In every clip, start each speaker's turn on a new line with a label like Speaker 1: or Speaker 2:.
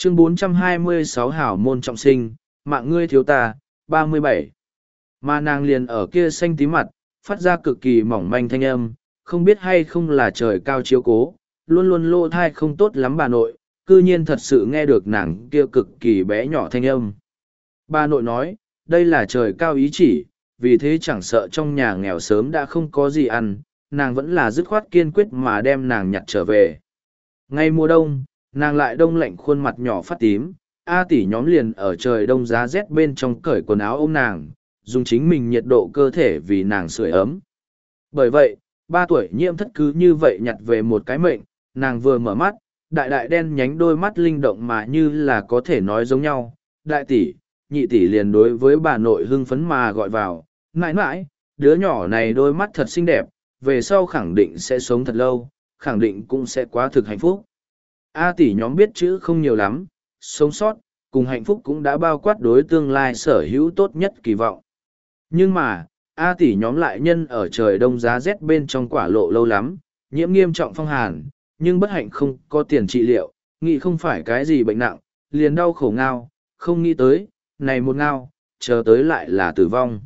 Speaker 1: Chương 426 hảo môn trọng sinh, mạng ngươi thiếu ta, 37. Mà nàng liền ở kia xanh tí mặt, phát ra cực kỳ mỏng manh thanh âm, không biết hay không là trời cao chiếu cố, luôn luôn lô thai không tốt lắm bà nội, cư nhiên thật sự nghe được nàng kia cực kỳ bé nhỏ thanh âm. Bà nội nói, đây là trời cao ý chỉ, vì thế chẳng sợ trong nhà nghèo sớm đã không có gì ăn, nàng vẫn là dứt khoát kiên quyết mà đem nàng nhặt trở về. Ngay mùa đông, nàng lại đông lạnh khuôn mặt nhỏ phát tím, A tỷ nhóm liền ở trời đông giá rét bên trong cởi quần áo ôm nàng, dùng chính mình nhiệt độ cơ thể vì nàng sưởi ấm. Bởi vậy, 3 tuổi Nhiễm Thất cứ như vậy nhặt về một cái mệnh, nàng vừa mở mắt, đại đại đen nhánh đôi mắt linh động mà như là có thể nói giống nhau. Đại tỷ, nhị tỷ liền đối với bà nội hưng phấn mà gọi vào, mãi mãi, đứa nhỏ này đôi mắt thật xinh đẹp, về sau khẳng định sẽ sống thật lâu, khẳng định cũng sẽ quá thực hạnh phúc. A tỷ nhóm biết chữ không nhiều lắm, sống sót, cùng hạnh phúc cũng đã bao quát đối tương lai sở hữu tốt nhất kỳ vọng. Nhưng mà, A tỷ nhóm lại nhân ở trời đông giá rét bên trong quả lộ lâu lắm, nhiễm nghiêm trọng phong hàn, nhưng bất hạnh không có tiền trị liệu, nghĩ không phải cái gì bệnh nặng, liền đau khổ ngao, không nghĩ tới, này một ngao, chờ tới lại là tử vong.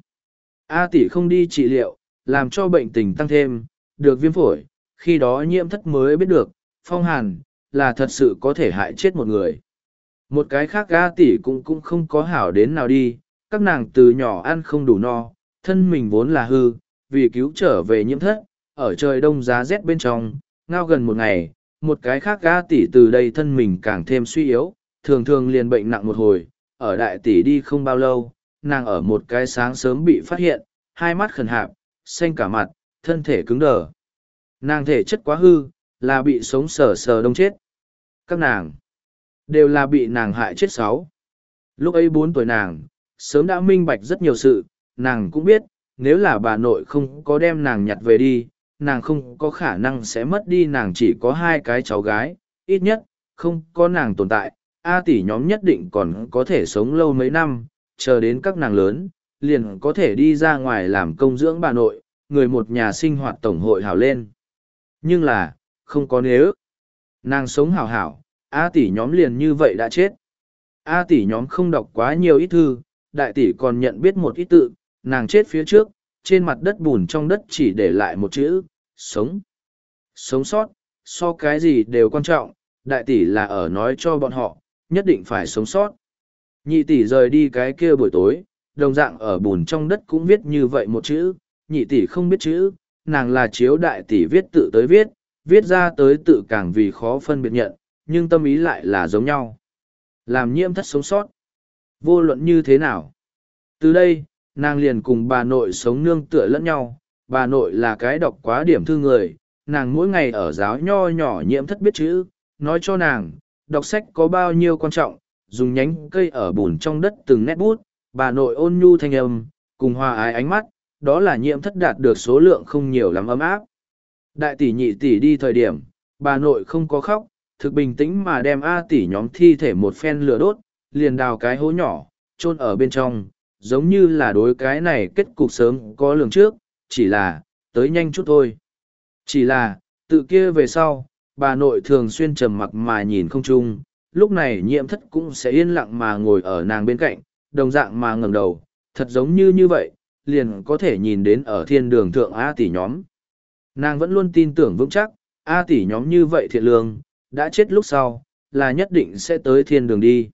Speaker 1: A tỷ không đi trị liệu, làm cho bệnh tình tăng thêm, được viêm phổi, khi đó Nhiễm Thất mới biết được, phong hàn, là thật sự có thể hại chết một người. Một cái khác A tỷ cũng không có hảo đến nào đi, các nàng từ nhỏ ăn không đủ no, thân mình vốn là hư, vì cứu trở về Nhiễm Thất, ở trời đông giá rét bên trong, ngao gần một ngày, một cái khác A tỷ từ đây thân mình càng thêm suy yếu, thường thường liền bệnh nặng một hồi, ở đại tỷ đi không bao lâu, nàng ở một cái sáng sớm bị phát hiện, hai mắt khẩn hạp, xanh cả mặt, thân thể cứng đờ. Nàng thể chất quá hư, là bị sống sờ sờ đông chết. Các nàng đều là bị nàng hại chết 6. Lúc ấy 4 tuổi nàng, sớm đã minh bạch rất nhiều sự, nàng cũng biết, nếu là bà nội không có đem nàng nhặt về đi, nàng không có khả năng sẽ mất đi nàng chỉ có 2 cái cháu gái, ít nhất, không có nàng tồn tại, A tỷ nhóm nhất định còn có thể sống lâu mấy năm, chờ đến các nàng lớn, liền có thể đi ra ngoài làm công dưỡng bà nội, người một nhà sinh hoạt tổng hội hảo lên. Nhưng là, không có nếu. Nàng sống hảo hảo, A tỷ nhóm liền như vậy đã chết. A tỷ nhóm không đọc quá nhiều ít thư, đại tỷ còn nhận biết một ít tự, nàng chết phía trước, trên mặt đất bùn trong đất chỉ để lại một chữ, sống. Sống sót, so cái gì đều quan trọng, đại tỷ là ở nói cho bọn họ, nhất định phải sống sót. Nhị tỷ rời đi cái kia buổi tối, đồng dạng ở bùn trong đất cũng viết như vậy một chữ, nhị tỷ không biết chữ, nàng là chiếu đại tỷ viết tự tới viết, viết ra tới tự càng vì khó phân biệt nhận, nhưng tâm ý lại là giống nhau. Làm Nhiễm Thất sống sót. Vô luận như thế nào? Từ đây, nàng liền cùng bà nội sống nương tựa lẫn nhau, bà nội là cái đọc quá điểm thư người, nàng mỗi ngày ở giáo nho nhỏ Nhiễm Thất biết chữ, nói cho nàng, đọc sách có bao nhiêu quan trọng, dùng nhánh cây ở bùn trong đất từng nét bút, bà nội ôn nhu thanh âm, cùng hòa ái ánh mắt, đó là Nhiễm Thất đạt được số lượng không nhiều lắm ấm áp. Đại tỷ nhị tỷ đi thời điểm, bà nội không có khóc, thực bình tĩnh mà đem A tỷ nhóm thi thể một phen lửa đốt, liền đào cái hố nhỏ, chôn ở bên trong, giống như là đối cái này kết cục sớm có lường trước, chỉ là, tới nhanh chút thôi. Chỉ là, tự kia về sau, bà nội thường xuyên trầm mặc mà nhìn không chung, lúc này Nhiễm Thất cũng sẽ yên lặng mà ngồi ở nàng bên cạnh, đồng dạng mà ngẩng đầu, thật giống như vậy, liền có thể nhìn đến ở thiên đường thượng A tỷ nhóm. Nàng vẫn luôn tin tưởng vững chắc, A tỷ nhóm như vậy thiện lương, đã chết lúc sau, là nhất định sẽ tới thiên đường đi.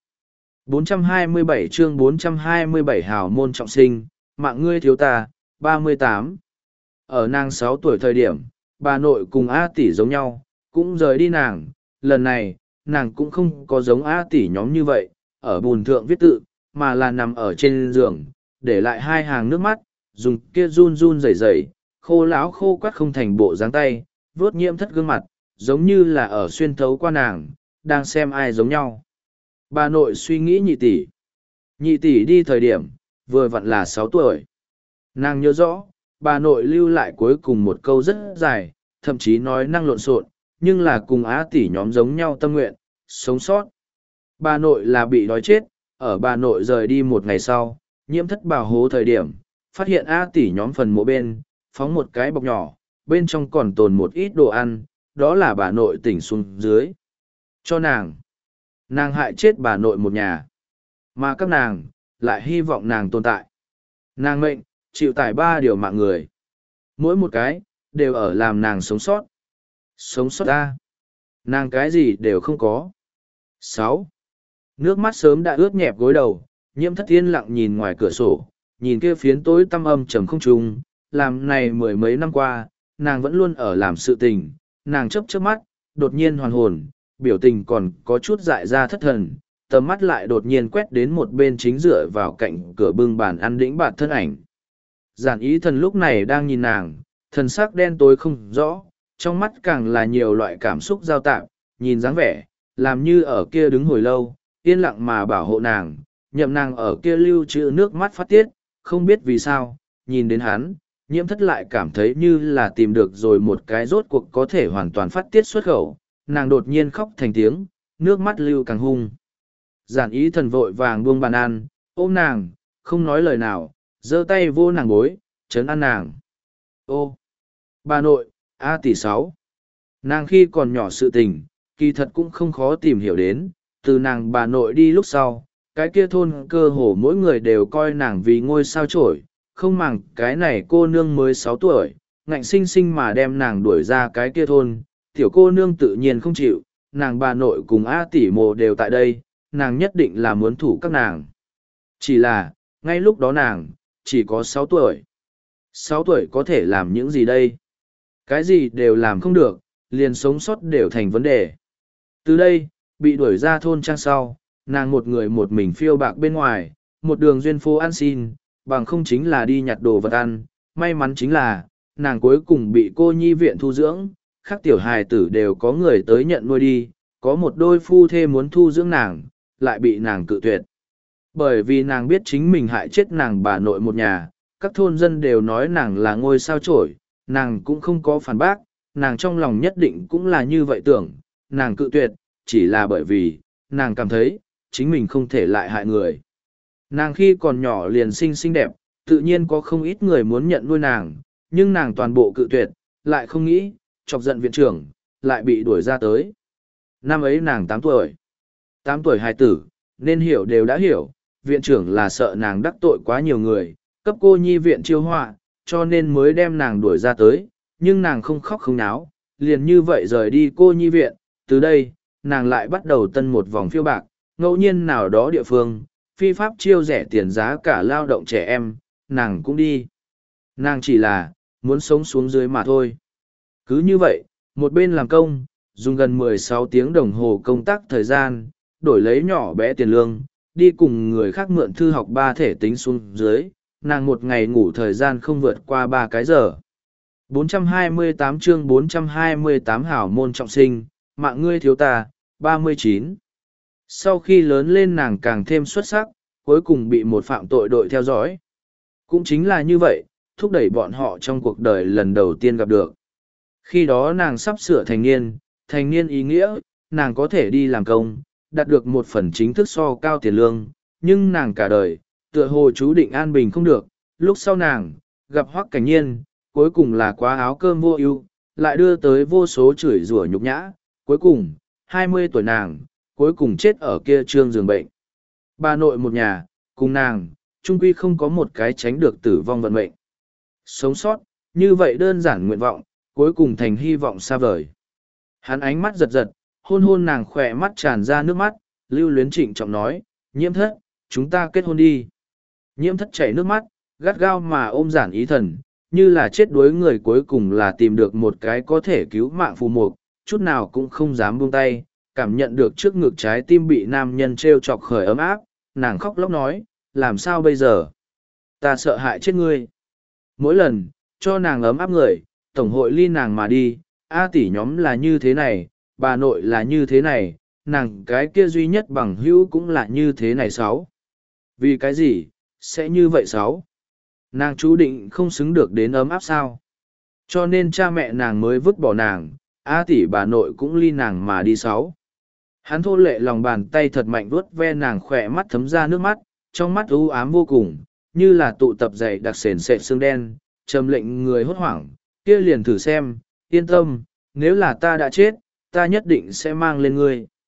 Speaker 1: 427 chương 427 hào môn trọng sinh, mạng ngươi thiếu ta, 38. Ở nàng 6 tuổi thời điểm, bà nội cùng A tỷ giống nhau, cũng rời đi nàng, lần này, nàng cũng không có giống A tỷ nhóm như vậy, ở bùn thượng viết tự, mà là nằm ở trên giường, để lại 2 hàng nước mắt, dùng kia run run rẩy rẩy, khô láo khô quắt không thành bộ dáng tay, vuốt Nhiễm Thất gương mặt, giống như là ở xuyên thấu qua nàng, đang xem ai giống nhau. Bà nội suy nghĩ nhị tỷ. Nhị tỷ đi thời điểm, vừa vặn là 6 tuổi. Nàng nhớ rõ, bà nội lưu lại cuối cùng một câu rất dài, thậm chí nói năng lộn xộn, nhưng là cùng Á tỷ nhóm giống nhau tâm nguyện, sống sót. Bà nội là bị đói chết, ở bà nội rời đi một ngày sau, Nhiễm Thất bảo hố thời điểm, phát hiện A tỷ nhóm phần mộ bên, phóng một cái bọc nhỏ, bên trong còn tồn một ít đồ ăn, đó là bà nội tỉnh xuống dưới. Cho nàng. Nàng hại chết bà nội một nhà. Mà các nàng, lại hy vọng nàng tồn tại. Nàng mệnh, chịu tải 3 điều mạng người. Mỗi một cái, đều ở làm nàng sống sót. Sống sót ta. Nàng cái gì đều không có. 6. Nước mắt sớm đã ướt nhẹp gối đầu, Nhiễm Thất yên lặng nhìn ngoài cửa sổ, nhìn kia phiến tối tăm âm trầm không trung, làm này 10 mấy năm qua, nàng vẫn luôn ở làm sự tình, nàng chớp chớp mắt, đột nhiên hoàn hồn, biểu tình còn có chút dại ra thất thần, tầm mắt lại đột nhiên quét đến một bên chính dựa vào cạnh cửa bưng bàn ăn đĩnh bạt thân ảnh. Giản Ý Thần lúc này đang nhìn nàng, thần sắc đen tối không rõ, trong mắt càng là nhiều loại cảm xúc giao tạp, nhìn dáng vẻ, làm như ở kia đứng hồi lâu, yên lặng mà bảo hộ nàng, nhậm nàng ở kia lưu trữ nước mắt phát tiết, không biết vì sao, nhìn đến hắn, Nhiễm Thất lại cảm thấy như là tìm được rồi một cái rốt cuộc có thể hoàn toàn phát tiết xuất khẩu, nàng đột nhiên khóc thành tiếng, nước mắt lưu càng hung. Giản Ý Thần vội vàng buông bàn ăn, ôm nàng, không nói lời nào, giơ tay vô nàng bối, trấn an nàng. Ô, bà nội, A tỷ 6. Nàng khi còn nhỏ sự tình, kỳ thật cũng không khó tìm hiểu đến, từ nàng bà nội đi lúc sau, cái kia thôn cơ hồ mỗi người đều coi nàng vì ngôi sao trổi, không màng cái này cô nương mới 6 tuổi, ngạnh sinh sinh mà đem nàng đuổi ra cái kia thôn, tiểu cô nương tự nhiên không chịu, nàng bà nội cùng A tỷ mồ đều tại đây, nàng nhất định là muốn thủ các nàng. Chỉ là, ngay lúc đó nàng, chỉ có 6 tuổi. 6 tuổi có thể làm những gì đây? Cái gì đều làm không được, liền sống sót đều thành vấn đề. Từ đây, bị đuổi ra thôn trang sau, nàng một người một mình phiêu bạc bên ngoài, một đường duyên phố ăn xin, bằng không chính là đi nhặt đồ vật ăn. May mắn chính là, nàng cuối cùng bị cô nhi viện thu dưỡng, các tiểu hài tử đều có người tới nhận nuôi đi, có một đôi phu thê muốn thu dưỡng nàng, lại bị nàng cự tuyệt. Bởi vì nàng biết chính mình hại chết nàng bà nội một nhà, các thôn dân đều nói nàng là ngôi sao trổi, nàng cũng không có phản bác, nàng trong lòng nhất định cũng là như vậy tưởng, nàng cự tuyệt, chỉ là bởi vì, nàng cảm thấy, chính mình không thể lại hại người. Nàng khi còn nhỏ liền xinh đẹp, tự nhiên có không ít người muốn nhận nuôi nàng, nhưng nàng toàn bộ cự tuyệt, lại không nghĩ, chọc giận viện trưởng, lại bị đuổi ra tới. Năm ấy nàng 8 tuổi. 8 tuổi hài tử, nên hiểu đều đã hiểu, viện trưởng là sợ nàng đắc tội quá nhiều người, cấp cô nhi viện chiêu họa, cho nên mới đem nàng đuổi ra tới, nhưng nàng không khóc không náo, liền như vậy rời đi cô nhi viện, từ đây, nàng lại bắt đầu tân một vòng phiêu bạc, ngẫu nhiên nào đó địa phương, phi pháp chiêu rẻ tiền giá cả lao động trẻ em, nàng cũng đi. Nàng chỉ là, muốn sống xuống dưới mà thôi. Cứ như vậy, một bên làm công, dùng gần 16 tiếng đồng hồ công tác thời gian, đổi lấy nhỏ bé tiền lương, đi cùng người khác mượn thư học 3 thể tính xuống dưới, nàng một ngày ngủ thời gian không vượt qua 3 cái giờ. 428 chương 428 hảo môn trọng sinh, mạng ngươi thiếu ta, 39. Sau khi lớn lên nàng càng thêm xuất sắc, cuối cùng bị một phạm tội đội theo dõi. Cũng chính là như vậy, thúc đẩy bọn họ trong cuộc đời lần đầu tiên gặp được. Khi đó nàng sắp sửa thành niên ý nghĩa, nàng có thể đi làm công, đạt được một phần chính thức so cao tiền lương, nhưng nàng cả đời, tựa hồ chú định an bình không được, lúc sau nàng, gặp Hoắc Cảnh Nhiên, cuối cùng là quá áo cơm vô ưu, lại đưa tới vô số chửi rủa nhục nhã, cuối cùng, 20 tuổi nàng, cuối cùng chết ở kia trương giường bệnh. Bà nội một nhà, cùng nàng, chung quy không có một cái tránh được tử vong vận mệnh. Sống sót, như vậy đơn giản nguyện vọng, cuối cùng thành hy vọng xa vời. Hắn ánh mắt giật giật, hôn hôn nàng khỏe mắt tràn ra nước mắt, Lưu Luyến trịnh trọng nói, Nhiễm Thất, chúng ta kết hôn đi. Nhiễm Thất chảy nước mắt, gắt gao mà ôm Giản Ý Thần, như là chết đuối người cuối cùng là tìm được một cái có thể cứu mạng phù mục, chút nào cũng không dám buông tay, cảm nhận được trước ngực trái tim bị nam nhân treo chọc khởi ấm áp, nàng khóc lóc nói, làm sao bây giờ? Ta sợ hại chết ngươi. Mỗi lần, cho nàng ấm áp người, tổng hội ly nàng mà đi, A tỷ nhóm là như thế này, bà nội là như thế này, nàng cái kia duy nhất bằng hữu cũng là như thế này 6. Vì cái gì, sẽ như vậy 6? Nàng chú định không xứng được đến ấm áp sao? Cho nên cha mẹ nàng mới vứt bỏ nàng, A tỷ bà nội cũng ly nàng mà đi 6. Hắn thô lệ lòng bàn tay thật mạnh vuốt ve nàng khỏe mắt thấm ra nước mắt, trong mắt u ám vô cùng, như là tụ tập dày đặc sền sệt xương đen, trầm lệnh người hốt hoảng, kia liền thử xem, yên tâm, nếu là ta đã chết, ta nhất định sẽ mang lên ngươi.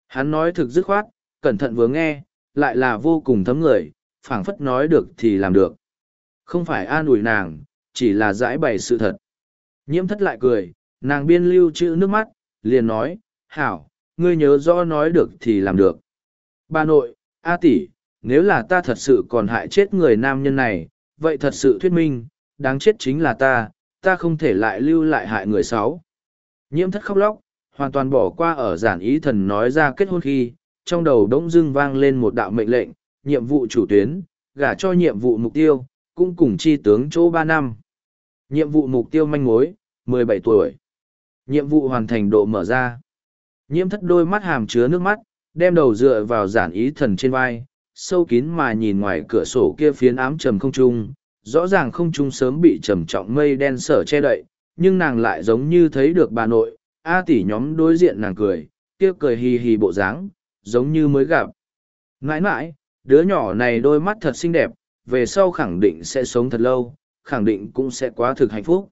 Speaker 1: Hắn nói thực dứt khoát, cẩn thận vừa nghe, lại là vô cùng thấm người, phảng phất nói được thì làm được. Không phải an ủi nàng, chỉ là giải bày sự thật. Nhiễm thất lại cười, nàng biên lưu trữ nước mắt, liền nói, hảo, ngươi nhớ rõ nói được thì làm được. Bà nội, A tỷ, nếu là ta thật sự còn hại chết người nam nhân này, vậy thật sự thuyết minh, đáng chết chính là ta không thể lại lưu lại hại người sáu. Nhiễm thất khóc lóc, hoàn toàn bỏ qua ở giản ý thần nói ra kết hôn khi, trong đầu đống dưng vang lên một đạo mệnh lệnh, nhiệm vụ chủ tuyến, gả cho nhiệm vụ mục tiêu, cũng cùng chi tướng chỗ 3 năm. Nhiệm vụ mục tiêu manh mối, 17 tuổi. Nhiệm vụ hoàn thành độ mở ra. Nhiễm thất đôi mắt hàm chứa nước mắt, đem đầu dựa vào giản ý thần trên vai, sâu kín mà nhìn ngoài cửa sổ kia phiến ám trầm không trung. Rõ ràng không trung sớm bị trầm trọng mây đen sở che đậy, nhưng nàng lại giống như thấy được bà nội, A tỷ nhóm đối diện nàng cười, kia cười hì hì bộ dáng, giống như mới gặp. Mãi mãi, đứa nhỏ này đôi mắt thật xinh đẹp, về sau khẳng định sẽ sống thật lâu, khẳng định cũng sẽ quá thực hạnh phúc.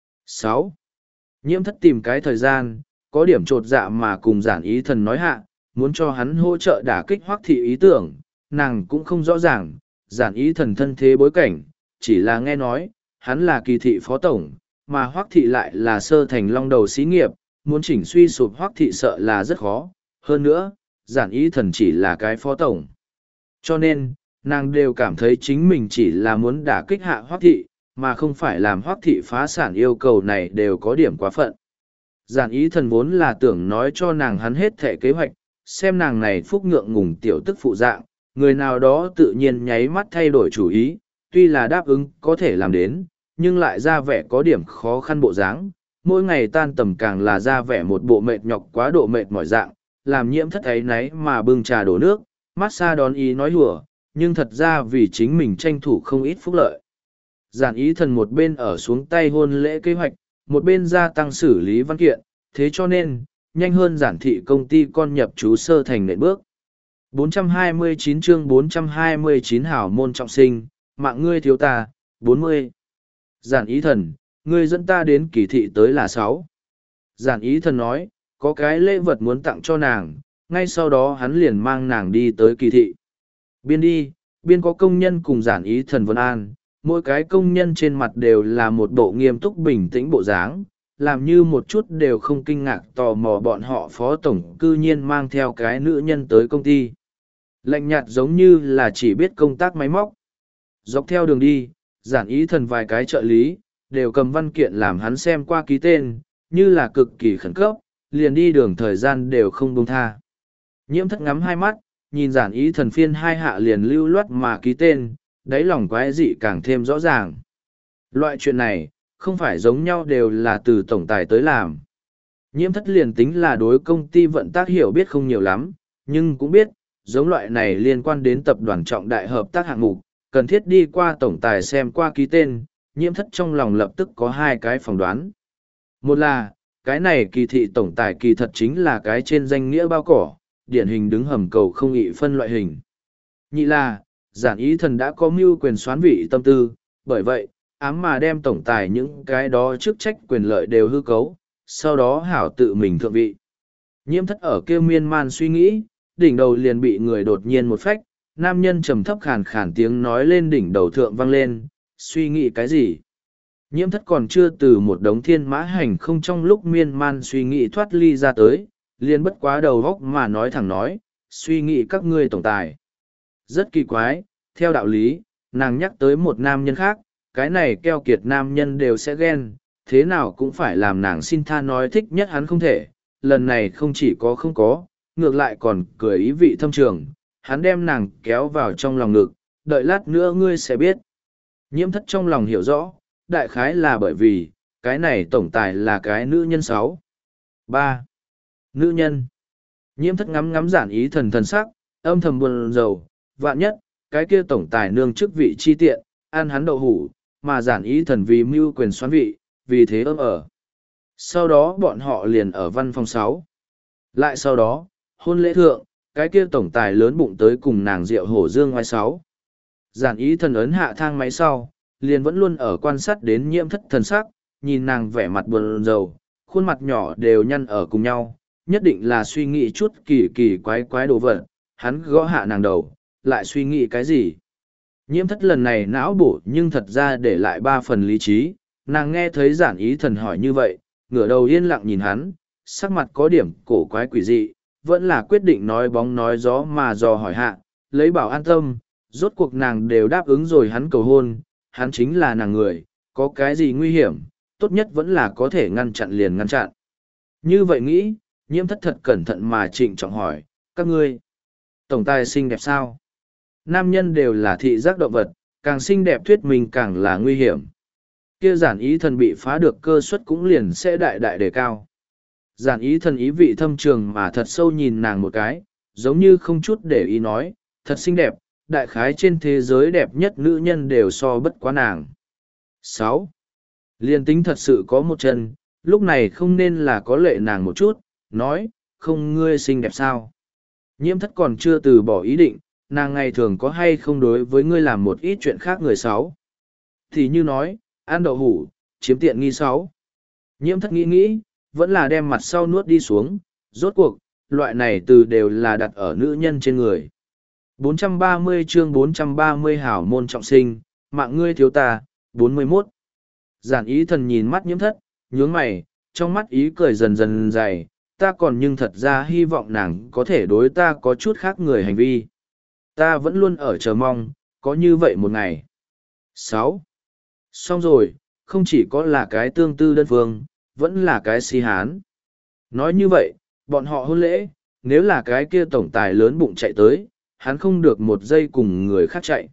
Speaker 1: 6. Nhiễm thất tìm cái thời gian, có điểm trột dạ mà cùng giản ý thần nói hạ, muốn cho hắn hỗ trợ đả kích hoắc thị ý tưởng, nàng cũng không rõ ràng, giản ý thần thân thế bối cảnh, chỉ là nghe nói, hắn là kỳ thị phó tổng, mà hoắc thị lại là sơ thành long đầu xí nghiệp, muốn chỉnh suy sụp hoắc thị sợ là rất khó, hơn nữa, giản ý thần chỉ là cái phó tổng. Cho nên, nàng đều cảm thấy chính mình chỉ là muốn đả kích hạ hoắc thị, mà không phải làm hoắc thị phá sản yêu cầu này đều có điểm quá phận. Giản ý thần vốn là tưởng nói cho nàng hắn hết thể kế hoạch, xem nàng này phúc ngượng ngùng tiểu tức phụ dạng, người nào đó tự nhiên nháy mắt thay đổi chủ ý, tuy là đáp ứng có thể làm đến, nhưng lại ra vẻ có điểm khó khăn bộ dáng. Mỗi ngày tan tầm càng là ra vẻ một bộ mệt nhọc quá độ mệt mỏi dạng, làm nhiễm thất ấy náy mà bưng trà đổ nước, massage đón ý nói hùa, nhưng thật ra vì chính mình tranh thủ không ít phúc lợi. Giản ý thần một bên ở xuống tay hôn lễ kế hoạch, một bên gia tăng xử lý văn kiện, thế cho nên, nhanh hơn giản thị công ty con nhập chú sơ thành nện bước. 429 chương 429 hảo môn trọng sinh, mạng ngươi thiếu ta, 40. Giản ý thần, ngươi dẫn ta đến kỳ thị tới là 6. Giản ý thần nói, có cái lễ vật muốn tặng cho nàng, ngay sau đó hắn liền mang nàng đi tới kỳ thị. Biên đi, biên có công nhân cùng giản ý thần vân an, mỗi cái công nhân trên mặt đều là một bộ nghiêm túc bình tĩnh bộ dáng, làm như một chút đều không kinh ngạc tò mò bọn họ phó tổng cư nhiên mang theo cái nữ nhân tới công ty. Lạnh nhạt giống như là chỉ biết công tác máy móc. Dọc theo đường đi, giản ý thần vài cái trợ lý, đều cầm văn kiện làm hắn xem qua ký tên, như là cực kỳ khẩn cấp, liền đi đường thời gian đều không buông tha. Nhiễm thất ngắm hai mắt, nhìn giản ý thần phiên hai hạ liền lưu loát mà ký tên, đáy lòng quái dị càng thêm rõ ràng. Loại chuyện này, không phải giống nhau đều là từ tổng tài tới làm. Nhiễm thất liền tính là đối công ty vận tác hiểu biết không nhiều lắm, nhưng cũng biết, giống loại này liên quan đến tập đoàn trọng đại hợp tác hạng mục, cần thiết đi qua tổng tài xem qua ký tên, nhiễm thất trong lòng lập tức có hai cái phỏng đoán. Một là, cái này kỳ thị tổng tài kỳ thật chính là cái trên danh nghĩa bao cỏ, điển hình đứng hầm cầu không nghị phân loại hình. Nhị là, giản ý thần đã có mưu quyền xoán vị tâm tư, bởi vậy, ám mà đem tổng tài những cái đó chức trách quyền lợi đều hư cấu, sau đó hảo tự mình thượng vị. Nhiễm thất ở kêu miên man suy nghĩ, đỉnh đầu liền bị người đột nhiên một phách, nam nhân trầm thấp khàn khàn tiếng nói lên đỉnh đầu thượng vang lên, suy nghĩ cái gì? Nhiễm thất còn chưa từ một đống thiên mã hành không trong lúc miên man suy nghĩ thoát ly ra tới, liền bất quá đầu góc mà nói thẳng nói, suy nghĩ các ngươi tổng tài. Rất kỳ quái, theo đạo lý, nàng nhắc tới một nam nhân khác, cái này keo kiệt nam nhân đều sẽ ghen, thế nào cũng phải làm nàng xin tha nói thích nhất hắn không thể, lần này không chỉ có không có, ngược lại còn cười ý vị thâm trường, hắn đem nàng kéo vào trong lòng ngực, đợi lát nữa ngươi sẽ biết. Nhiễm thất trong lòng hiểu rõ, đại khái là bởi vì, cái này tổng tài là cái nữ nhân 6. 3. Nữ nhân. Nhiễm thất ngắm ngắm giản ý thần thần sắc, âm thầm buồn rầu, vạn nhất, cái kia tổng tài nương chức vị chi tiện, ăn hắn đậu hủ, mà giản ý thần vì mưu quyền xoán vị, vì thế ấm ở. Sau đó bọn họ liền ở văn phòng 6. Lại sau đó, hôn lễ thượng, cái kia tổng tài lớn bụng tới cùng nàng rượu hổ dương ngoài 6. Giản ý thần ấn hạ thang máy sau, liền vẫn luôn ở quan sát đến nhiễm thất thần sắc, nhìn nàng vẻ mặt buồn rầu, khuôn mặt nhỏ đều nhăn ở cùng nhau, nhất định là suy nghĩ chút kỳ kỳ quái quái đồ vật, hắn gõ hạ nàng đầu, lại suy nghĩ cái gì. Nhiễm thất lần này não bổ nhưng thật ra để lại 3 phần lý trí, nàng nghe thấy Giản Ý Thần hỏi như vậy, ngửa đầu yên lặng nhìn hắn, sắc mặt có điểm cổ quái quỷ dị, vẫn là quyết định nói bóng nói gió mà dò hỏi hạ, lấy bảo an tâm, rốt cuộc nàng đều đáp ứng rồi hắn cầu hôn, hắn chính là nàng người, có cái gì nguy hiểm, tốt nhất vẫn là có thể ngăn chặn liền ngăn chặn. Như vậy nghĩ, nhiễm thất thật cẩn thận mà trịnh trọng hỏi, các ngươi, tổng tài xinh đẹp sao? Nam nhân đều là thị giác động vật, càng xinh đẹp thuyết mình càng là nguy hiểm. Kia Giản Ý Thần bị phá được cơ suất cũng liền sẽ đại đại đề cao. Giản Ý Thần ý vị thâm trường mà thật sâu nhìn nàng một cái, giống như không chút để ý nói, thật xinh đẹp, đại khái trên thế giới đẹp nhất nữ nhân đều so bất quá nàng. 6. Liên tính thật sự có một chân, lúc này không nên là có lệ nàng một chút, nói, không ngươi xinh đẹp sao. Nhiễm thất còn chưa từ bỏ ý định, nàng ngày thường có hay không đối với ngươi làm một ít chuyện khác người 6. Thì như nói, ăn đậu hủ, chiếm tiện nghi 6. Nhiễm thất nghĩ, vẫn là đem mặt sau nuốt đi xuống, rốt cuộc, loại này từ đều là đặt ở nữ nhân trên người. 430 chương 430 hảo môn trọng sinh, mạng ngươi thiếu ta, 41. Giản Ý Thần nhìn mắt nhiễm thất, nhướng mày, trong mắt ý cười dần dần dày, ta còn nhưng thật ra hy vọng nàng có thể đối ta có chút khác người hành vi. Ta vẫn luôn ở chờ mong, có như vậy một ngày. 6. Xong rồi, không chỉ có là cái tương tư đơn phương, vẫn là cái si hán. Nói như vậy, bọn họ hôn lễ, nếu là cái kia tổng tài lớn bụng chạy tới, hắn không được một giây cùng người khác chạy.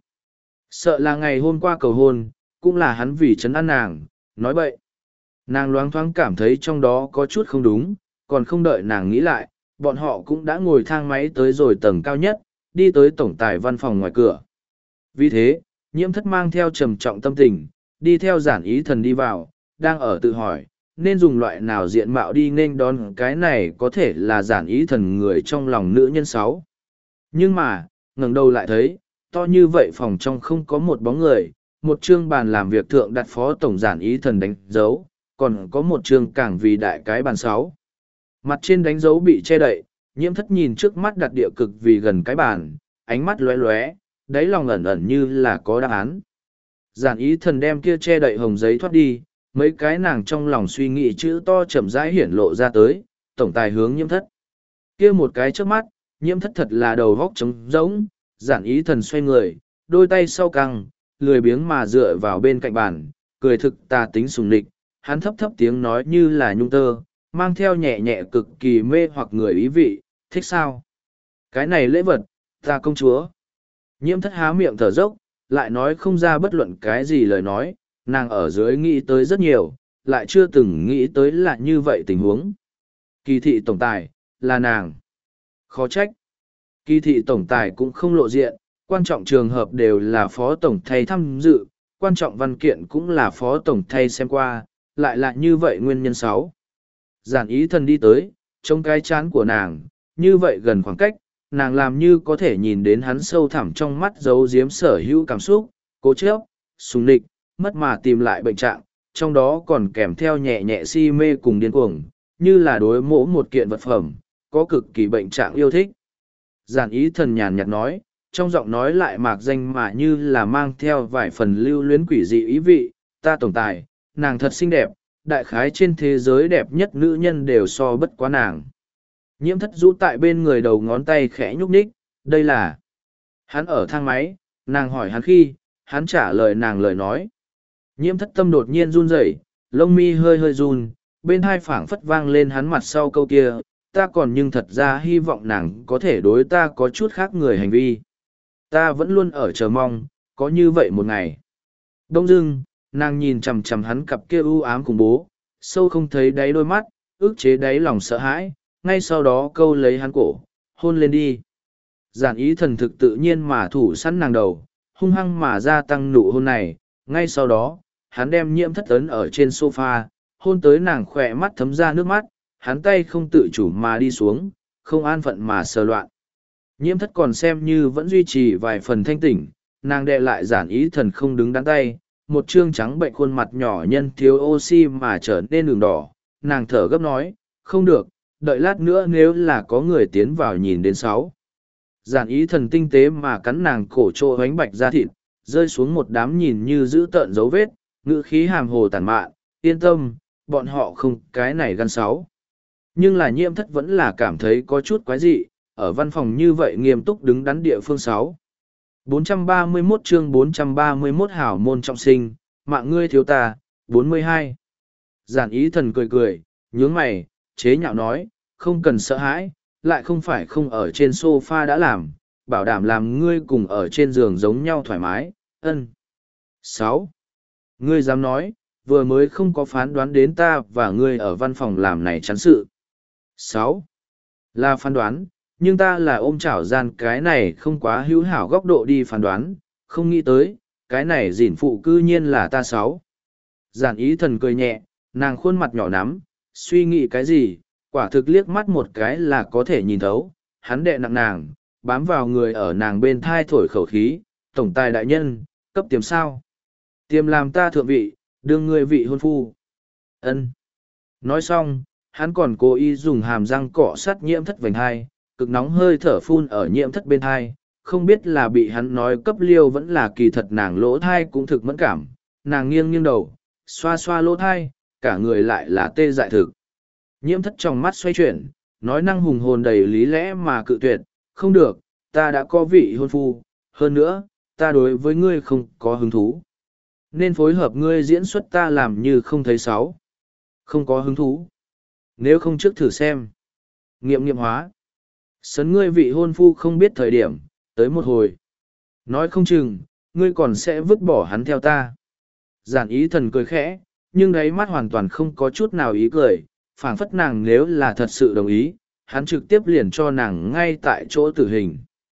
Speaker 1: Sợ là ngày hôm qua cầu hôn, cũng là hắn vì trấn an nàng, nói bậy. Nàng loáng thoáng cảm thấy trong đó có chút không đúng, còn không đợi nàng nghĩ lại, bọn họ cũng đã ngồi thang máy tới rồi tầng cao nhất, đi tới tổng tài văn phòng ngoài cửa. Vì thế, nhiễm thất mang theo trầm trọng tâm tình, đi theo Giản Ý Thần đi vào, đang ở tự hỏi, nên dùng loại nào diện mạo đi nên đón cái này có thể là Giản Ý Thần người trong lòng nữ nhân 6. Nhưng mà, ngẩng đầu lại thấy, to như vậy phòng trong không có một bóng người, một chương bàn làm việc thượng đặt phó tổng Giản Ý Thần đánh dấu, còn có một chương càng vì đại cái bàn 6. Mặt trên đánh dấu bị che đậy, nhiễm thất nhìn trước mắt đặt địa cực vì gần cái bàn, ánh mắt lóe lóe, đáy lòng ẩn ẩn như là có đáp án. Giản Ý Thần đem kia che đậy hồng giấy thoát đi, mấy cái nàng trong lòng suy nghĩ chữ to chậm rãi hiển lộ ra tới, tổng tài hướng nhiễm thất. Kia một cái trước mắt, nhiễm thất thật là đầu vóc trống rỗng, Giản Ý Thần xoay người, đôi tay sau căng, lười biếng mà dựa vào bên cạnh bàn, cười thực tà tính sùng địch, hắn thấp thấp tiếng nói như là nhung tơ, mang theo nhẹ nhẹ cực kỳ mê hoặc người ý vị, thích sao? Cái này lễ vật, ta công chúa. Nhiễm thất há miệng thở dốc, lại nói không ra bất luận cái gì lời nói, nàng ở dưới nghĩ tới rất nhiều, lại chưa từng nghĩ tới là như vậy tình huống. Kỳ thị tổng tài, là nàng. Khó trách. Kỳ thị tổng tài cũng không lộ diện, quan trọng trường hợp đều là phó tổng thay tham dự, quan trọng văn kiện cũng là phó tổng thay xem qua, lại là như vậy nguyên nhân 6. Giản Ý Thần đi tới, trong cái chán của nàng, như vậy gần khoảng cách, nàng làm như có thể nhìn đến hắn sâu thẳm trong mắt giấu giếm sở hữu cảm xúc, cố chấp, sùng địch, mất mà tìm lại bệnh trạng, trong đó còn kèm theo nhẹ nhẹ si mê cùng điên cuồng, như là đối mỗ một kiện vật phẩm, có cực kỳ bệnh trạng yêu thích. Giản Ý Thần nhàn nhạt nói, trong giọng nói lại mạc danh mà như là mang theo vài phần lưu luyến quỷ dị ý vị, ta tổng tài, nàng thật xinh đẹp, đại khái trên thế giới đẹp nhất nữ nhân đều so bất quá nàng. Nhiễm thất rũ tại bên người đầu ngón tay khẽ nhúc nhích, đây là. Hắn ở thang máy, nàng hỏi hắn khi, hắn trả lời nàng lời nói. Nhiễm thất tâm đột nhiên run rẩy, lông mi hơi hơi run, bên hai phảng phất vang lên hắn mặt sau câu kia, ta còn nhưng thật ra hy vọng nàng có thể đối ta có chút khác người hành vi. Ta vẫn luôn ở chờ mong, có như vậy một ngày. Đông dưng, nàng nhìn chằm chằm hắn cặp kia u ám khủng bố, sâu không thấy đáy đôi mắt, ức chế đáy lòng sợ hãi, ngay sau đó câu lấy hắn cổ, hôn lên đi. Giản Ý Thần thực tự nhiên mà thủ sẵn nàng đầu, hung hăng mà gia tăng nụ hôn này, ngay sau đó, hắn đem nhiễm thất ấn ở trên sofa, hôn tới nàng khỏe mắt thấm ra nước mắt, hắn tay không tự chủ mà đi xuống, không an phận mà sờ loạn. Nhiễm thất còn xem như vẫn duy trì vài phần thanh tỉnh, nàng đệ lại Giản Ý Thần không đứng đắn tay, một trương trắng bệnh khuôn mặt nhỏ nhân thiếu oxy mà trở nên đường đỏ, nàng thở gấp nói, không được, đợi lát nữa nếu là có người tiến vào nhìn đến 6. Giản ý thần tinh tế mà cắn nàng cổ trô hoánh bạch ra thịt, rơi xuống một đám nhìn như giữ tợn dấu vết, ngữ khí hàm hồ tàn mạn, yên tâm, bọn họ không cái này gan 6. Nhưng là Nhiễm Thất vẫn là cảm thấy có chút quái dị, ở văn phòng như vậy nghiêm túc đứng đắn địa phương 6. 431 chương 431 hảo môn trọng sinh, mạng ngươi thiếu ta, 42. Giản ý thần cười cười, nhướng mày, chế nhạo nói, không cần sợ hãi, lại không phải không ở trên sofa đã làm, bảo đảm làm ngươi cùng ở trên giường giống nhau thoải mái, ân. 6. Ngươi dám nói, vừa mới không có phán đoán đến ta và ngươi ở văn phòng làm này chán sự. 6. Là phán đoán, nhưng ta là ôm chảo gian cái này không quá hữu hảo góc độ đi phán đoán, không nghĩ tới, cái này dỉn phụ cư nhiên là ta 6. Giản ý thần cười nhẹ, nàng khuôn mặt nhỏ nắm, suy nghĩ cái gì, quả thực liếc mắt một cái là có thể nhìn thấu, hắn đệ nặng nàng, bám vào người ở nàng bên thai thổi khẩu khí, tổng tài đại nhân, cấp tiềm sao. Tiềm làm ta thượng vị, đương ngươi vị hôn phu. Ân. Nói xong, hắn còn cố ý dùng hàm răng cọ sát Nhiễm Thất vành hai, cực nóng hơi thở phun ở Nhiễm Thất bên thai, không biết là bị hắn nói cấp liêu vẫn là kỳ thật nàng lỗ thai cũng thực mẫn cảm, nàng nghiêng nghiêng đầu, xoa xoa lỗ thai, cả người lại là tê dại thực. Nhiễm Thất trong mắt xoay chuyển, nói năng hùng hồn đầy lý lẽ mà cự tuyệt, không được, ta đã có vị hôn phu, hơn nữa, ta đối với ngươi không có hứng thú. Nên phối hợp ngươi diễn xuất ta làm như không thấy 6. Không có hứng thú. Nếu không trước thử xem. Nghiệm hóa. Sấn ngươi vị hôn phu không biết thời điểm, tới một hồi. Nói không chừng, ngươi còn sẽ vứt bỏ hắn theo ta. Giản ý thần cười khẽ, nhưng đáy mắt hoàn toàn không có chút nào ý cười, phảng phất nàng nếu là thật sự đồng ý, hắn trực tiếp liền cho nàng ngay tại chỗ tử hình.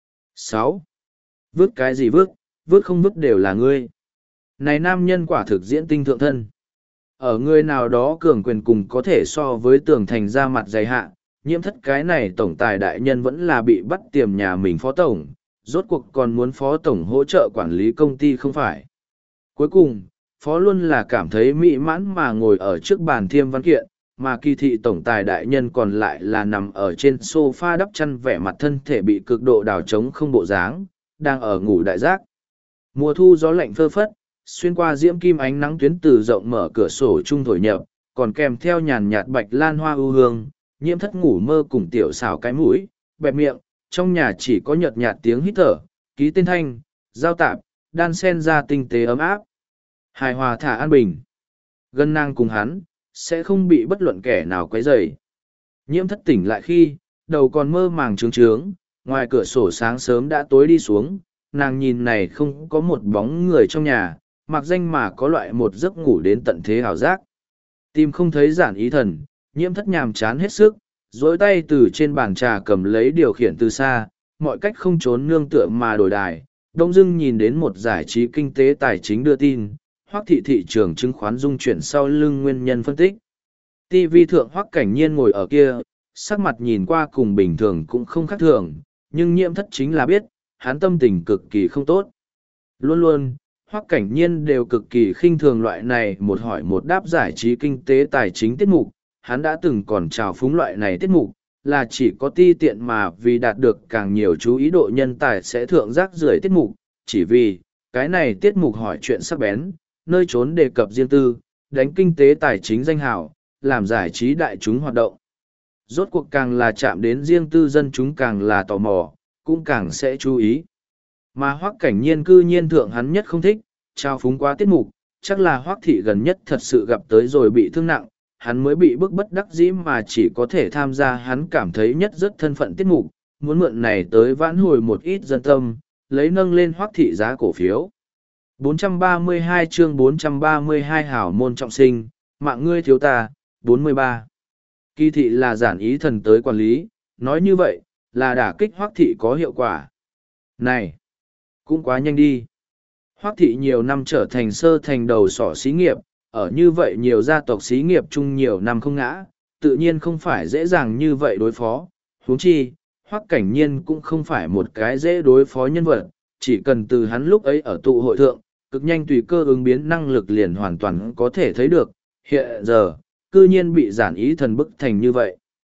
Speaker 1: 6. Vứt cái gì vứt không vứt đều là ngươi. Này nam nhân quả thực diễn tinh thượng thân. Ở người nào đó cường quyền cùng có thể so với tường thành ra mặt dày hạ, Nhiễm Thất cái này tổng tài đại nhân vẫn là bị bắt tiềm nhà mình phó tổng, rốt cuộc còn muốn phó tổng hỗ trợ quản lý công ty không phải. Cuối cùng, phó luôn là cảm thấy mỹ mãn mà ngồi ở trước bàn thiêm văn kiện, mà kỳ thị tổng tài đại nhân còn lại là nằm ở trên sofa đắp chăn vẻ mặt thân thể bị cực độ đào trống không bộ dáng, đang ở ngủ đại giác. Mùa thu gió lạnh phơ phất, xuyên qua diễm kim ánh nắng tuyến từ rộng mở cửa sổ trung thổi nhập, còn kèm theo nhàn nhạt bạch lan hoa ưu hương, Nhiễm Thất ngủ mơ cùng tiểu xảo cái mũi, bẹp miệng, trong nhà chỉ có nhợt nhạt tiếng hít thở, ký tên thanh, giao tạp, đan sen ra tinh tế ấm áp. Hài hòa thả an bình. Gần nàng cùng hắn, sẽ không bị bất luận kẻ nào quấy rầy. Nhiễm Thất tỉnh lại khi, đầu còn mơ màng trướng trướng, ngoài cửa sổ sáng sớm đã tối đi xuống, nàng nhìn này không có một bóng người trong nhà, mặc danh mà có loại một giấc ngủ đến tận thế hào giác. Tìm không thấy Giản ý thần, Nhiễm Thất nhàm chán hết sức, dối tay từ trên bàn trà cầm lấy điều khiển từ xa, mọi cách không trốn nương tựa mà đổi đài. Đông dưng nhìn đến một giải trí kinh tế tài chính đưa tin, Hoắc thị thị trường chứng khoán dung chuyển sau lưng nguyên nhân phân tích. TV thượng Hoắc Cảnh Nhiên ngồi ở kia, sắc mặt nhìn qua cùng bình thường cũng không khác thường, nhưng Nhiễm Thất chính là biết, hắn tâm tình cực kỳ không tốt. Luôn luôn, Hoắc Cảnh Nhiên đều cực kỳ khinh thường loại này một hỏi một đáp giải trí kinh tế tài chính tiết mục, hắn đã từng còn trào phúng loại này tiết mục, là chỉ có ti tiện mà vì đạt được càng nhiều chú ý độ nhân tài sẽ thượng rác rưởi tiết mục, chỉ vì, cái này tiết mục hỏi chuyện sắc bén, nơi trốn đề cập riêng tư, đánh kinh tế tài chính danh hào, làm giải trí đại chúng hoạt động. Rốt cuộc càng là chạm đến riêng tư dân chúng càng là tò mò, cũng càng sẽ chú ý. Mà Hoắc Cảnh Nhiên cư nhiên thượng hắn nhất không thích, trao phúng quá tiết mục, chắc là Hoắc thị gần nhất thật sự gặp tới rồi bị thương nặng, hắn mới bị bức bất đắc dĩ mà chỉ có thể tham gia hắn cảm thấy nhất rất thân phận tiết mục, muốn mượn này tới vãn hồi một ít dân tâm, lấy nâng lên Hoắc thị giá cổ phiếu. 432 chương 432 hảo môn trọng sinh, mạng ngươi thiếu ta, 43. Kỳ thị là Giản ý thần tới quản lý, nói như vậy, là đả kích Hoắc thị có hiệu quả. Này, cũng quá nhanh đi. Hoắc thị nhiều năm trở thành sơ thành đầu sỏ xí nghiệp, ở như vậy nhiều gia tộc xí nghiệp chung nhiều năm không ngã, tự nhiên không phải dễ dàng như vậy đối phó. Huống chi, Hoắc Cảnh Nhiên cũng không phải một cái dễ đối phó nhân vật, chỉ cần từ hắn lúc ấy ở tụ hội thượng, cực nhanh tùy cơ ứng biến năng lực liền hoàn toàn có thể thấy được, hiện giờ, cư nhiên bị Giản ý thần bức thành như vậy.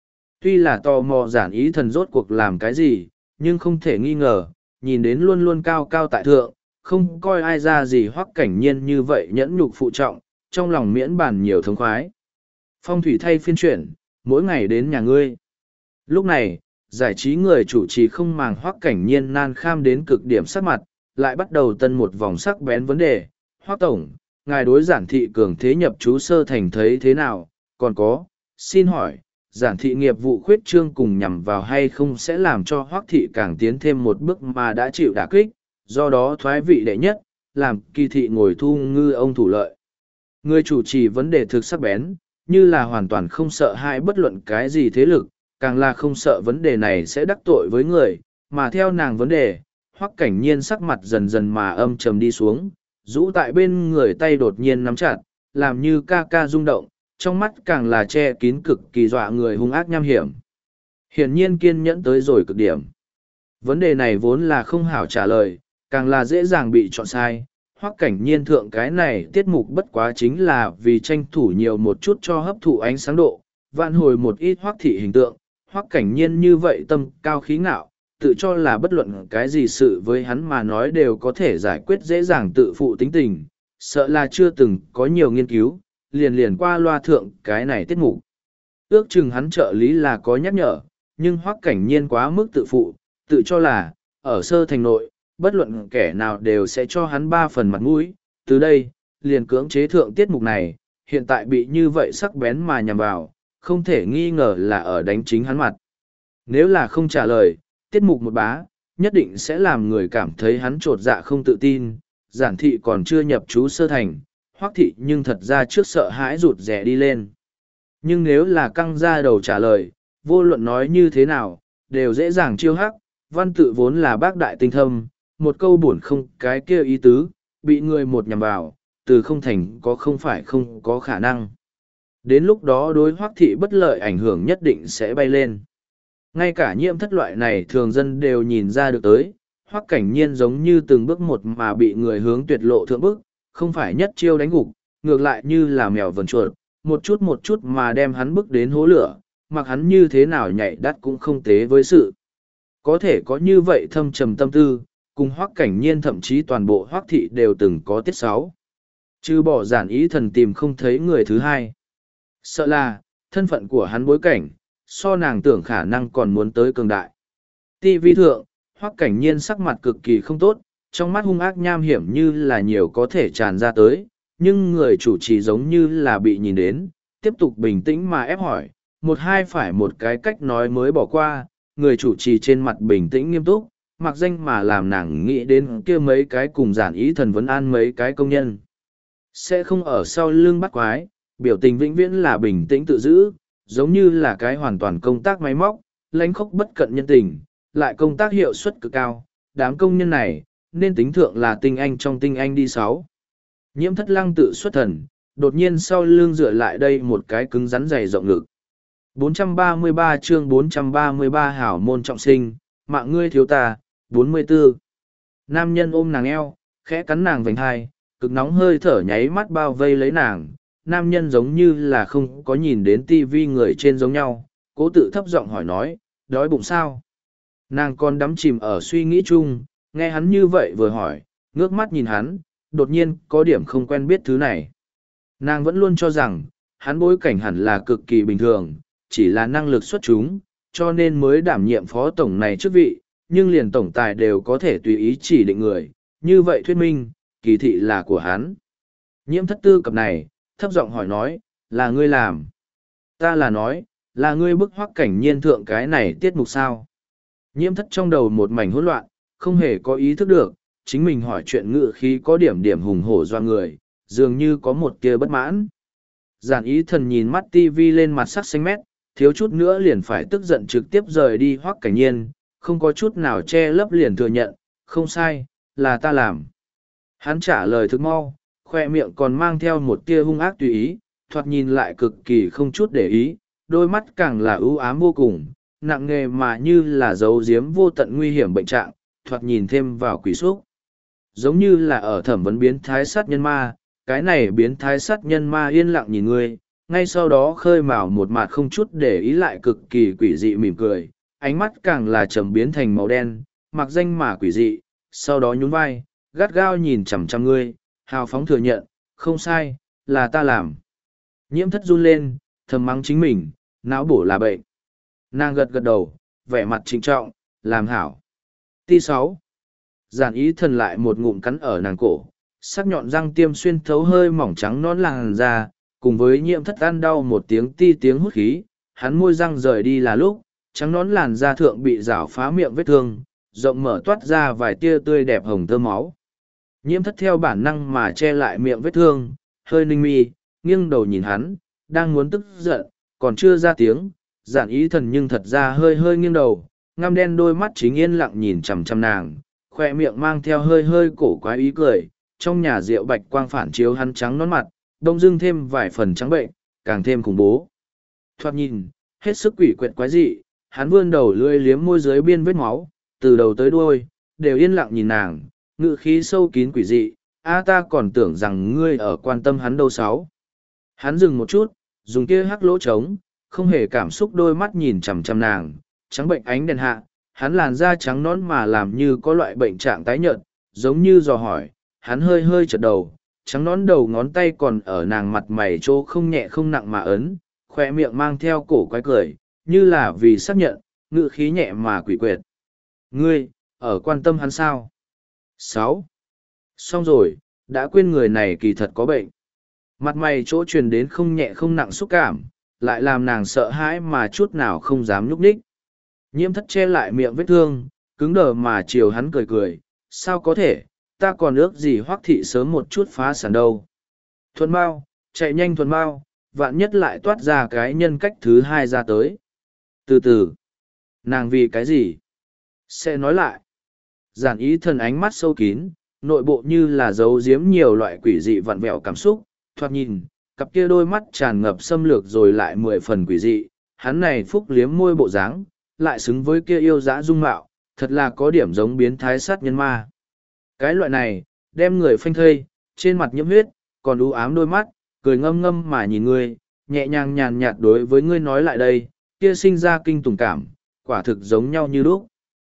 Speaker 1: Tuy là tò mò giản ý thần rốt cuộc làm cái gì, nhưng không thể nghi ngờ, nhìn đến luôn luôn cao cao tại thượng, không coi ai ra gì Hoắc Cảnh Nhiên như vậy nhẫn nhục phụ trọng, trong lòng miễn bàn nhiều thống khoái. Phong thủy thay phiên chuyển, mỗi ngày đến nhà ngươi. Lúc này, giải trí người chủ trì không màng Hoắc Cảnh Nhiên nan kham đến cực điểm sắc mặt, lại bắt đầu tân một vòng sắc bén vấn đề. Hoắc Tổng, ngài đối giản thị cường thế nhập chú sơ thành thấy thế nào? Còn có, xin hỏi, giản thị nghiệp vụ khuyết trương cùng nhằm vào hay không sẽ làm cho Hoắc thị càng tiến thêm một bước mà đã chịu đả kích, do đó thoái vị đệ nhất, làm kỳ thị ngồi thu ngư ông thủ lợi. Người chủ trì vấn đề thực sắc bén, như là hoàn toàn không sợ hãi bất luận cái gì thế lực, càng là không sợ vấn đề này sẽ đắc tội với người, mà theo nàng vấn đề, Hoắc Cảnh Nhiên sắc mặt dần dần mà âm trầm đi xuống, rũ tại bên người tay đột nhiên nắm chặt, làm như ca ca rung động, trong mắt càng là che kín cực kỳ dọa người hung ác nham hiểm. Hiển nhiên kiên nhẫn tới rồi cực điểm. Vấn đề này vốn là không hảo trả lời, càng là dễ dàng bị chọn sai. Hoắc Cảnh Nhiên thượng cái này tiết mục bất quá chính là vì tranh thủ nhiều một chút cho hấp thụ ánh sáng độ, vạn hồi một ít Hoắc thị hình tượng. Hoắc Cảnh Nhiên như vậy tâm cao khí ngạo, tự cho là bất luận cái gì sự với hắn mà nói đều có thể giải quyết dễ dàng tự phụ tính tình, sợ là chưa từng có nhiều nghiên cứu, liền qua loa thượng cái này tiết mục. Ước chừng hắn trợ lý là có nhắc nhở, nhưng Hoắc Cảnh Nhiên quá mức tự phụ, tự cho là, ở sơ thành nội, bất luận kẻ nào đều sẽ cho hắn 3 phần mặt mũi. Từ đây, liền cưỡng chế thượng tiết mục này, hiện tại bị như vậy sắc bén mà nhằm vào, không thể nghi ngờ là ở đánh chính hắn mặt. Nếu là không trả lời, tiết mục một bá, nhất định sẽ làm người cảm thấy hắn trột dạ không tự tin, giản thị còn chưa nhập chú sơ thành, Hoắc thị nhưng thật ra trước sợ hãi rụt rè đi lên. Nhưng nếu là căng ra đầu trả lời, vô luận nói như thế nào, đều dễ dàng chiêu hắc, văn tự vốn là bác đại tinh thâm, một câu buồn không cái kia ý tứ, bị người một nhằm vào, từ không thành có không phải không có khả năng. Đến lúc đó đối Hoắc thị bất lợi ảnh hưởng nhất định sẽ bay lên. Ngay cả Nhiễm Thất loại này thường dân đều nhìn ra được tới, Hoắc Cảnh Nhiên giống như từng bước một mà bị người hướng tuyệt lộ thượng bước, không phải nhất chiêu đánh gục, ngược lại như là mèo vần chuột, một chút mà đem hắn bước đến hố lửa, mặc hắn như thế nào nhảy đắt cũng không tế với sự. Có thể có như vậy thâm trầm tâm tư, cùng Hoắc Cảnh Nhiên thậm chí toàn bộ Hoắc thị đều từng có tiết sáu. Chứ bỏ giản ý thần tìm không thấy người thứ hai. Sợ là, thân phận của hắn bối cảnh, so nàng tưởng khả năng còn muốn tới cường đại. TV thượng, Hoắc Cảnh Nhiên sắc mặt cực kỳ không tốt, trong mắt hung ác nham hiểm như là nhiều có thể tràn ra tới, nhưng người chủ trì giống như là bị nhìn đến, tiếp tục bình tĩnh mà ép hỏi, một hai phải một cái cách nói mới bỏ qua, người chủ trì trên mặt bình tĩnh nghiêm túc, mặc danh mà làm nàng nghĩ đến kia mấy cái cùng giản ý thần vấn an mấy cái công nhân. Sẽ không ở sau lưng bắt quái, biểu tình vĩnh viễn là bình tĩnh tự giữ, giống như là cái hoàn toàn công tác máy móc, lãnh khốc bất cận nhân tình, lại công tác hiệu suất cực cao, đám công nhân này, nên tính thượng là tinh anh trong tinh anh đi sáu. Nhiễm Thất Lăng tự xuất thần, đột nhiên sau lưng dựa lại đây một cái cứng rắn dày rộng ngực. 433 chương 433 hảo môn trọng sinh, mạng ngươi thiếu ta, 44. Nam nhân ôm nàng eo, khẽ cắn nàng vành hai, cực nóng hơi thở nháy mắt bao vây lấy nàng. Nam nhân giống như là không có nhìn đến tivi người trên giống nhau, cố tự thấp giọng hỏi nói, đói bụng sao? Nàng còn đắm chìm ở suy nghĩ chung, nghe hắn như vậy vừa hỏi, ngước mắt nhìn hắn, đột nhiên có điểm không quen biết thứ này. Nàng vẫn luôn cho rằng, hắn bối cảnh hẳn là cực kỳ bình thường, chỉ là năng lực xuất chúng, cho nên mới đảm nhiệm phó tổng này chức vị, nhưng liền tổng tài đều có thể tùy ý chỉ định người, như vậy thuyết minh, kỳ thị là của hắn. Nhiễm Thất tư cập này, thấp giọng hỏi nói, là ngươi làm. Ta là nói, là ngươi bức Hoắc Cảnh Nhiên thượng cái này tiết mục sao. Nhiễm Thất trong đầu một mảnh hỗn loạn, không hề có ý thức được, chính mình hỏi chuyện ngự khí có điểm hùng hổ doa người, dường như có một tia bất mãn. Giản ý thần nhìn mắt tivi lên mặt sắc xanh mét, thiếu chút nữa liền phải tức giận trực tiếp rời đi Hoắc Cảnh Nhiên, không có chút nào che lấp liền thừa nhận, không sai, là ta làm. Hắn trả lời thực mau, khoe miệng còn mang theo một tia hung ác tùy ý, thoạt nhìn lại cực kỳ không chút để ý, đôi mắt càng là ưu ám vô cùng, nặng nề mà như là giấu giếm vô tận nguy hiểm bệnh trạng, thoạt nhìn thêm vào quỷ xúc. Giống như là ở thẩm vấn biến thái sát nhân ma, cái này biến thái sát nhân ma yên lặng nhìn ngươi, ngay sau đó khơi mào một mặt không chút để ý lại cực kỳ quỷ dị mỉm cười, ánh mắt càng là trầm biến thành màu đen, mặc danh mà quỷ dị, sau đó nhún vai, gắt gao nhìn chằm chằm ngươi, hào phóng thừa nhận, không sai, là ta làm. Nhiễm thất run lên, thầm mắng chính mình, não bổ là bệnh. Nàng gật gật đầu, vẻ mặt trịnh trọng, làm hảo. Ti 6. Giản ý thần lại một ngụm cắn ở nàng cổ, sắc nhọn răng tiêm xuyên thấu hơi mỏng trắng nón làn da, cùng với nhiễm thất ăn đau một tiếng ti tiếng hút khí, hắn môi răng rời đi là lúc, trắng nón làn da thượng bị rảo phá miệng vết thương, rộng mở toát ra vài tia tươi đẹp hồng tơ máu. Nhiễm thất theo bản năng mà che lại miệng vết thương, hơi ninh mi, nghiêng đầu nhìn hắn, đang muốn tức giận, còn chưa ra tiếng, giản ý thần nhưng thật ra hơi hơi nghiêng đầu, ngăm đen đôi mắt chính yên lặng nhìn chằm chằm nàng, khoe miệng mang theo hơi hơi cổ quái ý cười, trong nhà rượu bạch quang phản chiếu hắn trắng nón mặt, đông dưng thêm vài phần trắng bệnh, càng thêm khủng bố. Thoạt nhìn, hết sức quỷ quyệt quái dị, hắn vươn đầu lưỡi liếm môi dưới biên vết máu, từ đầu tới đuôi, đều yên lặng nhìn nàng, ngự khí sâu kín quỷ dị, ta còn tưởng rằng ngươi ở quan tâm hắn đâu sáu. Hắn dừng một chút, dùng kia hắc lỗ trống, không hề cảm xúc đôi mắt nhìn chằm chằm nàng, trắng bệnh ánh đèn hạ, hắn làn da trắng nón mà làm như có loại bệnh trạng tái nhợt, giống như dò hỏi, hắn hơi hơi chật đầu, trắng nón đầu ngón tay còn ở nàng mặt mày chỗ không nhẹ không nặng mà ấn, khoe miệng mang theo cổ quái cười, như là vì xác nhận, ngự khí nhẹ mà quỷ quyệt. Ngươi, ở quan tâm hắn sao? 6. Xong rồi, đã quên người này kỳ thật có bệnh. Mặt mày chỗ truyền đến không nhẹ không nặng xúc cảm, lại làm nàng sợ hãi mà chút nào không dám nhúc nhích. Nhiễm thất che lại miệng vết thương, cứng đờ mà chiều hắn cười cười, sao có thể, ta còn ước gì Hoắc thị sớm một chút phá sản đâu. Thuần bao, chạy nhanh thuần bao, vạn nhất lại toát ra cái nhân cách thứ hai ra tới. Từ từ, nàng vì cái gì? Sẽ nói lại. Giản ý thần ánh mắt sâu kín, nội bộ như là giấu giếm nhiều loại quỷ dị vặn vẹo cảm xúc, thoạt nhìn, cặp kia đôi mắt tràn ngập xâm lược rồi lại 10 phần quỷ dị, hắn này phúc liếm môi bộ dáng, lại xứng với kia yêu dã dung mạo, thật là có điểm giống biến thái sát nhân ma. Cái loại này, đem người phanh thây, trên mặt nhiễm huyết, còn u ám đôi mắt, cười ngâm ngâm mà nhìn ngươi, nhẹ nhàng nhàn nhạt đối với ngươi nói lại đây, kia sinh ra kinh tủng cảm, quả thực giống nhau như lúc.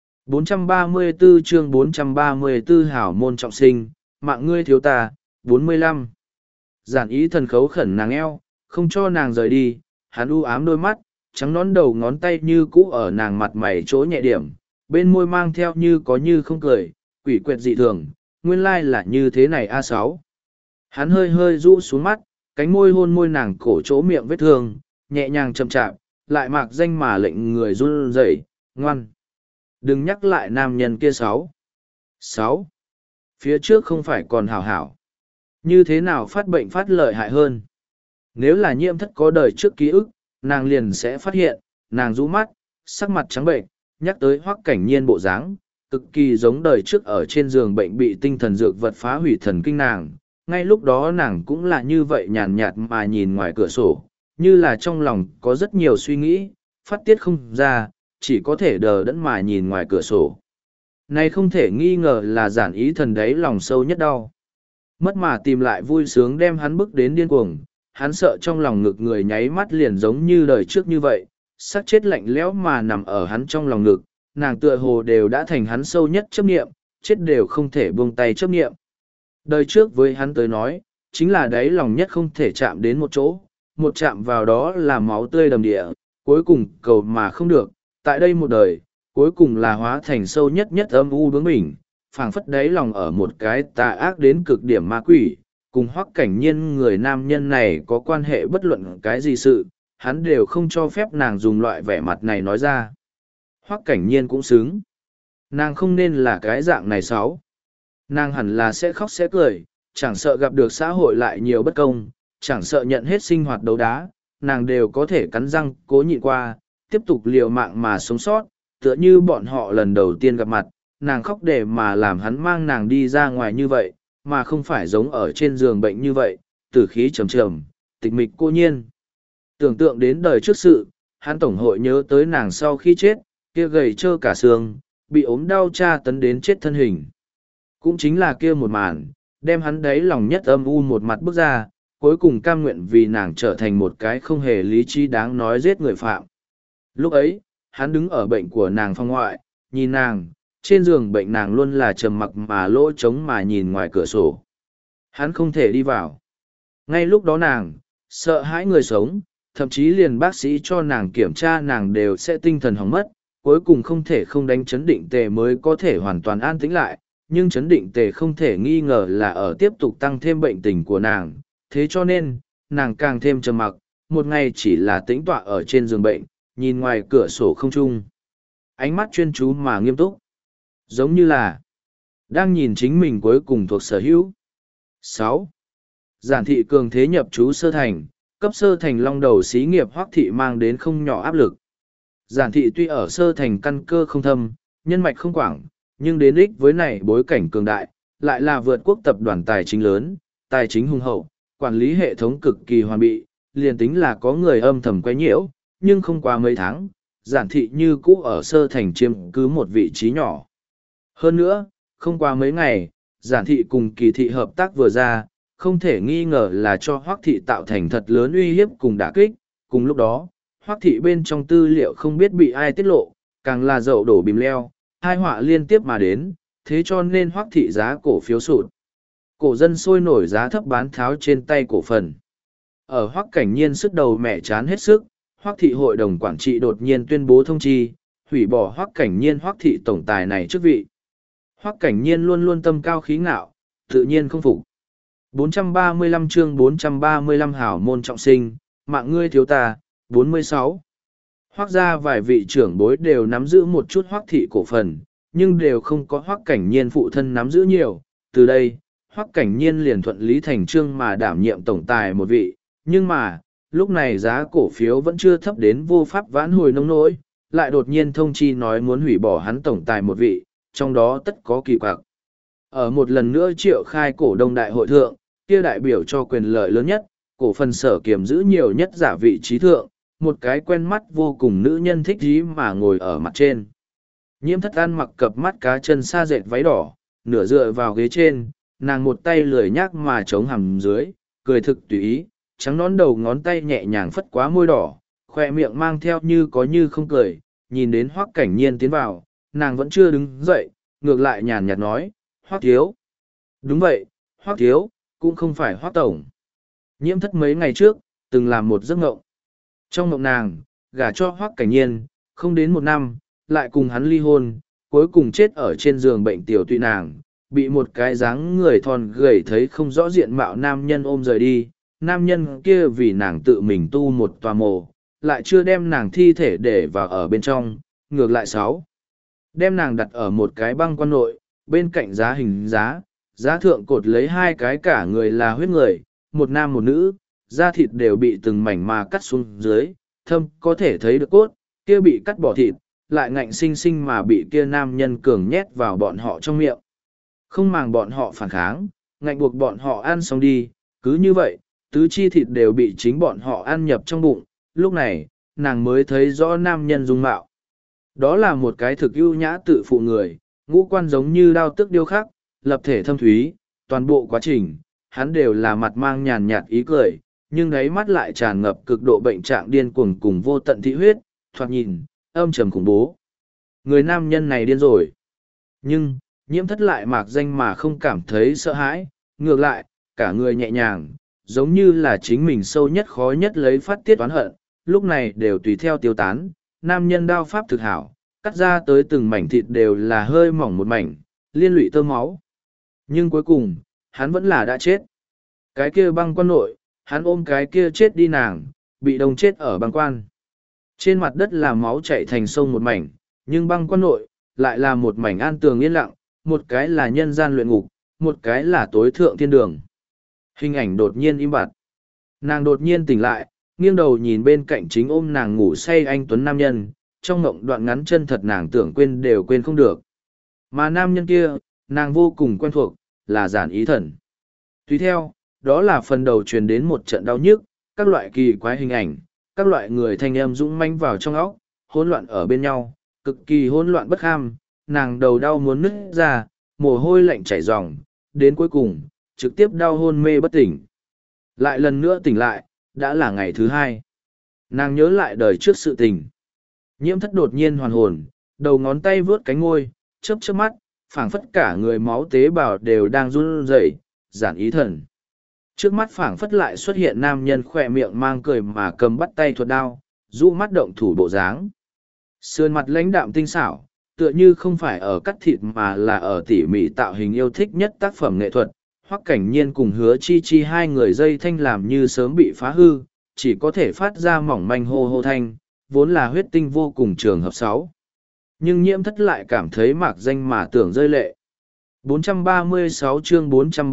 Speaker 1: 434 chương 434 hảo môn trọng sinh, mạng ngươi thiếu ta, 45. Giản ý thần khấu khẩn nàng eo, không cho nàng rời đi, hắn u ám đôi mắt, trắng nón đầu ngón tay như cũ ở nàng mặt mày chỗ nhẹ điểm, bên môi mang theo như có như không cười, quỷ quyệt dị thường, nguyên lai là như thế này A6. Hắn hơi hơi rũ xuống mắt, cánh môi hôn môi nàng cổ chỗ miệng vết thương, nhẹ nhàng chậm chạp, lại mạc danh mà lệnh người run rẩy, ngoan. Đừng nhắc lại nam nhân kia 6. Phía trước không phải còn hảo hảo. Như thế nào phát bệnh phát lợi hại hơn? Nếu là nhiễm thất có đời trước ký ức, nàng liền sẽ phát hiện, nàng rũ mắt, sắc mặt trắng bệnh, nhắc tới Hoắc Cảnh Nhiên bộ dáng, cực kỳ giống đời trước ở trên giường bệnh bị tinh thần dược vật phá hủy thần kinh nàng. Ngay lúc đó nàng cũng là như vậy nhàn nhạt mà nhìn ngoài cửa sổ, như là trong lòng có rất nhiều suy nghĩ, phát tiết không ra, chỉ có thể đờ đẫn mà nhìn ngoài cửa sổ. Này không thể nghi ngờ là giản ý thần đấy lòng sâu nhất đau. Mất mà tìm lại vui sướng đem hắn bức đến điên cuồng, hắn sợ trong lòng ngực người nháy mắt liền giống như đời trước như vậy, xác chết lạnh lẽo mà nằm ở hắn trong lòng ngực, nàng tựa hồ đều đã thành hắn sâu nhất chấp niệm, chết đều không thể buông tay chấp niệm. Đời trước với hắn tới nói, chính là đáy lòng nhất không thể chạm đến một chỗ, một chạm vào đó là máu tươi đầm địa, cuối cùng cầu mà không được, tại đây một đời, cuối cùng là hóa thành sâu nhất nhất âm u bướng bỉnh, phảng phất đáy lòng ở một cái tà ác đến cực điểm ma quỷ, cùng Hoắc Cảnh Nhiên người nam nhân này có quan hệ bất luận cái gì sự, hắn đều không cho phép nàng dùng loại vẻ mặt này nói ra. Hoắc Cảnh Nhiên cũng xứng. Nàng không nên là cái dạng này 6. Nàng hẳn là sẽ khóc sẽ cười, chẳng sợ gặp được xã hội lại nhiều bất công, chẳng sợ nhận hết sinh hoạt đấu đá, nàng đều có thể cắn răng cố nhịn qua, tiếp tục liều mạng mà sống sót, tựa như bọn họ lần đầu tiên gặp mặt, nàng khóc để mà làm hắn mang nàng đi ra ngoài như vậy, mà không phải giống ở trên giường bệnh như vậy, tử khí trầm trầm, tịch mịch cô nhiên. Tưởng tượng đến đời trước sự, hắn tổng hội nhớ tới nàng sau khi chết, kia gầy trơ cả xương, bị ốm đau tra tấn đến chết thân hình. Cũng chính là kia một màn, đem hắn đấy lòng nhất âm u một mặt bước ra, cuối cùng cam nguyện vì nàng trở thành một cái không hề lý trí đáng nói giết người phạm. Lúc ấy, hắn đứng ở bệnh của nàng phòng ngoại, nhìn nàng, trên giường bệnh nàng luôn là trầm mặc mà lỗ trống mà nhìn ngoài cửa sổ. Hắn không thể đi vào. Ngay lúc đó nàng, sợ hãi người sống, thậm chí liền bác sĩ cho nàng kiểm tra nàng đều sẽ tinh thần hỏng mất, cuối cùng không thể không đánh chấn định tề mới có thể hoàn toàn an tĩnh lại, nhưng chấn định tề không thể nghi ngờ là ở tiếp tục tăng thêm bệnh tình của nàng, thế cho nên, nàng càng thêm trầm mặc, một ngày chỉ là tĩnh tọa ở trên giường bệnh, nhìn ngoài cửa sổ không trung. Ánh mắt chuyên chú mà nghiêm túc, giống như là đang nhìn chính mình cuối cùng thuộc sở hữu. 6. Giản thị cường thế nhập trú sơ thành, cấp sơ thành long đầu xí nghiệp Hoắc thị mang đến không nhỏ áp lực. Giản thị tuy ở sơ thành căn cơ không thâm, nhân mạch không quảng, nhưng đến ích với này bối cảnh cường đại, lại là vượt quốc tập đoàn tài chính lớn, tài chính hùng hậu, quản lý hệ thống cực kỳ hoàn bị, liền tính là có người âm thầm quấy nhiễu, nhưng không qua mấy tháng, giản thị như cũ ở sơ thành chiếm cứ một vị trí nhỏ. Hơn nữa, không qua mấy ngày, giản thị cùng kỳ thị hợp tác vừa ra, không thể nghi ngờ là cho Hoắc thị tạo thành thật lớn uy hiếp cùng đả kích, cùng lúc đó, Hoắc thị bên trong tư liệu không biết bị ai tiết lộ, càng là dậu đổ bìm leo, hai họa liên tiếp mà đến, thế cho nên Hoắc thị giá cổ phiếu sụt. Cổ dân sôi nổi giá thấp bán tháo trên tay cổ phần. Ở Hoắc Cảnh Nhiên sức đầu mẹ chán hết sức, Hoắc thị hội đồng quản trị đột nhiên tuyên bố thông chi, hủy bỏ Hoắc Cảnh Nhiên Hoắc thị tổng tài này chức vị. Hoắc Cảnh Nhiên luôn luôn tâm cao khí ngạo, tự nhiên không phục. 435 chương 435 hảo môn trọng sinh, mạng ngươi thiếu ta, 46. Hoắc gia vài vị trưởng bối đều nắm giữ một chút Hoắc thị cổ phần, nhưng đều không có Hoắc Cảnh Nhiên phụ thân nắm giữ nhiều. Từ đây, Hoắc Cảnh Nhiên liền thuận lý thành chương mà đảm nhiệm tổng tài một vị, nhưng mà, lúc này giá cổ phiếu vẫn chưa thấp đến vô pháp vãn hồi nông nỗi, lại đột nhiên thông chi nói muốn hủy bỏ hắn tổng tài một vị, trong đó tất có kỳ quặc. Ở một lần nữa triệu khai cổ đông đại hội thượng, kia đại biểu cho quyền lợi lớn nhất, cổ phần sở kiểm giữ nhiều nhất giả vị trí thượng, một cái quen mắt vô cùng nữ nhân thích dí mà ngồi ở mặt trên. Nhiễm Thất An mặc cặp mắt cá chân sa dệt váy đỏ, nửa dựa vào ghế trên, nàng một tay lười nhác mà chống hầm dưới, cười thực tùy ý, trắng nón đầu ngón tay nhẹ nhàng phất quá môi đỏ, khoe miệng mang theo như có như không cười, nhìn đến Hoắc Cảnh Nhiên tiến vào, nàng vẫn chưa đứng dậy, ngược lại nhàn nhạt nói, Hoắc thiếu. Đúng vậy, Hoắc thiếu, cũng không phải Hoắc tổng. Nhiễm Thất mấy ngày trước, từng làm một giấc ngộng. Trong ngộng nàng, gả cho Hoắc Cảnh Nhiên, không đến một năm, lại cùng hắn ly hôn, cuối cùng chết ở trên giường bệnh tiểu tụy nàng, bị một cái dáng người thon gầy thấy không rõ diện mạo nam nhân ôm rời đi. Nam nhân kia vì nàng tự mình tu một tòa mồ, lại chưa đem nàng thi thể để vào ở bên trong, ngược lại 6. Đem nàng đặt ở một cái băng quan nội, bên cạnh giá hình giá, giá thượng cột lấy hai cái cả người là huyết người, một nam một nữ, da thịt đều bị từng mảnh mà cắt xuống dưới, thâm có thể thấy được cốt, kia bị cắt bỏ thịt, lại ngạnh sinh sinh mà bị kia nam nhân cường nhét vào bọn họ trong miệng. Không màng bọn họ phản kháng, ngạnh buộc bọn họ ăn xong đi, cứ như vậy, tứ chi thịt đều bị chính bọn họ ăn nhập trong bụng, lúc này, nàng mới thấy rõ nam nhân dung mạo. Đó là một cái thực ưu nhã tự phụ người, ngũ quan giống như đao tức điêu khắc, lập thể thâm thúy, toàn bộ quá trình, hắn đều là mặt mang nhàn nhạt ý cười, nhưng đáy mắt lại tràn ngập cực độ bệnh trạng điên cuồng cùng vô tận thị huyết, thoạt nhìn, âm trầm khủng bố. Người nam nhân này điên rồi. Nhưng, Nhiễm Thất lại mạc danh mà không cảm thấy sợ hãi, ngược lại, cả người nhẹ nhàng, giống như là chính mình sâu nhất khó nhất lấy phát tiết oán hận, lúc này đều tùy theo tiêu tán, nam nhân đao pháp thực hảo, cắt ra tới từng mảnh thịt đều là hơi mỏng một mảnh, liên lụy tơ máu. Nhưng cuối cùng, hắn vẫn là đã chết. Cái kia băng quan nội, hắn ôm cái kia chết đi nàng, bị đông chết ở băng quan. Trên mặt đất là máu chảy thành sông một mảnh, nhưng băng quan nội, lại là một mảnh an tường yên lặng, một cái là nhân gian luyện ngục, một cái là tối thượng thiên đường. Hình ảnh đột nhiên im bặt. Nàng đột nhiên tỉnh lại, nghiêng đầu nhìn bên cạnh chính ôm nàng ngủ say anh tuấn nam nhân, trong ngộng đoạn ngắn chân thật nàng tưởng quên đều quên không được. Mà nam nhân kia, nàng vô cùng quen thuộc, là Giản Ý Thần. Tùy theo, đó là phần đầu truyền đến một trận đau nhức, các loại kỳ quái hình ảnh, các loại người thanh âm dũng manh vào trong óc, hỗn loạn ở bên nhau, cực kỳ hỗn loạn bất kham, nàng đầu đau muốn nứt ra, mồ hôi lạnh chảy ròng, đến cuối cùng, trực tiếp đau hôn mê bất tỉnh. Lại lần nữa tỉnh lại, đã là ngày thứ hai. Nàng nhớ lại đời trước sự tình. Nhiễm thất đột nhiên hoàn hồn, đầu ngón tay vướt cánh ngôi, chớp chớp mắt, phảng phất cả người máu tế bào đều đang run rẩy, giản ý thần. Trước mắt phảng phất lại xuất hiện nam nhân khỏe miệng mang cười mà cầm bắt tay thuật đao, rũ mắt động thủ bộ dáng. Sườn mặt lãnh đạm tinh xảo, tựa như không phải ở cắt thịt mà là ở tỉ mỉ tạo hình yêu thích nhất tác phẩm nghệ thuật. Hoắc Cảnh Nhiên cùng Hứa Chi Chi hai người dây thanh làm như sớm bị phá hư, chỉ có thể phát ra mỏng manh hô hô thanh, vốn là huyết tinh vô cùng trường hợp 6. Nhưng Nhiễm thất lại cảm thấy mạc danh mà tưởng rơi lệ. 436 chương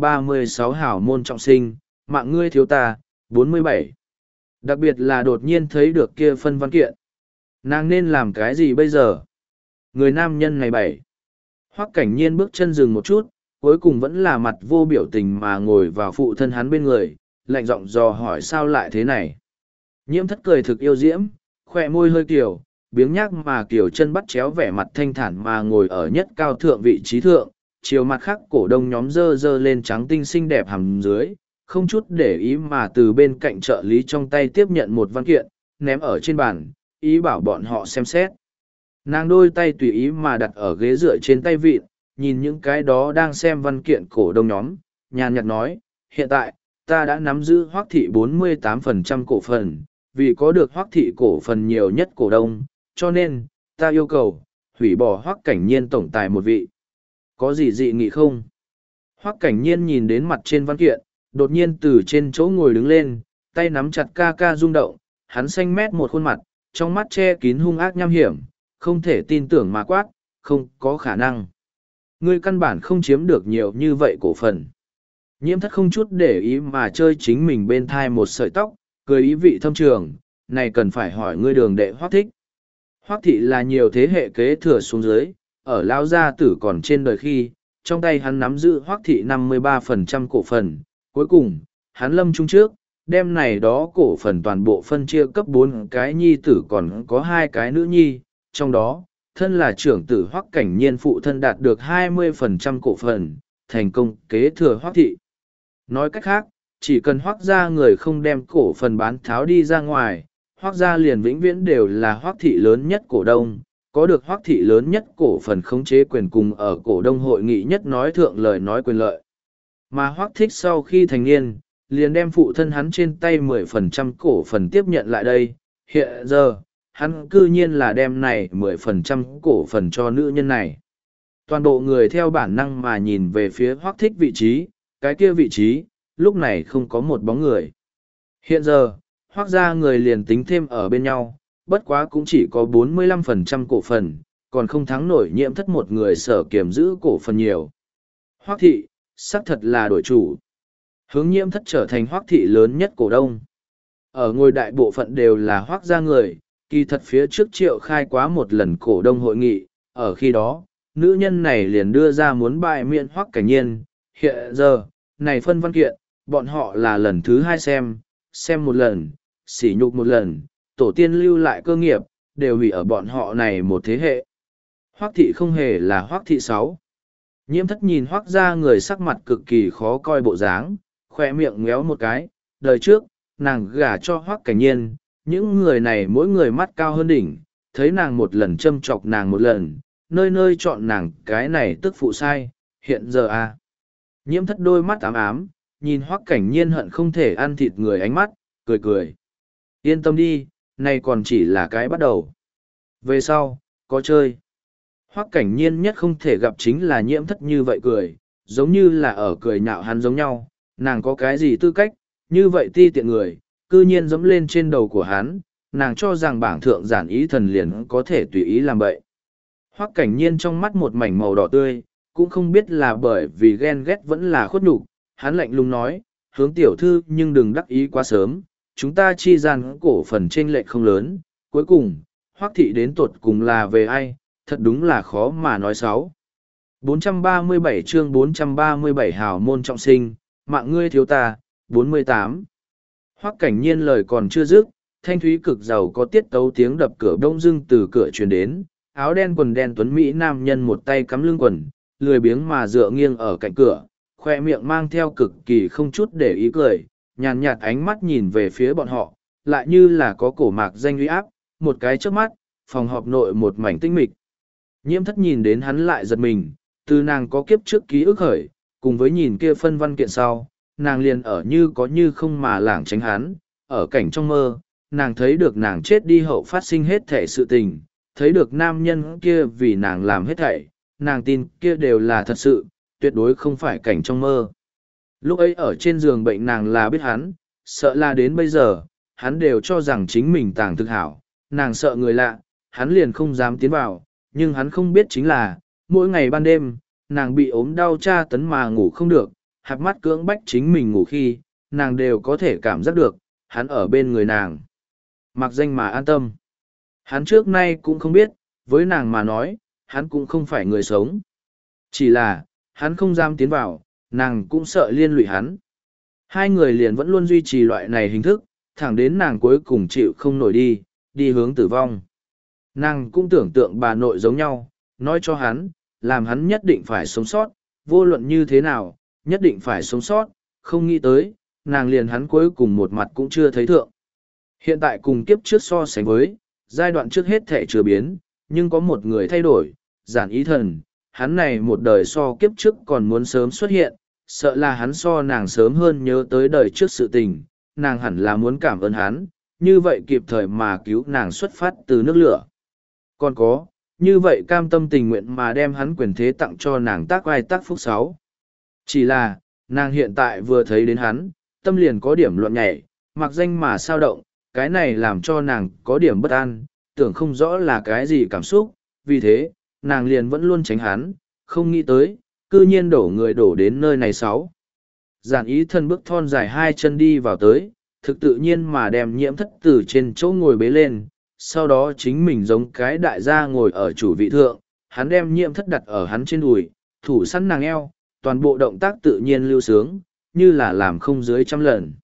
Speaker 1: 436 hảo môn trọng sinh, mạng ngươi thiếu ta, 47. Đặc biệt là đột nhiên thấy được kia phân văn kiện. Nàng nên làm cái gì bây giờ? Người nam nhân này 7. Hoắc Cảnh Nhiên bước chân dừng một chút, cuối cùng vẫn là mặt vô biểu tình mà ngồi vào phụ thân hắn bên người, lạnh giọng dò hỏi sao lại thế này. Nhiễm thất cười thực yêu diễm, khỏe môi hơi kiểu, biếng nhác mà kiểu chân bắt chéo vẻ mặt thanh thản mà ngồi ở nhất cao thượng vị trí thượng, chiều mặt khác cổ đông nhóm dơ dơ lên trắng tinh xinh đẹp hầm dưới, không chút để ý mà từ bên cạnh trợ lý trong tay tiếp nhận một văn kiện, ném ở trên bàn, ý bảo bọn họ xem xét. Nàng đôi tay tùy ý mà đặt ở ghế dựa trên tay vịn, nhìn những cái đó đang xem văn kiện cổ đông nhóm, nhàn nhạt nói, hiện tại, ta đã nắm giữ Hoắc thị 48% cổ phần, vì có được Hoắc thị cổ phần nhiều nhất cổ đông, cho nên, ta yêu cầu, hủy bỏ Hoắc Cảnh Nhiên tổng tài một vị. Có gì dị nghị không? Hoắc Cảnh Nhiên nhìn đến mặt trên văn kiện, đột nhiên từ trên chỗ ngồi đứng lên, tay nắm chặt ca ca rung động, hắn xanh mét một khuôn mặt, trong mắt che kín hung ác nham hiểm, không thể tin tưởng mà quát, không có khả năng. Ngươi căn bản không chiếm được nhiều như vậy cổ phần. Nhiễm thất không chút để ý mà chơi chính mình bên thai một sợi tóc, cười ý vị thâm trường, này cần phải hỏi ngươi đường đệ Hoắc thích. Hoắc thị là nhiều thế hệ kế thừa xuống dưới, ở lao gia tử còn trên đời khi, trong tay hắn nắm giữ Hoắc thị 53% cổ phần, cuối cùng, hắn lâm trung trước, đem này đó cổ phần toàn bộ phân chia cấp 4 cái nhi tử còn có 2 cái nữ nhi, trong đó, thân là trưởng tử Hoắc Cảnh Nhiên phụ thân đạt được 20% cổ phần, thành công kế thừa Hoắc thị. Nói cách khác, chỉ cần Hoắc gia người không đem cổ phần bán tháo đi ra ngoài, Hoắc gia liền vĩnh viễn đều là Hoắc thị lớn nhất cổ đông, có được Hoắc thị lớn nhất cổ phần khống chế quyền cùng ở cổ đông hội nghị nhất nói thượng lời nói quyền lợi. Mà Hoắc thích sau khi thành niên, liền đem phụ thân hắn trên tay 10% cổ phần tiếp nhận lại đây. Hiện giờ, hắn cư nhiên là đem này 10% cổ phần cho nữ nhân này. Toàn bộ người theo bản năng mà nhìn về phía Hoắc thích vị trí, cái kia vị trí, lúc này không có một bóng người. Hiện giờ, Hoắc gia người liền tính thêm ở bên nhau, bất quá cũng chỉ có 45% cổ phần, còn không thắng nổi Nhiễm thất một người sở kiểm giữ cổ phần nhiều. Hoắc thị, xác thật là đổi chủ. Hướng Nhiễm thất trở thành Hoắc thị lớn nhất cổ đông. Ở ngôi đại bộ phận đều là Hoắc gia người, kỳ thật phía trước Triệu khai quá một lần cổ đông hội nghị, ở khi đó, nữ nhân này liền đưa ra muốn bại miễn Hoắc Cảnh Nhiên. Hiện giờ, này phân văn kiện, bọn họ là lần thứ hai xem một lần, sỉ nhục một lần, tổ tiên lưu lại cơ nghiệp, đều hủy ở bọn họ này một thế hệ. Hoắc thị không hề là Hoắc thị 6. Nhiễm thất nhìn Hoắc gia người sắc mặt cực kỳ khó coi bộ dáng, khoe miệng ngéo một cái, đời trước, nàng gả cho Hoắc Cảnh Nhiên, những người này mỗi người mắt cao hơn đỉnh, thấy nàng một lần châm chọc nàng một lần, nơi nơi chọn nàng cái này tức phụ sai, hiện giờ à. Nhiễm thất đôi mắt ám ám, nhìn Hoắc Cảnh Nhiên hận không thể ăn thịt người ánh mắt, cười cười. Yên tâm đi, này còn chỉ là cái bắt đầu. Về sau, có chơi. Hoắc Cảnh Nhiên nhất không thể gặp chính là Nhiễm thất như vậy cười, giống như là ở cười nhạo hắn giống nhau, nàng có cái gì tư cách, như vậy ti tiện người, cư nhiên dẫm lên trên đầu của hắn, nàng cho rằng bảng thượng giản ý thần liền có thể tùy ý làm bậy. Hoắc Cảnh Nhiên trong mắt một mảnh màu đỏ tươi, cũng không biết là bởi vì ghen ghét vẫn là khuất nhục, hắn lạnh lùng nói, hướng tiểu thư nhưng đừng đắc ý quá sớm, chúng ta chi gian cổ phần chênh lệch không lớn, cuối cùng, Hoắc thị đến tột cùng là về ai, thật đúng là khó mà nói xấu. 437 chương 437 hào môn trọng sinh, mạng ngươi thiếu ta, 48. Hoắc Cảnh Nhiên lời còn chưa dứt, thanh thúy cực giàu có tiết tấu tiếng đập cửa đông dưng từ cửa truyền đến, áo đen quần đen tuấn Mỹ nam nhân một tay cắm lưng quần, lười biếng mà dựa nghiêng ở cạnh cửa, khoe miệng mang theo cực kỳ không chút để ý cười, nhàn nhạt ánh mắt nhìn về phía bọn họ, lại như là có cổ mạc danh uy áp, một cái trước mắt, phòng họp nội một mảnh tinh mịch. Nhiễm thất nhìn đến hắn lại giật mình, từ nàng có kiếp trước ký ức khởi, cùng với nhìn kia phân văn kiện sau, nàng liền ở như có như không mà lảng tránh hắn, ở cảnh trong mơ, nàng thấy được nàng chết đi hậu phát sinh hết thể sự tình, thấy được nam nhân kia vì nàng làm hết thảy, nàng tin kia đều là thật sự, tuyệt đối không phải cảnh trong mơ. Lúc ấy ở trên giường bệnh nàng là biết hắn, sợ là đến bây giờ, hắn đều cho rằng chính mình tàng thực hảo, nàng sợ người lạ, hắn liền không dám tiến vào, nhưng hắn không biết chính là, mỗi ngày ban đêm, nàng bị ốm đau tra tấn mà ngủ không được, hạt mắt cưỡng bách chính mình ngủ khi, nàng đều có thể cảm giác được, hắn ở bên người nàng. Mặc danh mà an tâm. Hắn trước nay cũng không biết, với nàng mà nói, hắn cũng không phải người sống. Chỉ là, hắn không dám tiến vào, nàng cũng sợ liên lụy hắn. Hai người liền vẫn luôn duy trì loại này hình thức, thẳng đến nàng cuối cùng chịu không nổi đi hướng tử vong. Nàng cũng tưởng tượng bà nội giống nhau, nói cho hắn, làm hắn nhất định phải sống sót, vô luận như thế nào, nhất định phải sống sót, không nghĩ tới, nàng liền hắn cuối cùng một mặt cũng chưa thấy thượng. Hiện tại cùng kiếp trước so sánh với, giai đoạn trước hết thể chưa biến, nhưng có một người thay đổi, Giản Ý Thần, hắn này một đời so kiếp trước còn muốn sớm xuất hiện, sợ là hắn so nàng sớm hơn nhớ tới đời trước sự tình, nàng hẳn là muốn cảm ơn hắn, như vậy kịp thời mà cứu nàng xuất phát từ nước lửa. Còn có, như vậy cam tâm tình nguyện mà đem hắn quyền thế tặng cho nàng tác vai tác phúc 6. Chỉ là, nàng hiện tại vừa thấy đến hắn, tâm liền có điểm loạn nhảy, mặc danh mà sao động, cái này làm cho nàng có điểm bất an, tưởng không rõ là cái gì cảm xúc, vì thế, nàng liền vẫn luôn tránh hắn, không nghĩ tới, cư nhiên đổ người đổ đến nơi này 6. Giản Ý Thần bước thon dài hai chân đi vào tới, thực tự nhiên mà đem Nhiễm Thất từ trên chỗ ngồi bế lên, sau đó chính mình giống cái đại gia ngồi ở chủ vị thượng, hắn đem Nhiễm Thất đặt ở hắn trên đùi, thủ sẵn nàng eo, toàn bộ động tác tự nhiên lưu sướng, như là làm không dưới 100 lần.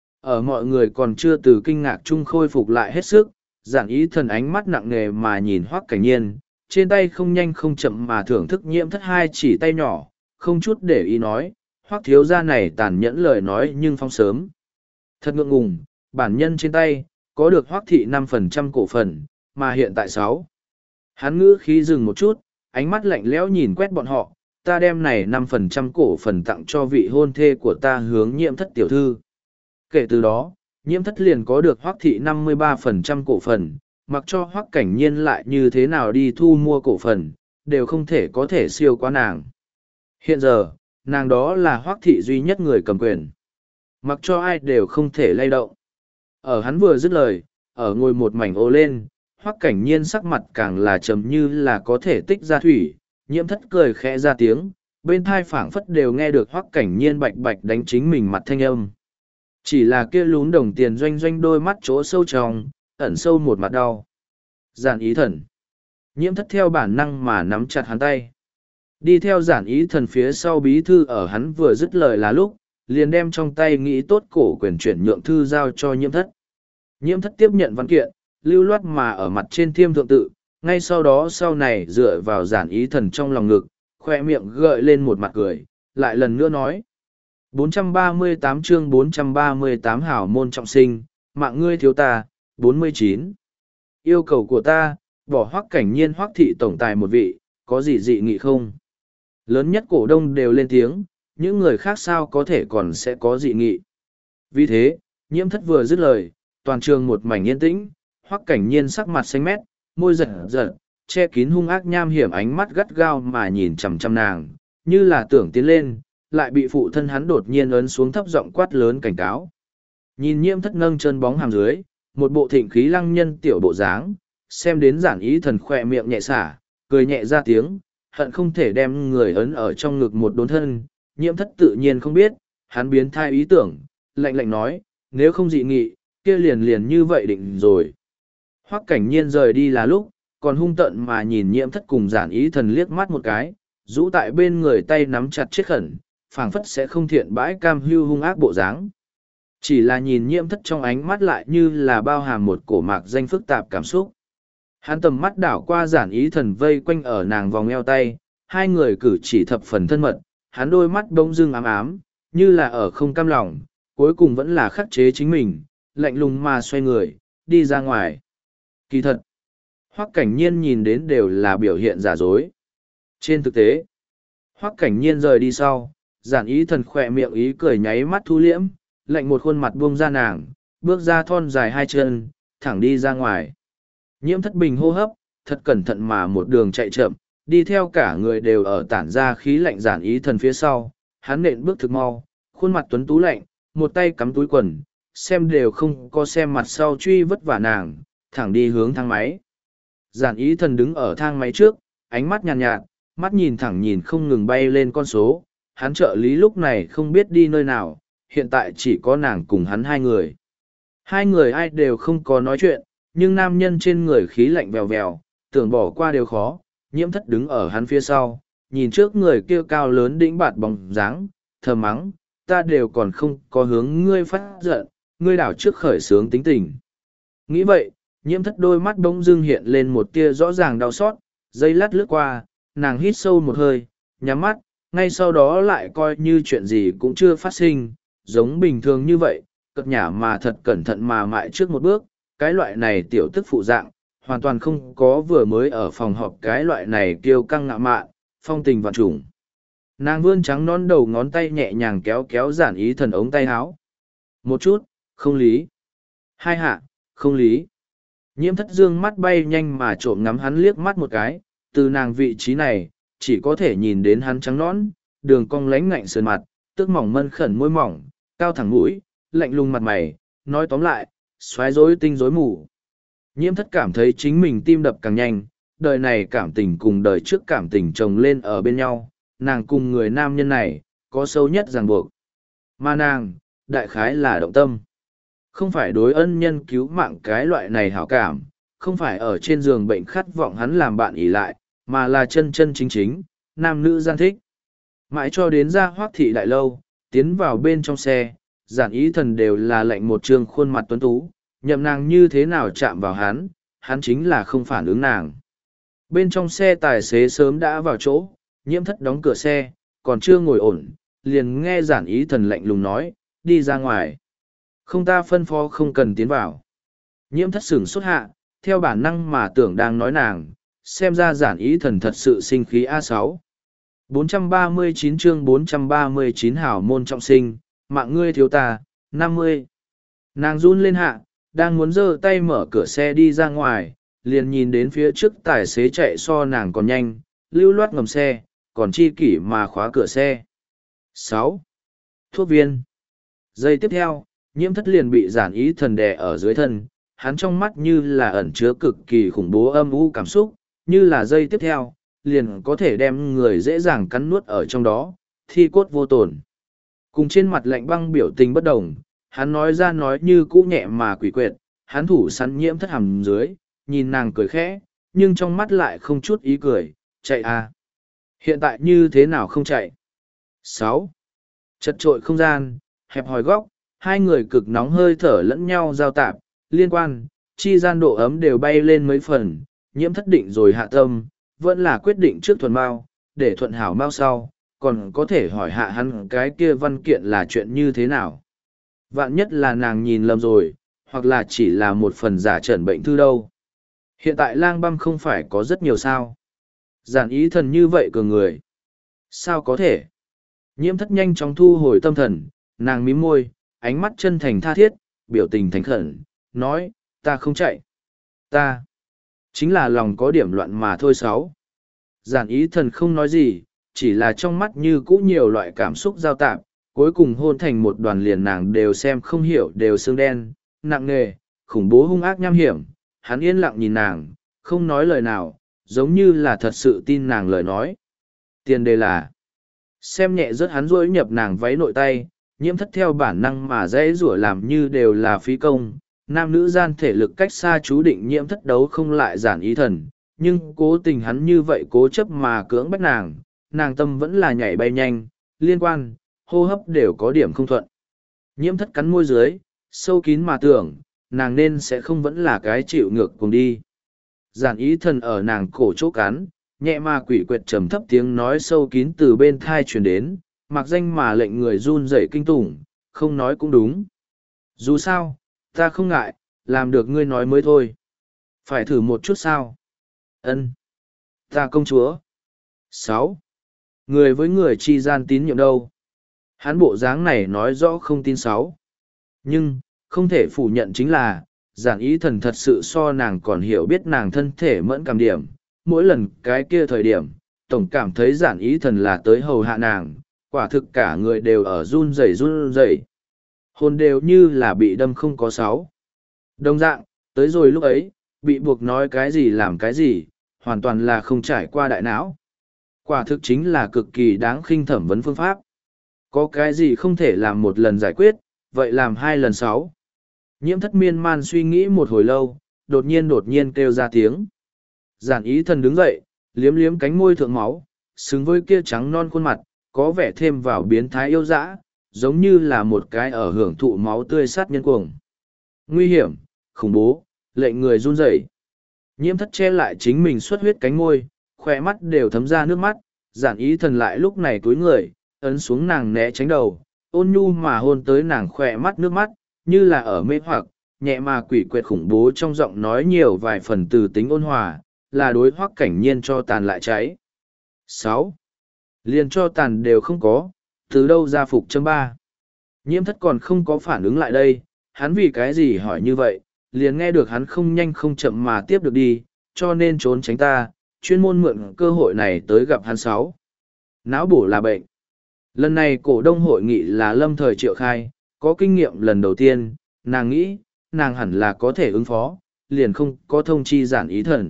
Speaker 1: Ở mọi người còn chưa từ kinh ngạc chung khôi phục lại hết sức, Giản Ý Thần ánh mắt nặng nề mà nhìn Hoắc Cảnh Nhiên, trên tay không nhanh không chậm mà thưởng thức Nhiễm Thất hai chỉ tay nhỏ, không chút để ý nói, Hoắc thiếu gia này tàn nhẫn lời nói nhưng phong sớm. Thật ngượng ngùng, bản nhân trên tay, có được Hoắc thị 5% cổ phần, mà hiện tại 6. Hắn ngữ khí dừng một chút, ánh mắt lạnh lẽo nhìn quét bọn họ, ta đem này 5% cổ phần tặng cho vị hôn thê của ta hướng Nhiễm Thất tiểu thư. Kể từ đó, Nhiễm Thất liền có được Hoắc thị 53% cổ phần, mặc cho Hoắc Cảnh Nhiên lại như thế nào đi thu mua cổ phần, đều không thể có thể siêu quá nàng. Hiện giờ, nàng đó là Hoắc thị duy nhất người cầm quyền. Mặc cho ai đều không thể lay động. Ở hắn vừa dứt lời, ở ngồi một mảnh ô lên, Hoắc Cảnh Nhiên sắc mặt càng là trầm như là có thể tích ra thủy, Nhiễm Thất cười khẽ ra tiếng, bên thai phảng phất đều nghe được Hoắc Cảnh Nhiên bạch bạch đánh chính mình mặt thanh âm. Chỉ là kia lún đồng tiền doanh doanh đôi mắt chỗ sâu trong, ẩn sâu một mặt đau. Giản Ý Thần. Nhiễm Thất theo bản năng mà nắm chặt hắn tay. Đi theo Giản Ý Thần phía sau bí thư ở hắn vừa dứt lời là lúc, liền đem trong tay nghĩ tốt cổ quyền chuyển nhượng thư giao cho Nhiễm Thất. Nhiễm Thất tiếp nhận văn kiện, lưu loát mà ở mặt trên thiêm thượng tự, ngay sau đó sau này dựa vào Giản Ý Thần trong lòng ngực, khoe miệng gợi lên một mặt cười, lại lần nữa nói. 438 chương 438 hảo môn trọng sinh, mạng ngươi thiếu ta, 49. Yêu cầu của ta, bỏ Hoắc Cảnh Nhiên Hoắc thị tổng tài một vị, có gì dị nghị không? Lớn nhất cổ đông đều lên tiếng, những người khác sao có thể còn sẽ có dị nghị. Vì thế, Nhiễm Thất vừa dứt lời, toàn trường một mảnh yên tĩnh, Hoắc Cảnh Nhiên sắc mặt xanh mét, môi giật giật, che kín hung ác nham hiểm ánh mắt gắt gao mà nhìn chằm chằm nàng, như là tưởng tiến lên, lại bị phụ thân hắn đột nhiên ấn xuống thấp giọng quát lớn cảnh cáo. Nhìn Nhiễm Thất nâng chân bóng hàm dưới, một bộ thịnh khí lăng nhân tiểu bộ dáng, xem đến Giản Ý Thần khỏe miệng nhẹ xả, cười nhẹ ra tiếng, hận không thể đem người ấn ở trong ngực một đốn thân. Nhiễm Thất tự nhiên không biết, hắn biến thai ý tưởng, lạnh lạnh nói, nếu không dị nghị, kia liền liền như vậy định rồi. Hoắc Cảnh Nhiên rời đi là lúc, còn hung tợn mà nhìn Nhiễm Thất cùng Giản Ý Thần liếc mắt một cái, rũ tại bên người tay nắm chặt chiếc khẩn, phảng phất sẽ không thiện bãi cam hưu hung ác bộ dáng. Chỉ là nhìn Nhiễm Thất trong ánh mắt lại như là bao hàm một cổ mạc danh phức tạp cảm xúc. Hắn tầm mắt đảo qua Giản Ý Thần vây quanh ở nàng vòng eo tay, hai người cử chỉ thập phần thân mật, hắn đôi mắt bỗng dưng ám ám, như là ở không cam lòng, cuối cùng vẫn là khắc chế chính mình, lạnh lùng mà xoay người, đi ra ngoài. Kỳ thật, Hoắc Cảnh Nhiên nhìn đến đều là biểu hiện giả dối. Trên thực tế, Hoắc Cảnh Nhiên rời đi sau, Giản Ý Thần khỏe miệng ý cười nháy mắt thu liễm, lạnh một khuôn mặt buông ra nàng, bước ra thon dài hai chân, thẳng đi ra ngoài. Nhiễm Thất Bình hô hấp, thật cẩn thận mà một đường chạy chậm, đi theo cả người đều ở tản ra khí lạnh Giản Ý Thần phía sau, hắn nện bước thực mau, khuôn mặt tuấn tú lạnh, một tay cắm túi quần, xem đều không có xem mặt sau truy vất vả nàng, thẳng đi hướng thang máy. Giản Ý Thần đứng ở thang máy trước, ánh mắt nhàn nhạt, mắt nhìn thẳng nhìn không ngừng bay lên con số, hắn trợ lý lúc này không biết đi nơi nào, hiện tại chỉ có nàng cùng hắn hai người. Hai người ai đều không có nói chuyện, nhưng nam nhân trên người khí lạnh vèo vèo, tưởng bỏ qua đều khó, Nhiễm Thất đứng ở hắn phía sau, nhìn trước người kia cao lớn đĩnh bạt bóng dáng, thờ mắng, ta đều còn không có hướng ngươi phát giận, ngươi đảo trước khởi sướng tính tình. Nghĩ vậy, Nhiễm Thất đôi mắt bỗng dưng hiện lên một tia rõ ràng đau xót, giây lát lướt qua, nàng hít sâu một hơi, nhắm mắt, ngay sau đó lại coi như chuyện gì cũng chưa phát sinh, giống bình thường như vậy, cất nhả mà thật cẩn thận mà mại trước một bước, cái loại này tiểu tức phụ dạng, hoàn toàn không có vừa mới ở phòng họp cái loại này kiêu căng ngạo mạn, phong tình vạn trùng. Nàng vươn trắng non đầu ngón tay nhẹ nhàng kéo kéo Giản Ý Thần ống tay áo. Một chút, không lý. Hai hạ, không lý. Nhiễm Thất dương mắt bay nhanh mà trộm ngắm hắn liếc mắt một cái, từ nàng vị trí này, chỉ có thể nhìn đến hắn trắng nõn, đường cong lánh ngạnh sườn mặt, tước mỏng mân khẩn môi mỏng, cao thẳng mũi, lạnh lùng mặt mày, nói tóm lại, xoáy rối tinh rối mù. Nhiễm Thất cảm thấy chính mình tim đập càng nhanh, đời này cảm tình cùng đời trước cảm tình chồng lên ở bên nhau, nàng cùng người nam nhân này, có sâu nhất ràng buộc. Mà nàng, đại khái là động tâm. Không phải đối ân nhân cứu mạng cái loại này hảo cảm, không phải ở trên giường bệnh khát vọng hắn làm bạn ỷ lại, mà là chân chân chính chính, nam nữ gian thích. Mãi cho đến ra Hoác thị đại lâu, tiến vào bên trong xe, Giản Ý Thần đều là lệnh một trương khuôn mặt tuấn tú, nhậm nàng như thế nào chạm vào hắn chính là không phản ứng nàng. Bên trong xe tài xế sớm đã vào chỗ, Nhiễm Thất đóng cửa xe, còn chưa ngồi ổn, liền nghe Giản Ý Thần lạnh lùng nói, đi ra ngoài. Không ta phân phó không cần tiến vào. Nhiễm Thất sửng sốt hạ, theo bản năng mà tưởng đang nói nàng, xem ra Giản Ý Thần thật sự sinh khí A6. 439 chương 439 hảo môn trọng sinh, mạng ngươi thiếu ta, 50. Nàng run lên hạ, đang muốn giơ tay mở cửa xe đi ra ngoài, liền nhìn đến phía trước tài xế chạy so nàng còn nhanh, lưu loát ngầm xe, còn chi kỷ mà khóa cửa xe. 6. Thuốc viên. Giây tiếp theo, Nhiễm Thất liền bị Giản Ý Thần đè ở dưới thân, hắn trong mắt như là ẩn chứa cực kỳ khủng bố âm u cảm xúc, như là giây tiếp theo, liền có thể đem người dễ dàng cắn nuốt ở trong đó, thi cốt vô tổn. Cùng trên mặt lạnh băng biểu tình bất đồng, hắn nói ra nói như cũ nhẹ mà quỷ quyệt, hắn thủ sắn Nhiễm Thất hầm dưới, nhìn nàng cười khẽ, nhưng trong mắt lại không chút ý cười, chạy à. Hiện tại như thế nào không chạy? 6. Chật trội không gian, hẹp hòi góc, hai người cực nóng hơi thở lẫn nhau giao tạp, liên quan, chi gian độ ấm đều bay lên mấy phần, Nhiễm Thất định rồi hạ tâm, vẫn là quyết định trước thuần bao, để thuận hảo mau sau, còn có thể hỏi hạ hắn cái kia văn kiện là chuyện như thế nào. Vạn nhất là nàng nhìn lầm rồi, hoặc là chỉ là một phần giả trần bệnh thư đâu. Hiện tại lang băm không phải có rất nhiều sao. Giản Ý Thần như vậy cường người. Sao có thể? Nhiễm Thất nhanh chóng thu hồi tâm thần, nàng mím môi, ánh mắt chân thành tha thiết, biểu tình thành khẩn, nói, ta không chạy. Ta, chính là lòng có điểm loạn mà thôi. 6. Giản Ý Thần không nói gì, chỉ là trong mắt như cũ nhiều loại cảm xúc giao tạp, cuối cùng hôn thành một đoàn liền nàng đều xem không hiểu đều xương đen, nặng nề, khủng bố hung ác nham hiểm. Hắn yên lặng nhìn nàng, không nói lời nào, giống như là thật sự tin nàng lời nói. Tiền đề là, xem nhẹ rất hắn rỗi nhập nàng váy nội tay, Nhiễm Thất theo bản năng mà dễ rủa làm như đều là phí công. Nam nữ gian thể lực cách xa chú định Nhiễm Thất đấu không lại Giản Ý Thần, nhưng cố tình hắn như vậy cố chấp mà cưỡng bách nàng tâm vẫn là nhảy bay nhanh, liên quan, hô hấp đều có điểm không thuận. Nhiễm Thất cắn môi dưới, sâu kín mà tưởng, nàng nên sẽ không vẫn là cái chịu ngược cùng đi. Giản Ý Thần ở nàng cổ chỗ cắn, nhẹ mà quỷ quyệt trầm thấp tiếng nói sâu kín từ bên thai truyền đến, mặc danh mà lệnh người run rẩy kinh tủng, không nói cũng đúng. Dù sao, ta không ngại, làm được ngươi nói mới thôi. Phải thử một chút sao? Ân, ta công chúa. 6. Người với người chi gian tín nhiệm đâu? Hắn bộ dáng này nói rõ không tin 6. Nhưng, không thể phủ nhận chính là, giản ý thần thật sự so nàng còn hiểu biết nàng thân thể mẫn cảm điểm. Mỗi lần cái kia thời điểm, tổng cảm thấy giản ý thần là tới hầu hạ nàng, quả thực cả người đều ở run rẩy. Hồn đều như là bị đâm không có 6. Đồng dạng, tới rồi lúc ấy, bị buộc nói cái gì làm cái gì, hoàn toàn là không trải qua đại não. Quả thực chính là cực kỳ đáng khinh thẩm vấn phương pháp. Có cái gì không thể làm một lần giải quyết, vậy làm 2 lần 6. Nhiễm thất miên man suy nghĩ một hồi lâu, đột nhiên kêu ra tiếng. Giản ý thần đứng dậy, liếm liếm cánh môi thượng máu, xứng với kia trắng non khuôn mặt, có vẻ thêm vào biến thái yêu dã, giống như là một cái ở hưởng thụ máu tươi sát nhân cuồng. Nguy hiểm, khủng bố, lệnh người run rẩy. Nhiễm thất che lại chính mình xuất huyết cánh môi, khỏe mắt đều thấm ra nước mắt, giản ý thần lại lúc này cúi người, ấn xuống nàng né tránh đầu, ôn nhu mà hôn tới nàng khỏe mắt nước mắt, như là ở mê hoặc, nhẹ mà quỷ quyệt khủng bố trong giọng nói nhiều vài phần từ tính ôn hòa, là đối Hoắc Cảnh Nhiên cho tàn lại cháy. 6. Liền cho tàn đều không có, từ đâu ra phục châm 3. Nhiễm thất còn không có phản ứng lại đây, hắn vì cái gì hỏi như vậy, liền nghe được hắn không nhanh không chậm mà tiếp được đi, cho nên trốn tránh ta, chuyên môn mượn cơ hội này tới gặp hắn 6. Não bổ là bệnh. Lần này cổ đông hội nghị là lâm thời triệu khai, có kinh nghiệm lần đầu tiên, nàng nghĩ, nàng hẳn là có thể ứng phó, liền không có thông chi giản ý thần.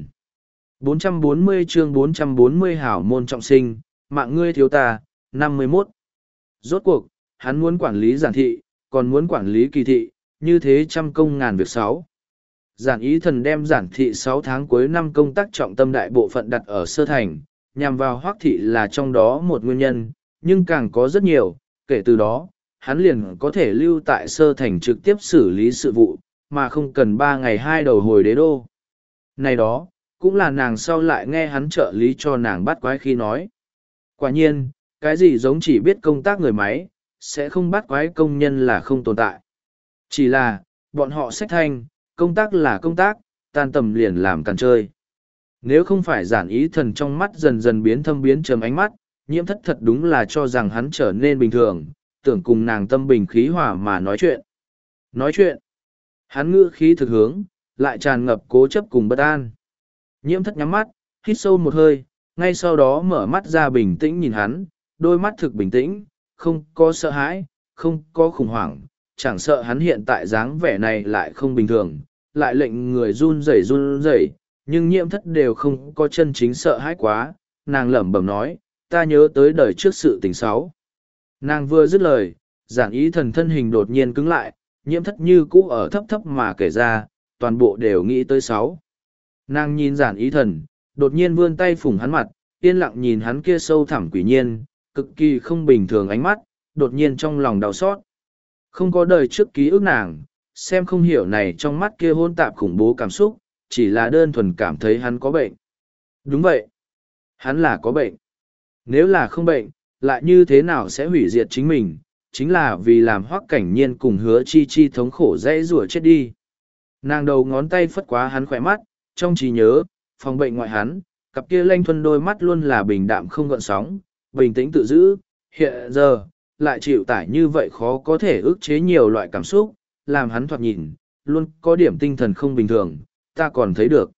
Speaker 1: 440 chương 440 hảo môn trọng sinh, mạng ngươi thiếu ta, 51. Rốt cuộc, hắn muốn quản lý giản thị, còn muốn quản lý kỳ thị, như thế trăm công ngàn việc 6. Giản ý thần đem giản thị 6 tháng cuối năm công tác trọng tâm đại bộ phận đặt ở sơ thành, nhằm vào Hoắc thị là trong đó một nguyên nhân, nhưng càng có rất nhiều, kể từ đó, hắn liền có thể lưu tại sơ thành trực tiếp xử lý sự vụ, mà không cần 3 ngày 2 đầu hồi đế đô. Này đó, cũng là nàng sau lại nghe hắn trợ lý cho nàng bắt quái khi nói. Quả nhiên, cái gì giống chỉ biết công tác người máy, sẽ không bắt quái công nhân là không tồn tại. Chỉ là, bọn họ sách thanh, công tác là công tác, tan tầm liền làm càn chơi. Nếu không phải giản ý thần trong mắt dần dần biến thâm biến trầm ánh mắt, nhiễm thất thật đúng là cho rằng hắn trở nên bình thường, tưởng cùng nàng tâm bình khí hòa mà nói chuyện. Nói chuyện, hắn ngữ khí thực hướng, lại tràn ngập cố chấp cùng bất an. Nhiễm thất nhắm mắt, hít sâu một hơi, ngay sau đó mở mắt ra bình tĩnh nhìn hắn, đôi mắt thực bình tĩnh, không có sợ hãi, không có khủng hoảng, chẳng sợ hắn hiện tại dáng vẻ này lại không bình thường, lại lệnh người run rẩy, nhưng nhiễm thất đều không có chân chính sợ hãi quá, nàng lẩm bẩm nói, ta nhớ tới đời trước sự tình 6. Nàng vừa dứt lời, giản ý thần thân hình đột nhiên cứng lại, nhiễm thất như cũ ở thấp thấp mà kể ra, toàn bộ đều nghĩ tới 6. Nàng nhìn giản ý thần, đột nhiên vươn tay phủng hắn mặt, yên lặng nhìn hắn kia sâu thẳm quỷ nhiên, cực kỳ không bình thường ánh mắt, đột nhiên trong lòng đau xót. Không có đời trước ký ức nàng, xem không hiểu này trong mắt kia hôn tạp khủng bố cảm xúc, chỉ là đơn thuần cảm thấy hắn có bệnh. Đúng vậy, hắn là có bệnh. Nếu là không bệnh, lại như thế nào sẽ hủy diệt chính mình, chính là vì làm Hoắc Cảnh Nhiên cùng Hứa Chi Chi thống khổ dễ rủa chết đi. Nàng đầu ngón tay phất quá hắn khỏe mắt, trong trí nhớ, phòng bệnh ngoại hắn, cặp kia lanh thuần đôi mắt luôn là bình đạm không gợn sóng, bình tĩnh tự giữ, hiện giờ, lại chịu tải như vậy khó có thể ức chế nhiều loại cảm xúc, làm hắn thoạt nhìn, luôn có điểm tinh thần không bình thường, ta còn thấy được.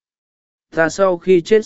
Speaker 1: Ta sau khi chết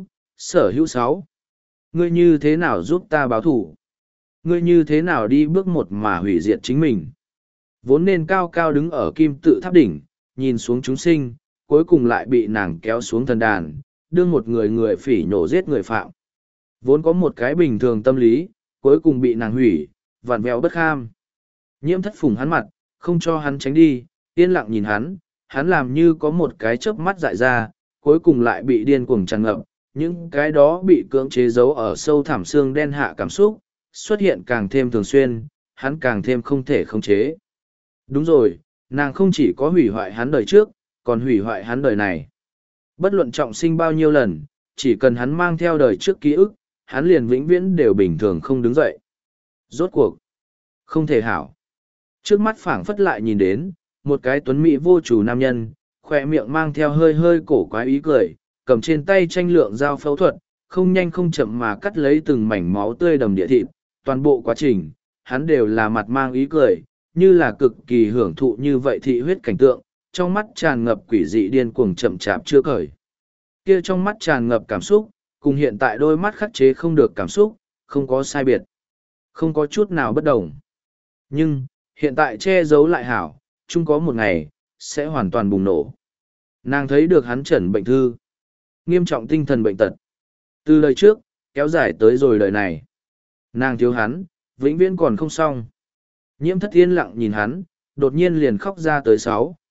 Speaker 1: sở hữu 6. Ngươi như thế nào giúp ta báo thủ? Ngươi như thế nào đi bước một mà hủy diệt chính mình? Vốn nên cao cao đứng ở kim tự tháp đỉnh, nhìn xuống chúng sinh, cuối cùng lại bị nàng kéo xuống thần đàn, đưa một người phỉ nhổ giết người phạm. Vốn có một cái bình thường tâm lý, cuối cùng bị nàng hủy, vặn vẹo bất kham. Nhiễm thất phủng hắn mặt, không cho hắn tránh đi, yên lặng nhìn hắn làm như có một cái chớp mắt dại ra, cuối cùng lại bị điên cuồng tràn ngập, những cái đó bị cưỡng chế giấu ở sâu thẳm xương đen hạ cảm xúc, xuất hiện càng thêm thường xuyên, hắn càng thêm không thể khống chế. Đúng rồi, nàng không chỉ có hủy hoại hắn đời trước, còn hủy hoại hắn đời này. Bất luận trọng sinh bao nhiêu lần, chỉ cần hắn mang theo đời trước ký ức, hắn liền vĩnh viễn đều bình thường không đứng dậy. Rốt cuộc, không thể hảo. Trước mắt phảng phất lại nhìn đến, một cái tuấn mỹ vô chủ nam nhân, khoe miệng mang theo hơi hơi cổ quái ý cười, cầm trên tay tranh lượng dao phẫu thuật, không nhanh không chậm mà cắt lấy từng mảnh máu tươi đầm địa thịt. Toàn bộ quá trình, hắn đều là mặt mang ý cười, như là cực kỳ hưởng thụ như vậy thị huyết cảnh tượng, trong mắt tràn ngập quỷ dị điên cuồng chậm chạp chưa cởi. Kia trong mắt tràn ngập cảm xúc, cùng hiện tại đôi mắt khắc chế không được cảm xúc, không có sai biệt, không có chút nào bất đồng. Nhưng, hiện tại che giấu lại hảo, chung có một ngày, sẽ hoàn toàn bùng nổ. Nàng thấy được hắn chẩn bệnh thư, nghiêm trọng tinh thần bệnh tật. Từ đời trước, kéo dài tới rồi đời này. Nàng thiếu hắn, vĩnh viễn còn không xong. Nhiễm thất yên lặng nhìn hắn, đột nhiên liền khóc ra tới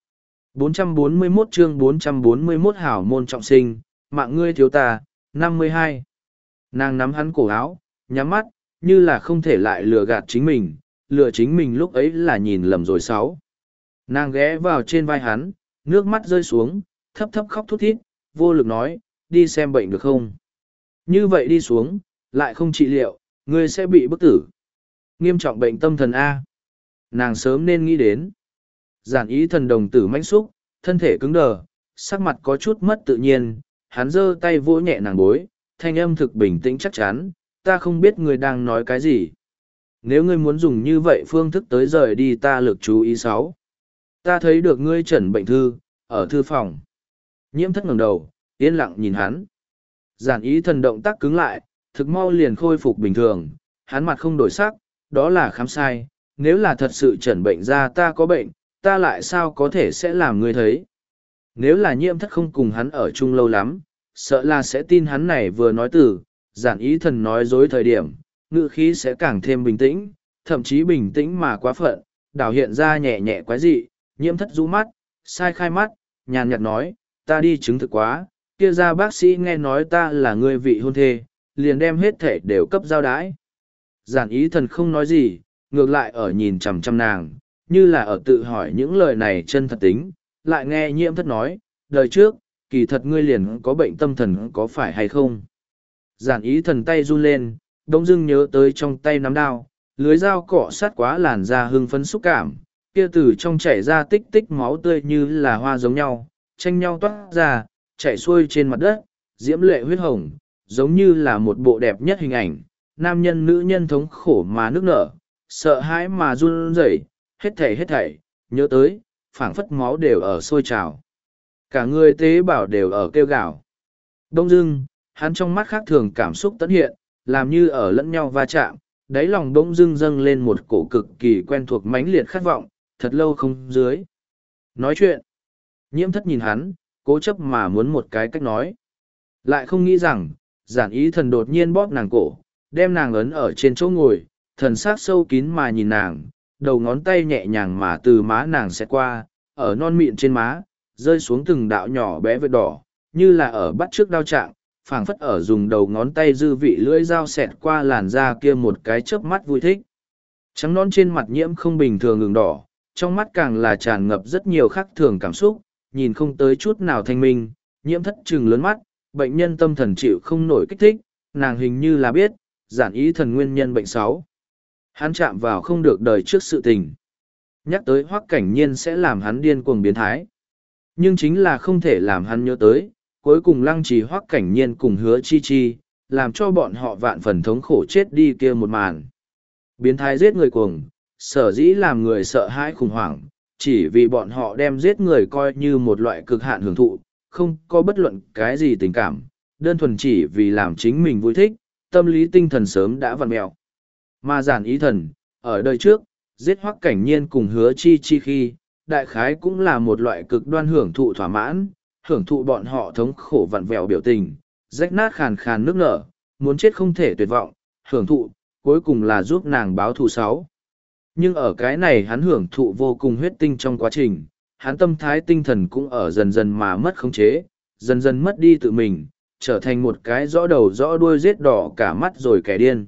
Speaker 1: 441 chương 441 hảo môn trọng sinh, mạng ngươi thiếu ta, 52. Nàng nắm hắn cổ áo, nhắm mắt, như là không thể lại lừa gạt chính mình, lừa chính mình lúc ấy là nhìn lầm rồi 6. Nàng ghé vào trên vai hắn, nước mắt rơi xuống, thấp thấp khóc thút thít, vô lực nói, đi xem bệnh được không? Như vậy đi xuống, lại không trị liệu, ngươi sẽ bị bức tử. Nghiêm trọng bệnh tâm thần A. Nàng sớm nên nghĩ đến. Giản ý thần đồng tử mãnh xúc, thân thể cứng đờ, sắc mặt có chút mất tự nhiên, hắn giơ tay vỗ nhẹ nàng bối, thanh âm thực bình tĩnh chắc chắn, ta không biết ngươi đang nói cái gì. Nếu ngươi muốn dùng như vậy phương thức tới rời đi ta lực chú ý 6. Ta thấy được ngươi chẩn bệnh thư, ở thư phòng. Nhiễm thất ngẩng đầu, yên lặng nhìn hắn. Giản ý thần động tác cứng lại, thực mau liền khôi phục bình thường, hắn mặt không đổi sắc, đó là khám sai, nếu là thật sự chẩn bệnh ra ta có bệnh, ta lại sao có thể sẽ làm ngươi thấy. Nếu là nhiễm thất không cùng hắn ở chung lâu lắm, sợ là sẽ tin hắn này vừa nói từ, giản ý thần nói dối thời điểm, ngữ khí sẽ càng thêm bình tĩnh, thậm chí bình tĩnh mà quá phận, đảo hiện ra nhẹ nhẹ quái dị, nhiễm thất rũ mắt, sai khai mắt, nhàn nhạt nói, ta đi chứng thực quá, kia ra bác sĩ nghe nói ta là người vị hôn thê, liền đem hết thể đều cấp giao đái. Giản ý thần không nói gì, ngược lại ở nhìn chằm chằm nàng, như là ở tự hỏi những lời này chân thật tính, lại nghe nhiễm thất nói, đời trước, kỳ thật ngươi liền có bệnh tâm thần có phải hay không? Giản ý thần tay run lên, đông dưng nhớ tới trong tay nắm đao, lưới dao cọ sát quá làn da hưng phấn xúc cảm, kia từ trong chảy ra tích tích máu tươi như là hoa giống nhau, tranh nhau toát ra, chảy xuôi trên mặt đất, diễm lệ huyết hồng, giống như là một bộ đẹp nhất hình ảnh, nam nhân nữ nhân thống khổ mà nức nở, sợ hãi mà run rẩy, hết thảy, nhớ tới, phảng phất máu đều ở sôi trào. Cả người tế bào đều ở kêu gào. Đông dưng, hắn trong mắt khác thường cảm xúc tận hiện, làm như ở lẫn nhau va chạm, đáy lòng đông dưng dâng lên một cổ cực kỳ quen thuộc mãnh liệt khát vọng, thật lâu không dưới. Nói chuyện. Nhiễm thất nhìn hắn, cố chấp mà muốn một cái cách nói. Lại không nghĩ rằng, giản ý thần đột nhiên bóp nàng cổ, đem nàng ấn ở trên chỗ ngồi, thần sắc sâu kín mà nhìn nàng, đầu ngón tay nhẹ nhàng mà từ má nàng xẹt qua, ở non mịn trên má, rơi xuống từng đạo nhỏ bé vết đỏ, như là ở bắt trước đao trạng, phảng phất ở dùng đầu ngón tay dư vị lưỡi dao xẹt qua làn da kia một cái chớp mắt vui thích. Trắng non trên mặt nhiễm không bình thường ngừng đỏ, trong mắt càng là tràn ngập rất nhiều khác thường cảm xúc, nhìn không tới chút nào thanh minh, nhiễm thất trừng lớn mắt, bệnh nhân tâm thần chịu không nổi kích thích, nàng hình như là biết, giản ý thần nguyên nhân bệnh 6. Hắn chạm vào không được đời trước sự tình. Nhắc tới Hoắc Cảnh Nhiên sẽ làm hắn điên cuồng biến thái. Nhưng chính là không thể làm hắn nhớ tới, cuối cùng Lăng Trì Hoắc Cảnh Nhiên cùng Hứa Chi Chi, làm cho bọn họ vạn phần thống khổ chết đi kia một màn. Biến thái giết người cuồng, sở dĩ làm người sợ hãi khủng hoảng, chỉ vì bọn họ đem giết người coi như một loại cực hạn hưởng thụ, không có bất luận cái gì tình cảm, đơn thuần chỉ vì làm chính mình vui thích, tâm lý tinh thần sớm đã vặn mẹo. Mà giản ý thần, ở đời trước, giết Hoắc Cảnh Nhiên cùng Hứa Chi Chi khi, đại khái cũng là một loại cực đoan hưởng thụ thỏa mãn, hưởng thụ bọn họ thống khổ vặn vẹo biểu tình, rách nát khàn khàn nước nở, muốn chết không thể tuyệt vọng, hưởng thụ, cuối cùng là giúp nàng báo thù 6. Nhưng ở cái này hắn hưởng thụ vô cùng huyết tinh trong quá trình, hắn tâm thái tinh thần cũng ở dần dần mà mất khống chế, dần dần mất đi tự mình, trở thành một cái rõ đầu rõ đuôi giết đỏ cả mắt rồi kẻ điên.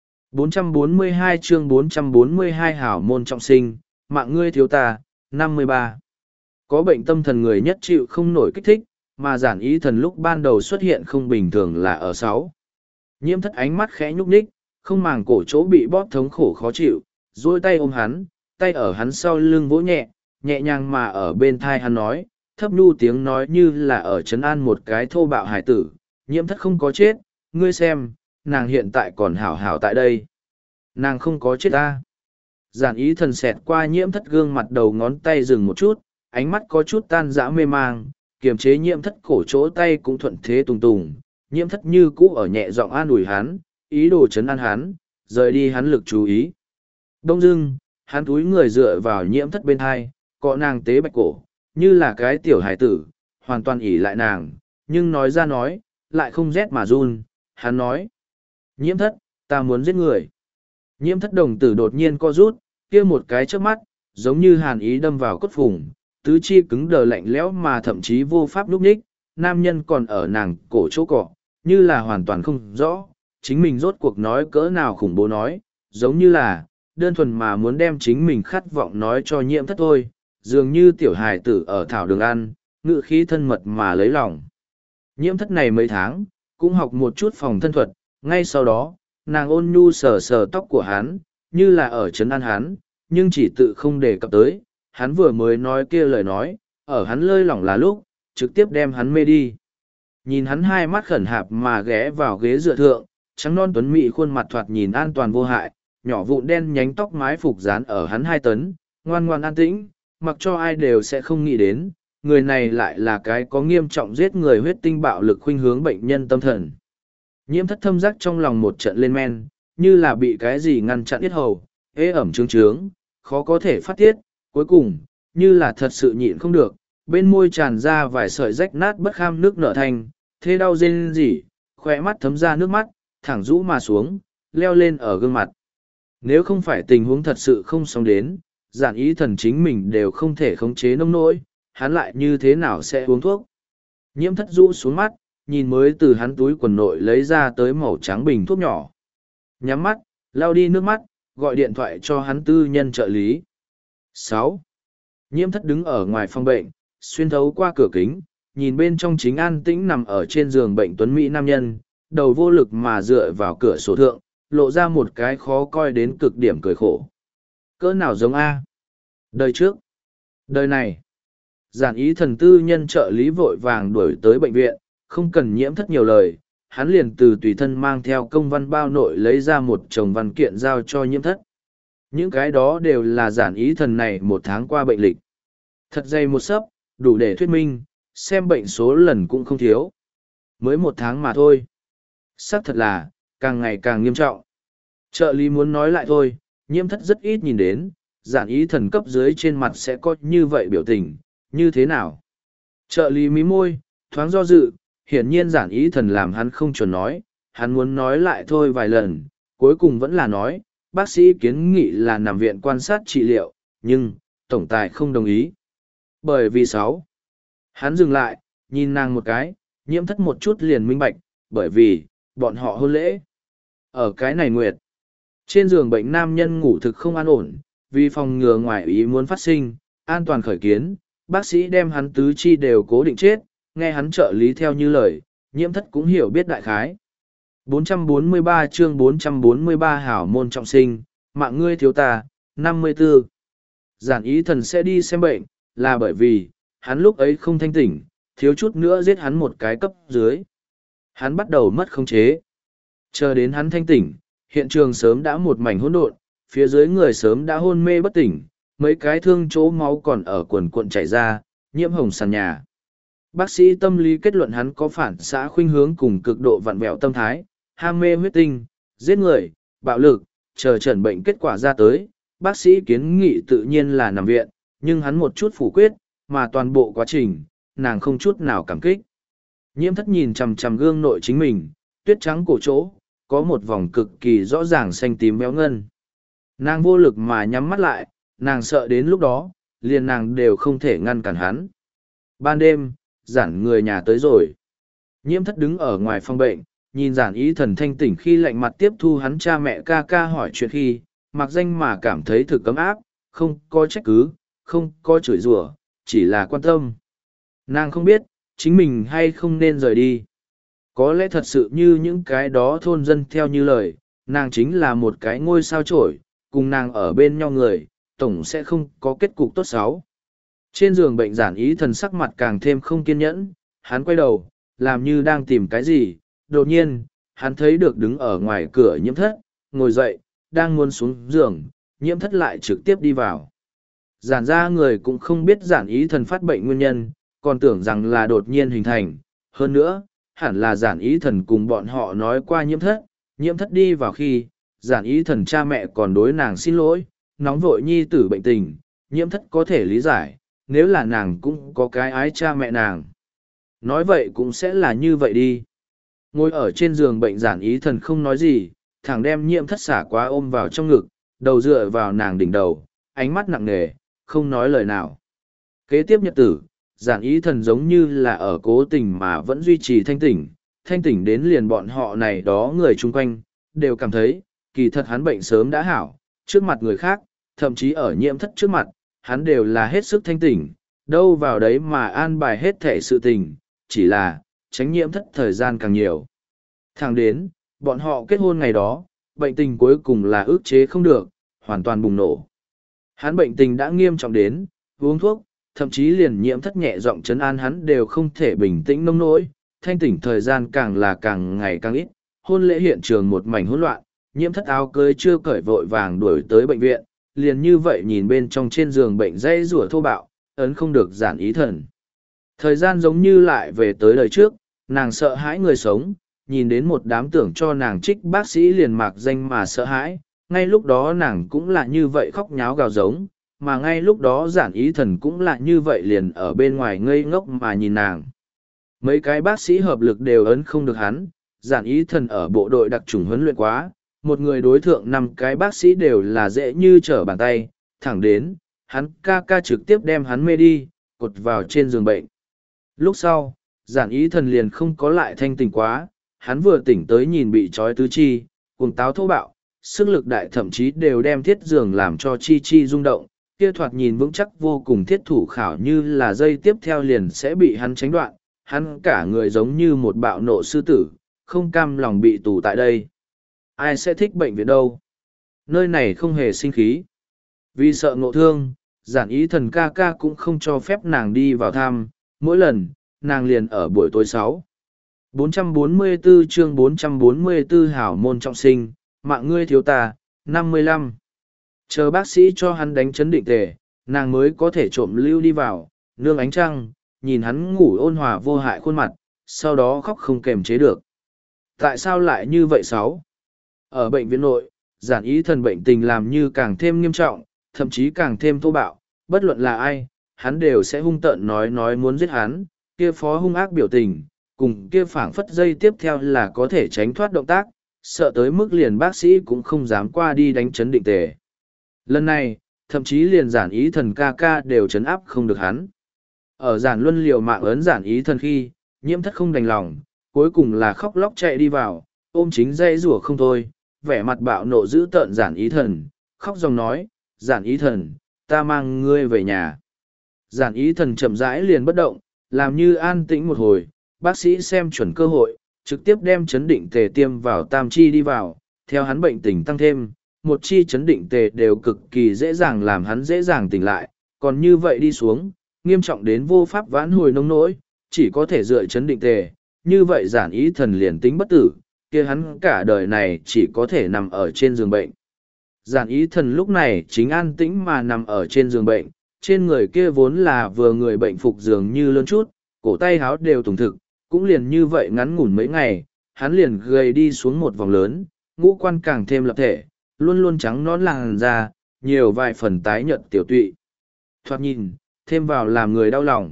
Speaker 1: 442 chương 442 hảo môn trọng sinh, mạng ngươi thiếu ta, 53. Có bệnh tâm thần người nhất chịu không nổi kích thích, mà giản ý thần lúc ban đầu xuất hiện không bình thường là ở 6. Nhiễm thất ánh mắt khẽ nhúc nhích, không màng cổ chỗ bị bóp thống khổ khó chịu, duỗi tay ôm hắn, tay ở hắn sau lưng vỗ nhẹ, nhẹ nhàng mà ở bên thai hắn nói, thấp nhu tiếng nói như là ở trấn an một cái thô bạo hải tử, Nhiễm Thất không có chết, ngươi xem, nàng hiện tại còn hảo hảo tại đây. Nàng không có chết ta. Giản Ý Thần xẹt qua Nhiễm Thất gương mặt, đầu ngón tay dừng một chút, ánh mắt có chút tan dã mê mang, kiềm chế Nhiễm Thất cổ chỗ tay cũng thuận thế tùng tùng. Nhiễm Thất như cũ ở nhẹ giọng an ủi hắn, ý đồ trấn an hắn, rời đi hắn lực chú ý. Đông dưng, hắn túi người dựa vào Nhiễm Thất bên hai, cọ nàng tế bạch cổ, như là cái tiểu hải tử, hoàn toàn ỉ lại nàng, nhưng nói ra nói, lại không rét mà run. Hắn nói, Nhiễm Thất, ta muốn giết người. Nhiễm Thất đồng tử đột nhiên co rút, kia một cái trước mắt, giống như hàn ý đâm vào cốt phùng, tứ chi cứng đờ lạnh lẽo mà thậm chí vô pháp núp ních, nam nhân còn ở nàng cổ chỗ cọ, như là hoàn toàn không rõ, chính mình rốt cuộc nói cỡ nào khủng bố nói, giống như là, đơn thuần mà muốn đem chính mình khát vọng nói cho Nhiễm Thất thôi, dường như tiểu hài tử ở thảo đường ăn, ngự khí thân mật mà lấy lòng. Nhiễm Thất này mấy tháng, cũng học một chút phòng thân thuật, ngay sau đó, nàng ôn nhu sờ sờ tóc của hắn, như là ở trấn an hắn, nhưng chỉ tự không đề cập tới, hắn vừa mới nói kia lời nói, ở hắn lơi lỏng là lúc, trực tiếp đem hắn mê đi. Nhìn hắn hai mắt khẩn hạp mà ghé vào ghế dựa thượng, trắng non tuấn mỹ khuôn mặt thoạt nhìn an toàn vô hại, nhỏ vụn đen nhánh tóc mái phục dán ở hắn 2 tấn, ngoan ngoan an tĩnh, mặc cho ai đều sẽ không nghĩ đến, người này lại là cái có nghiêm trọng giết người huyết tinh bạo lực khuynh hướng bệnh nhân tâm thần. Nhiễm Thất thâm giác trong lòng một trận lên men, như là bị cái gì ngăn chặn yết hầu, ế ẩm trướng trướng, khó có thể phát tiết, cuối cùng, như là thật sự nhịn không được, bên môi tràn ra vài sợi rách nát bất kham nước nở thành, thế đau rên rỉ, khỏe mắt thấm ra nước mắt, thẳng rũ mà xuống, leo lên ở gương mặt. Nếu không phải tình huống thật sự không xong đến, Giản Ý Thần chính mình đều không thể khống chế nông nỗi, hắn lại như thế nào sẽ uống thuốc. Nhiễm Thất rũ xuống mắt, nhìn mới từ hắn túi quần nội lấy ra tới màu trắng bình thuốc nhỏ. Nhắm mắt, lau đi nước mắt, gọi điện thoại cho hắn tư nhân trợ lý. 6. Nhiễm Thất đứng ở ngoài phòng bệnh, xuyên thấu qua cửa kính, nhìn bên trong chính an tĩnh nằm ở trên giường bệnh tuấn mỹ nam nhân, đầu vô lực mà dựa vào cửa sổ thượng, lộ ra một cái khó coi đến cực điểm cười khổ. Cỡ nào giống A? Đời trước. Đời này. Giản Ý Thần tư nhân trợ lý vội vàng đuổi tới bệnh viện, không cần Nhiễm Thất nhiều lời, hắn liền từ tùy thân mang theo công văn bao nội lấy ra một chồng văn kiện giao cho Nhiễm Thất. Những cái đó đều là Giản Ý Thần này 1 tháng qua bệnh lịch. Thật dày một sấp, đủ để thuyết minh, xem bệnh số lần cũng không thiếu. Mới 1 tháng mà thôi. Xác thật là, càng ngày càng nghiêm trọng. Trợ lý muốn nói lại thôi, Nhiễm Thất rất ít nhìn đến, Giản Ý Thần cấp dưới trên mặt sẽ có như vậy biểu tình, như thế nào? Trợ lý mí môi, thoáng do dự, hiển nhiên Giản Ý Thần làm hắn không chuẩn nói, hắn muốn nói lại thôi vài lần, cuối cùng vẫn là nói, bác sĩ kiến nghị là nằm viện quan sát trị liệu, nhưng, tổng tài không đồng ý. Bởi vì 6. Hắn dừng lại, nhìn nàng một cái, Nhiễm Thất một chút liền minh bạch, bởi vì, bọn họ hôn lễ. Ở cái này nguyệt, trên giường bệnh nam nhân ngủ thực không an ổn, vì phòng ngừa ngoại ý muốn phát sinh, an toàn khởi kiến, bác sĩ đem hắn tứ chi đều cố định chết, nghe hắn trợ lý theo như lời, Nhiễm Thất cũng hiểu biết đại khái. 443 chương 443 hảo môn trọng sinh, mạng ngươi thiếu ta, 54. Giản Ý Thần sẽ đi xem bệnh, là bởi vì, hắn lúc ấy không thanh tỉnh, thiếu chút nữa giết hắn một cái cấp dưới. Hắn bắt đầu mất khống chế. Chờ đến hắn thanh tỉnh, hiện trường sớm đã một mảnh hỗn độn, phía dưới người sớm đã hôn mê bất tỉnh, mấy cái thương chỗ máu còn ở quần cuộn chảy ra, nhiễm hồng sàn nhà. Bác sĩ tâm lý kết luận hắn có phản xạ khuynh hướng cùng cực độ vặn vẹo tâm thái, ham mê huyết tinh, giết người, bạo lực, chờ chẩn bệnh kết quả ra tới, bác sĩ kiến nghị tự nhiên là nằm viện, nhưng hắn một chút phủ quyết, mà toàn bộ quá trình, nàng không chút nào cảm kích. Nhiễm Thất nhìn chằm chằm gương nội chính mình, tuyết trắng cổ chỗ, có một vòng cực kỳ rõ ràng xanh tím béo ngân. Nàng vô lực mà nhắm mắt lại, nàng sợ đến lúc đó, liền nàng đều không thể ngăn cản hắn. Ban đêm, Giản người nhà tới rồi. Nhiễm Thất đứng ở ngoài phòng bệnh, nhìn Giản Ý Thần thanh tỉnh khi lạnh mặt tiếp thu hắn cha mẹ ca ca hỏi chuyện khi, mặc danh mà cảm thấy thực cấm áp, không có trách cứ, không có chửi rủa, chỉ là quan tâm. Nàng không biết, chính mình hay không nên rời đi. Có lẽ thật sự như những cái đó thôn dân theo như lời, nàng chính là một cái ngôi sao chổi, cùng nàng ở bên nhau người, tổng sẽ không có kết cục tốt xấu. Trên giường bệnh giản ý thần sắc mặt càng thêm không kiên nhẫn, hắn quay đầu, làm như đang tìm cái gì, đột nhiên, hắn thấy được đứng ở ngoài cửa nhiễm thất, ngồi dậy, đang muốn xuống giường, nhiễm thất lại trực tiếp đi vào. Giản ra người cũng không biết giản ý thần phát bệnh nguyên nhân, còn tưởng rằng là đột nhiên hình thành. Hơn nữa, hẳn là giản ý thần cùng bọn họ nói qua nhiễm thất đi vào khi, giản ý thần cha mẹ còn đối nàng xin lỗi, nóng vội nhi tử bệnh tình, nhiễm thất có thể lý giải, nếu là nàng cũng có cái ái cha mẹ nàng. Nói vậy cũng sẽ là như vậy đi. Ngồi ở trên giường bệnh giản ý thần không nói gì, thẳng đem nhiễm thất xả quá ôm vào trong ngực, đầu dựa vào nàng đỉnh đầu, ánh mắt nặng nề, không nói lời nào. Kế tiếp nhật tử, giản ý thần giống như là ở cố tình mà vẫn duy trì thanh tỉnh đến liền bọn họ này đó người chung quanh, đều cảm thấy, kỳ thật hắn bệnh sớm đã hảo, trước mặt người khác, thậm chí ở nhiễm thất trước mặt, hắn đều là hết sức thanh tỉnh, đâu vào đấy mà an bài hết thể sự tình, chỉ là, tránh nhiễm thất thời gian càng nhiều. Thẳng đến, bọn họ kết hôn ngày đó, bệnh tình cuối cùng là ức chế không được, hoàn toàn bùng nổ. Hắn bệnh tình đã nghiêm trọng đến, uống thuốc, thậm chí liền nhiễm thất nhẹ giọng trấn an hắn đều không thể bình tĩnh nông nỗi, thanh tỉnh thời gian càng là càng ngày càng ít, hôn lễ hiện trường một mảnh hỗn loạn, nhiễm thất áo cưới chưa cởi vội vàng đuổi tới bệnh viện, liền như vậy nhìn bên trong trên giường bệnh dây rủa thô bạo, ấn không được giản ý thần. Thời gian giống như lại về tới đời trước, nàng sợ hãi người sống, nhìn đến một đám tưởng cho nàng trích bác sĩ liền mạc danh mà sợ hãi, ngay lúc đó nàng cũng là như vậy khóc nháo gào giống, mà ngay lúc đó giản ý thần cũng là như vậy liền ở bên ngoài ngây ngốc mà nhìn nàng. Mấy cái bác sĩ hợp lực đều ấn không được hắn, giản ý thần ở bộ đội đặc trùng huấn luyện quá, một người đối thượng 5 cái bác sĩ đều là dễ như trở bàn tay, thẳng đến, hắn ca trực tiếp đem hắn mê đi, cột vào trên giường bệnh. Lúc sau, giản ý thần liền không có lại thanh tỉnh quá, hắn vừa tỉnh tới nhìn bị trói tứ chi, cuồng táo thô bạo, sức lực đại thậm chí đều đem thiết giường làm cho chi chi rung động, kia thoạt nhìn vững chắc vô cùng thiết thủ khảo như là dây tiếp theo liền sẽ bị hắn tránh đoạn, hắn cả người giống như một bạo nộ sư tử, không cam lòng bị tù tại đây. Ai sẽ thích bệnh viện đâu? Nơi này không hề sinh khí. Vì sợ ngộ thương, giản ý thần ca cũng không cho phép nàng đi vào thăm, mỗi lần, nàng liền ở buổi tối 444 chương 444 hảo môn trọng sinh, mạng ngươi thiếu ta, 55. Chờ bác sĩ cho hắn đánh chấn định tề, nàng mới có thể trộm lưu đi vào, nương ánh trăng, nhìn hắn ngủ ôn hòa vô hại khuôn mặt, sau đó khóc không kềm chế được. Tại sao lại như vậy sáu? Ở bệnh viện nội, giản ý thần bệnh tình làm như càng thêm nghiêm trọng, thậm chí càng thêm thô bạo, bất luận là ai, hắn đều sẽ hung tợn nói muốn giết hắn, kia phó hung ác biểu tình, cùng kia phảng phất dây tiếp theo là có thể tránh thoát động tác, sợ tới mức liền bác sĩ cũng không dám qua đi đánh chấn định tề. Lần này, thậm chí liền giản ý thần ca đều chấn áp không được hắn. Ở giản luân liều mạng ấn giản ý thần khi, nhiễm thất không đành lòng, cuối cùng là khóc lóc chạy đi vào, ôm chính dây rủa không thôi, vẻ mặt bạo nộ giữ tợn giản ý thần, khóc dòng nói, giản ý thần, ta mang ngươi về nhà. Giản ý thần chậm rãi liền bất động, làm như an tĩnh một hồi, bác sĩ xem chuẩn cơ hội, trực tiếp đem chấn định tề tiêm vào tam chi đi vào, theo hắn bệnh tình tăng thêm, một chi chấn định tề đều cực kỳ dễ dàng làm hắn dễ dàng tỉnh lại, còn như vậy đi xuống, nghiêm trọng đến vô pháp vãn hồi nông nỗi, chỉ có thể dựa chấn định tề, như vậy giản ý thần liền tính bất tử, kia hắn cả đời này chỉ có thể nằm ở trên giường bệnh. Giản ý thần lúc này chính an tĩnh mà nằm ở trên giường bệnh, trên người kia vốn là vừa người bệnh phục dường như lớn chút, cổ tay háo đều tùng thực, cũng liền như vậy ngắn ngủn mấy ngày, hắn liền gầy đi xuống một vòng lớn, ngũ quan càng thêm lập thể, luôn luôn trắng nõn làn da, nhiều vài phần tái nhợt tiểu tụy. Thoạt nhìn, thêm vào làm người đau lòng.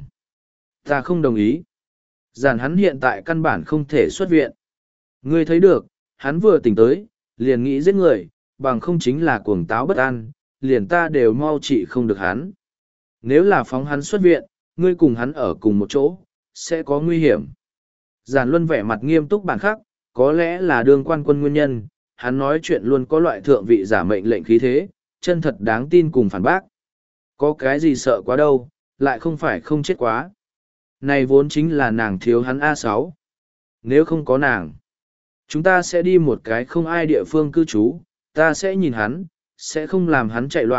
Speaker 1: Ta không đồng ý. Giản hắn hiện tại căn bản không thể xuất viện. Ngươi thấy được, hắn vừa tỉnh tới, liền nghĩ giết người, bằng không chính là cuồng táo bất an, liền ta đều mau trị không được hắn. Nếu là phóng hắn xuất viện, ngươi cùng hắn ở cùng một chỗ, sẽ có nguy hiểm. Giản Luân vẻ mặt nghiêm túc bản khắc, có lẽ là đương quan quân nguyên nhân, hắn nói chuyện luôn có loại thượng vị giả mệnh lệnh khí thế, chân thật đáng tin cùng phản bác. Có cái gì sợ quá đâu, lại không phải không chết quá. Này vốn chính là nàng thiếu hắn A6. Nếu không có nàng, chúng ta sẽ đi một cái không ai địa phương cư trú, ta sẽ nhìn hắn, sẽ không làm hắn chạy loạn,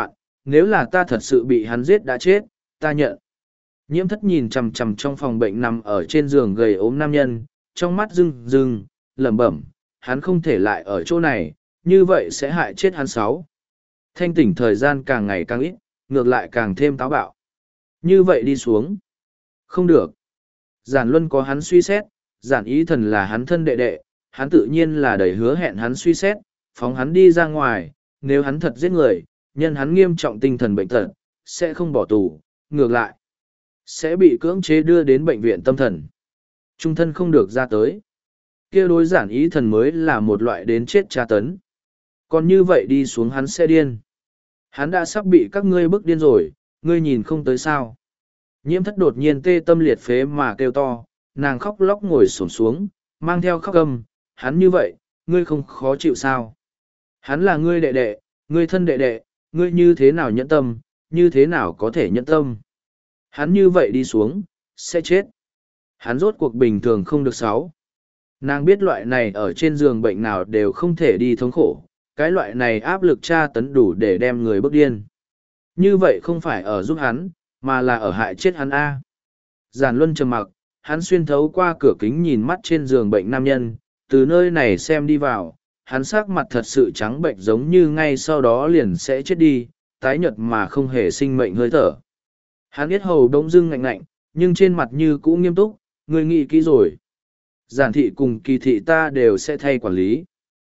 Speaker 1: nếu là ta thật sự bị hắn giết đã chết, ta nhận. Nhiễm thất nhìn chằm chằm trong phòng bệnh nằm ở trên giường gầy ốm nam nhân, trong mắt rưng rưng, lẩm bẩm, hắn không thể lại ở chỗ này, như vậy sẽ hại chết hắn sáu. Thanh tỉnh thời gian càng ngày càng ít, ngược lại càng thêm táo bạo. Như vậy đi xuống. Không được. Giản Luân có hắn suy xét, Giản Ý Thần là hắn thân đệ đệ, hắn tự nhiên là đầy hứa hẹn hắn suy xét, phóng hắn đi ra ngoài, nếu hắn thật giết người, nhân hắn nghiêm trọng tinh thần bệnh tật, sẽ không bỏ tù, ngược lại, sẽ bị cưỡng chế đưa đến bệnh viện tâm thần. Trung thân không được ra tới. Kia đối Giản Ý Thần mới là một loại đến chết tra tấn. Còn như vậy đi xuống hắn sẽ điên. Hắn đã sắp bị các ngươi bức điên rồi, ngươi nhìn không tới sao. Nhiễm thất đột nhiên tê tâm liệt phế mà kêu to, nàng khóc lóc ngồi xổm xuống, mang theo khóc câm, hắn như vậy, ngươi không khó chịu sao. Hắn là ngươi đệ đệ, ngươi thân đệ đệ, ngươi như thế nào nhẫn tâm, như thế nào có thể nhẫn tâm. Hắn như vậy đi xuống, sẽ chết. Hắn rốt cuộc bình thường không được sáu. Nàng biết loại này ở trên giường bệnh nào đều không thể đi thống khổ, cái loại này áp lực tra tấn đủ để đem người bức điên. Như vậy không phải ở giúp hắn, mà là ở hại chết hắn A. Giản Luân trầm mặc, hắn xuyên thấu qua cửa kính nhìn mắt trên giường bệnh nam nhân, từ nơi này xem đi vào, hắn sắc mặt thật sự trắng bệnh giống như ngay sau đó liền sẽ chết đi, tái nhợt mà không hề sinh mệnh hơi thở. Hắn biết hầu đông dưng ngạnh ngạnh, nhưng trên mặt như cũ nghiêm túc, người nghĩ kỹ rồi. Giản thị cùng Kỳ thị ta đều sẽ thay quản lý.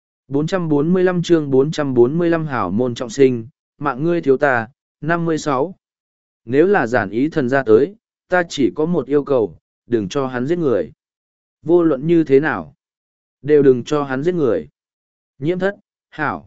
Speaker 1: 445 chương 445 hảo môn trọng sinh, mạng ngươi thiếu ta, 56. Nếu là Giản Ý Thần ra tới, ta chỉ có một yêu cầu, đừng cho hắn giết người. Vô luận như thế nào, đều đừng cho hắn giết người. Nhiễm thất, hảo.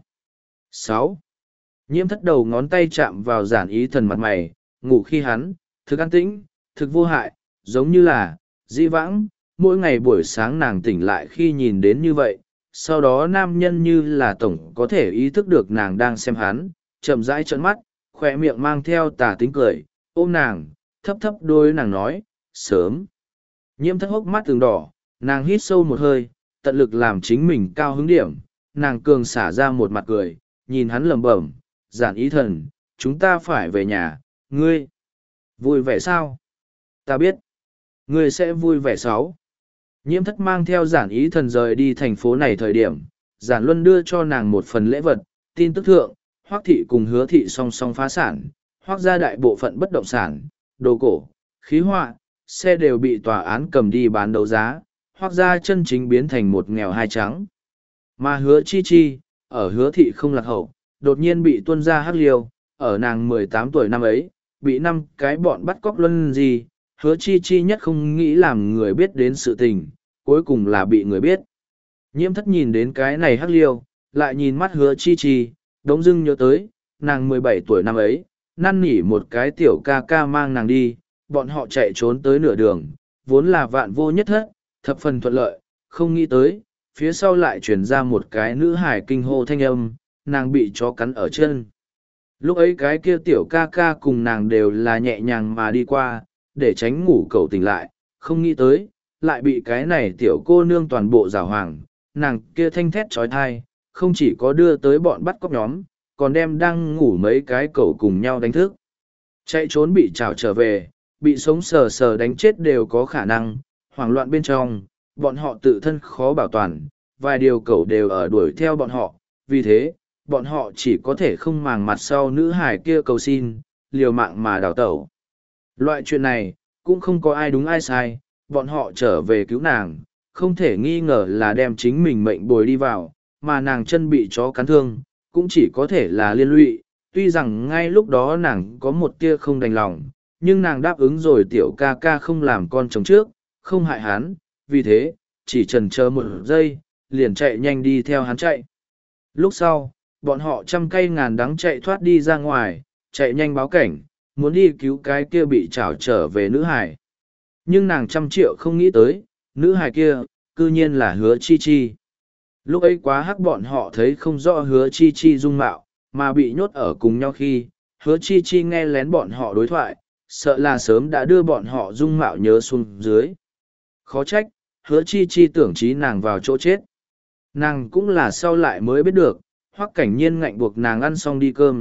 Speaker 1: 6. Nhiễm thất đầu ngón tay chạm vào Giản Ý Thần mặt mày, ngủ khi hắn, thực an tĩnh, thực vô hại, giống như là, dĩ vãng, mỗi ngày buổi sáng nàng tỉnh lại khi nhìn đến như vậy, sau đó nam nhân như là tổng có thể ý thức được nàng đang xem hắn, chậm rãi trợn mắt, khỏe miệng mang theo tà tính cười, ôm nàng, thấp thấp đôi nàng nói, sớm. Nhiễm thất hốc mắt từng đỏ, nàng hít sâu một hơi, tận lực làm chính mình cao hứng điểm, nàng cường xả ra một mặt cười, nhìn hắn lẩm bẩm, Giản Ý Thần, chúng ta phải về nhà, ngươi. Vui vẻ sao? Ta biết. Ngươi sẽ vui vẻ sáu. Nhiễm thất mang theo Giản Ý Thần rời đi thành phố này thời điểm, Giản Luân đưa cho nàng một phần lễ vật, tin tức thượng, Hoắc thị cùng Hứa thị song song phá sản, Hoắc gia đại bộ phận bất động sản, đồ cổ, khí họa, xe đều bị tòa án cầm đi bán đấu giá, Hoắc gia chân chính biến thành một nghèo hai trắng. Mà Hứa Chi Chi, ở Hứa thị không lạc hậu, đột nhiên bị tuân ra hắc liêu, ở nàng 18 tuổi năm ấy, bị 5 cái bọn bắt cóc luân gì, Hứa Chi Chi nhất không nghĩ làm người biết đến sự tình, cuối cùng là bị người biết. Nhiễm thất nhìn đến cái này hắc liêu, lại nhìn mắt Hứa Chi Chi, đống dưng nhớ tới, nàng 17 tuổi năm ấy, năn nỉ một cái tiểu ca ca mang nàng đi, bọn họ chạy trốn tới nửa đường, vốn là vạn vô nhất thất, thập phần thuận lợi, không nghĩ tới, phía sau lại chuyển ra một cái nữ hải kinh hô thanh âm, nàng bị chó cắn ở chân. Lúc ấy cái kia tiểu ca ca cùng nàng đều là nhẹ nhàng mà đi qua, để tránh ngủ cầu tỉnh lại, không nghĩ tới, lại bị cái này tiểu cô nương toàn bộ rào hoàng, nàng kia thanh thét trói thai, không chỉ có đưa tới bọn bắt cóc nhóm, còn đem đang ngủ mấy cái cậu cùng nhau đánh thức. Chạy trốn bị trảo trở về, bị sống sờ sờ đánh chết đều có khả năng, hoảng loạn bên trong, bọn họ tự thân khó bảo toàn, vài điều cậu đều ở đuổi theo bọn họ, vì thế, bọn họ chỉ có thể không màng mặt sau nữ hải kia cầu xin, liều mạng mà đào tẩu. Loại chuyện này, cũng không có ai đúng ai sai, bọn họ trở về cứu nàng, không thể nghi ngờ là đem chính mình mệnh bồi đi vào, mà nàng chân bị chó cắn thương, cũng chỉ có thể là liên lụy, tuy rằng ngay lúc đó nàng có một tia không đành lòng, nhưng nàng đáp ứng rồi tiểu ca ca không làm con chồng trước, không hại hắn, vì thế, chỉ chần chờ một giây, liền chạy nhanh đi theo hắn chạy. Lúc sau, bọn họ trăm cây ngàn đắng chạy thoát đi ra ngoài, chạy nhanh báo cảnh, muốn đi cứu cái kia bị trảo trở về nữ hải. Nhưng nàng 100 triệu không nghĩ tới, nữ hải kia, cư nhiên là Hứa Chi Chi. Lúc ấy quá hắc bọn họ thấy không rõ Hứa Chi Chi dung mạo, mà bị nhốt ở cùng nhau khi, Hứa Chi Chi nghe lén bọn họ đối thoại, sợ là sớm đã đưa bọn họ dung mạo nhớ xuống dưới. Khó trách, Hứa Chi Chi tưởng trí nàng vào chỗ chết. Nàng cũng là sau lại mới biết được, Hoắc Cảnh Nhiên ngạnh buộc nàng ăn xong đi cơm,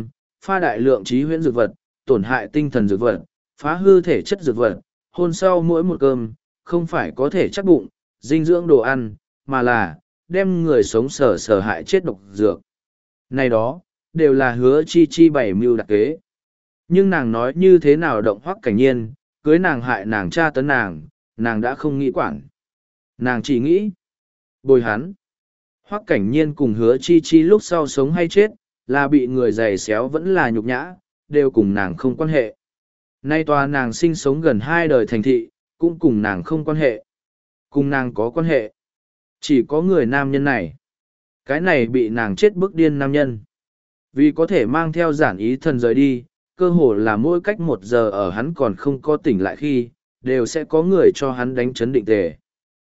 Speaker 1: pha đại lượng trí huyễn dược vật, tổn hại tinh thần dược vật, phá hư thể chất dược vật, hôn sau mỗi một cơm, không phải có thể chắc bụng, dinh dưỡng đồ ăn, mà là đem người sống sở hại chết độc dược. Này đó, đều là Hứa Chi Chi bày mưu đặc kế. Nhưng nàng nói như thế nào động Hoắc Cảnh Nhiên, cưới nàng hại nàng tra tấn nàng đã không nghĩ quản. Nàng chỉ nghĩ bồi hắn. Hoắc Cảnh Nhiên cùng Hứa Chi Chi lúc sau sống hay chết, là bị người giày xéo vẫn là nhục nhã, đều cùng nàng không quan hệ. Nay tòa nàng sinh sống gần 2 đời thành thị, cũng cùng nàng không quan hệ. Cùng nàng có quan hệ. Chỉ có người nam nhân này. Cái này bị nàng chết bức điên nam nhân. Vì có thể mang theo Giản Ý Thần rời đi, cơ hồ là mỗi cách 1 giờ ở hắn còn không có tỉnh lại khi, đều sẽ có người cho hắn đánh chấn định tề.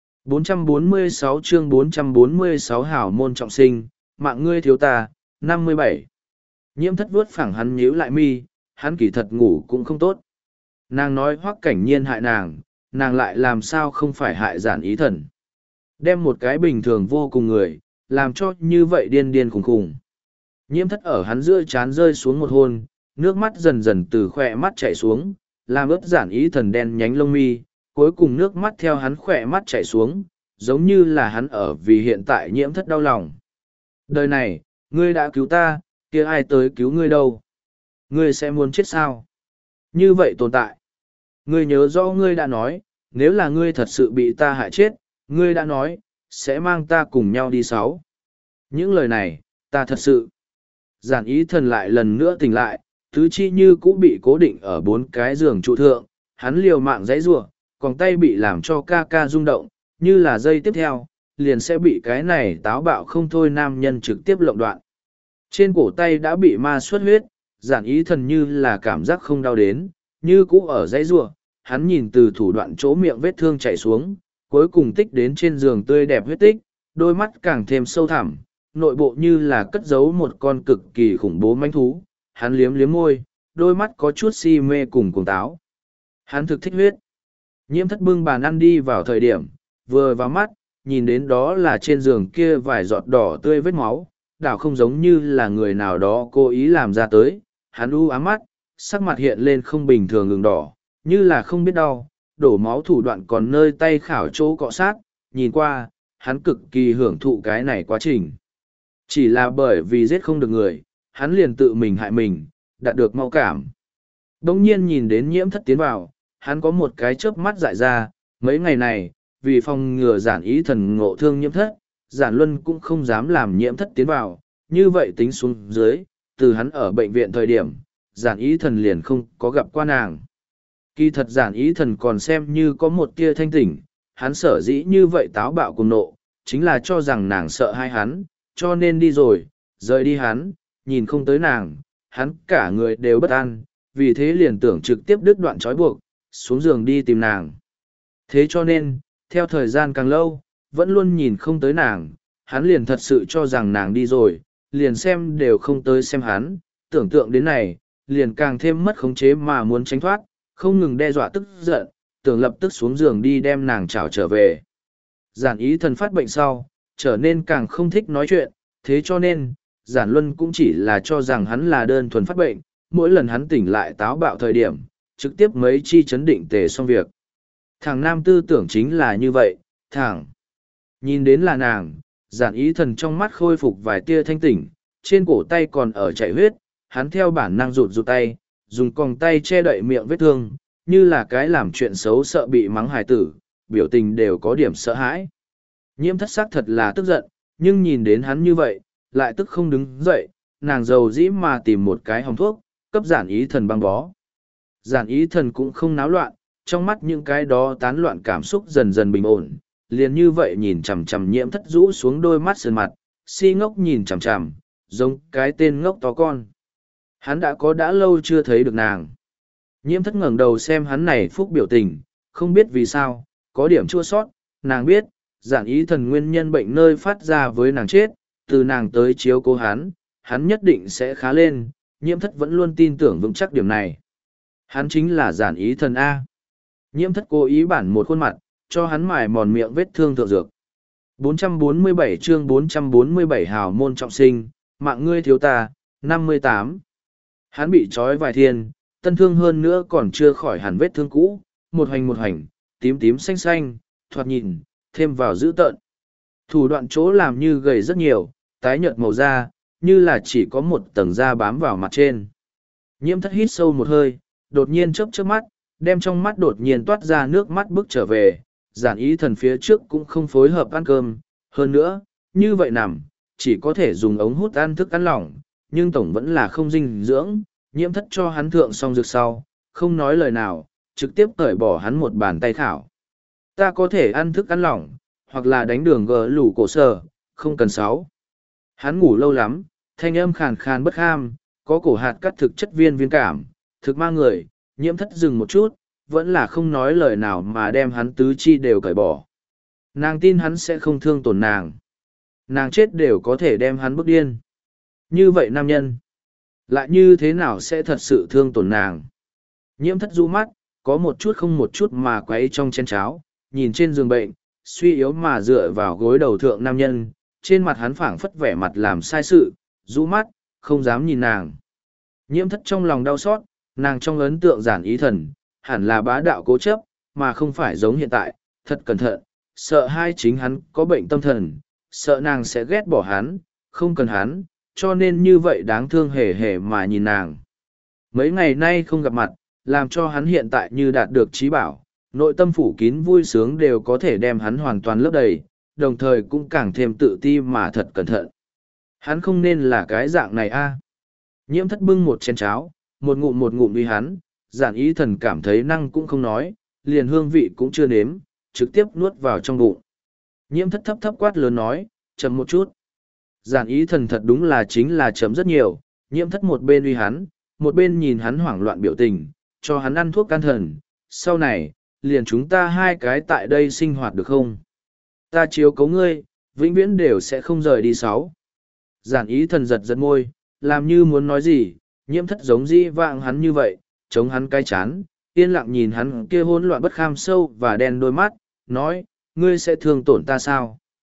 Speaker 1: 446 chương 446 hảo môn trọng sinh, mạng ngươi thiếu ta, 57. Nhiễm Thất vuốt phẳng hắn nhíu lại mi, hắn kỳ thật ngủ cũng không tốt. Nàng nói Hoắc Cảnh Nhiên hại nàng lại làm sao không phải hại Giản Ý Thần. Đem một cái bình thường vô cùng người, làm cho như vậy điên điên khùng khùng. Nhiễm Thất ở hắn giữa trán rơi xuống một hôn, nước mắt dần dần từ khỏe mắt chảy xuống, làm ướt Giản Ý Thần đen nhánh lông mi, cuối cùng nước mắt theo hắn khỏe mắt chảy xuống, giống như là hắn ở vì hiện tại Nhiễm Thất đau lòng. Đời này, ngươi đã cứu ta, kia ai tới cứu ngươi đâu? Ngươi sẽ muốn chết sao? Như vậy tồn tại. Ngươi nhớ rõ ngươi đã nói, nếu là ngươi thật sự bị ta hại chết, ngươi đã nói, sẽ mang ta cùng nhau đi sáu. Những lời này, ta thật sự. Giản Ý Thần lại lần nữa tỉnh lại, tứ chi như cũ bị cố định ở 4 cái giường trụ thượng, hắn liều mạng giãy giụa, còn tay bị làm cho ca ca rung động, như là dây tiếp theo, liền sẽ bị cái này táo bạo không thôi nam nhân trực tiếp lộng đoạn. Trên cổ tay đã bị ma xuất huyết, Giản Ý Thần như là cảm giác không đau đến, như cũ ở giãy giụa, hắn nhìn từ thủ đoạn chỗ miệng vết thương chảy xuống, cuối cùng tích đến trên giường tươi đẹp huyết tích, đôi mắt càng thêm sâu thẳm, nội bộ như là cất giấu một con cực kỳ khủng bố manh thú, hắn liếm liếm môi, đôi mắt có chút si mê cùng cuồng táo. Hắn thực thích huyết. Nhiễm Thất bưng bàn ăn đi vào thời điểm, vừa vào mắt, nhìn đến đó là trên giường kia vài giọt đỏ tươi vết máu, đảo không giống như là người nào đó cố ý làm ra tới, hắn u ám mắt, sắc mặt hiện lên không bình thường ửng đỏ, như là không biết đau, đổ máu thủ đoạn còn nơi tay khảo chỗ cọ sát, nhìn qua, hắn cực kỳ hưởng thụ cái này quá trình. Chỉ là bởi vì giết không được người, hắn liền tự mình hại mình, đạt được mau cảm. Đông nhiên nhìn đến Nhiễm Thất tiến vào, hắn có một cái chớp mắt dại ra, mấy ngày này, vì phòng ngừa Giản Ý Thần ngộ thương Nhiễm Thất, Giản Luân cũng không dám làm Nhiễm Thất tiến vào, như vậy tính xuống dưới, từ hắn ở bệnh viện thời điểm, Giản Ý Thần liền không có gặp qua nàng. Kỳ thật Giản Ý Thần còn xem như có một tia thanh tỉnh, hắn sở dĩ như vậy táo bạo cùng nộ, chính là cho rằng nàng sợ hai hắn, cho nên đi rồi, rời đi hắn, nhìn không tới nàng, hắn cả người đều bất an, vì thế liền tưởng trực tiếp đứt đoạn trói buộc, xuống giường đi tìm nàng. Thế cho nên, theo thời gian càng lâu, vẫn luôn nhìn không tới nàng, hắn liền thật sự cho rằng nàng đi rồi, liền xem đều không tới xem hắn, tưởng tượng đến này, liền càng thêm mất khống chế mà muốn tránh thoát, không ngừng đe dọa tức giận, tưởng lập tức xuống giường đi đem nàng trảo trở về. Giản Ý Thần phát bệnh sau, trở nên càng không thích nói chuyện, thế cho nên, Giản Luân cũng chỉ là cho rằng hắn là đơn thuần phát bệnh, mỗi lần hắn tỉnh lại táo bạo thời điểm, trực tiếp mấy chi chấn định tề xong việc. Thằng nam tư tưởng chính là như vậy, thẳng. Nhìn đến là nàng, Giản Ý Thần trong mắt khôi phục vài tia thanh tỉnh, trên cổ tay còn ở chảy huyết, hắn theo bản năng rụt rụt tay, dùng còng tay che đậy miệng vết thương, như là cái làm chuyện xấu sợ bị mắng hài tử, biểu tình đều có điểm sợ hãi. Nhiễm Thất sắc thật là tức giận, nhưng nhìn đến hắn như vậy, lại tức không đứng dậy, nàng dầu dĩ mà tìm một cái hồng thuốc, cấp Giản Ý Thần băng bó. Giản Ý Thần cũng không náo loạn, trong mắt những cái đó tán loạn cảm xúc dần dần bình ổn, liền như vậy nhìn chằm chằm Nhiễm Thất rũ xuống đôi mắt sơn mặt, si ngốc nhìn chằm chằm, giống cái tên ngốc to con. Hắn đã lâu chưa thấy được nàng. Nhiễm Thất ngẩng đầu xem hắn này phúc biểu tình, không biết vì sao, có điểm chua sót, nàng biết, Giản Ý Thần nguyên nhân bệnh nơi phát ra với nàng chết, từ nàng tới chiếu cố hắn nhất định sẽ khá lên, Nhiễm Thất vẫn luôn tin tưởng vững chắc điểm này. Hắn chính là Giản Ý Thần A. Nhiễm Thất cố ý bản một khuôn mặt, cho hắn mài mòn miệng vết thương thượng dược. 447 chương 447 hào môn trọng sinh, mạng ngươi thiếu ta, 58. Hắn bị trói vài thiên, tân thương hơn nữa còn chưa khỏi hẳn vết thương cũ, một hành, tím tím xanh xanh, thoạt nhìn, thêm vào dữ tợn. Thủ đoạn chỗ làm như gầy rất nhiều, tái nhợt màu da, như là chỉ có một tầng da bám vào mặt trên. Nhiễm thất hít sâu một hơi, đột nhiên chớp chớp mắt, đem trong mắt đột nhiên toát ra nước mắt bước trở về, giản ý thần phía trước cũng không phối hợp ăn cơm, hơn nữa, như vậy nằm, chỉ có thể dùng ống hút ăn thức ăn lỏng, nhưng tổng vẫn là không dinh dưỡng, nhiễm thất cho hắn thượng xong dược sau, không nói lời nào, trực tiếp cởi bỏ hắn một bàn tay khảo. Ta có thể ăn thức ăn lỏng, hoặc là đánh đường gờ lủ cổ sở, không cần sáu. Hắn ngủ lâu lắm, thanh âm khàn khàn bất kham, có cổ hạt cắt thực chất viên cảm, thực ma người, nhiễm thất dừng một chút, vẫn là không nói lời nào mà đem hắn tứ chi đều cởi bỏ. Nàng tin hắn sẽ không thương tổn nàng. Nàng chết đều có thể đem hắn bức điên. Như vậy nam nhân, lại như thế nào sẽ thật sự thương tổn nàng? Nhiễm thất du mắt, có một chút không một chút mà quấy trong chén cháo, nhìn trên giường bệnh, suy yếu mà dựa vào gối đầu thượng nam nhân, trên mặt hắn phảng phất vẻ mặt làm sai sự, du mắt, không dám nhìn nàng. Nhiễm thất trong lòng đau xót, nàng trong ấn tượng giản ý thần, hẳn là bá đạo cố chấp, mà không phải giống hiện tại, thật cẩn thận, sợ hai chính hắn có bệnh tâm thần, sợ nàng sẽ ghét bỏ hắn, không cần hắn, cho nên như vậy đáng thương hề hề mà nhìn nàng. Mấy ngày nay không gặp mặt, làm cho hắn hiện tại như đạt được trí bảo, nội tâm phủ kín vui sướng đều có thể đem hắn hoàn toàn lấp đầy, đồng thời cũng càng thêm tự ti mà thật cẩn thận. Hắn không nên là cái dạng này a. Nhiễm thất bưng một chén cháo, một ngụm đi hắn, giản ý thần cảm thấy năng cũng không nói, liền hương vị cũng chưa nếm, trực tiếp nuốt vào trong bụng. Nhiễm thất thấp thấp quát lớn nói, chậm một chút. Giản ý thần thật đúng là chính là chấm rất nhiều, nhiễm thất một bên uy hắn, một bên nhìn hắn hoảng loạn biểu tình, cho hắn ăn thuốc can thần. Sau này, liền chúng ta hai cái tại đây sinh hoạt được không? Ta chiếu cấu ngươi, vĩnh viễn đều sẽ không rời đi sáu. Giản ý thần giật giật môi, làm như muốn nói gì, nhiễm thất giống dĩ vạng hắn như vậy, chống hắn cái chán, yên lặng nhìn hắn kia hỗn loạn bất kham sâu và đen đôi mắt, nói, ngươi sẽ thương tổn ta sao?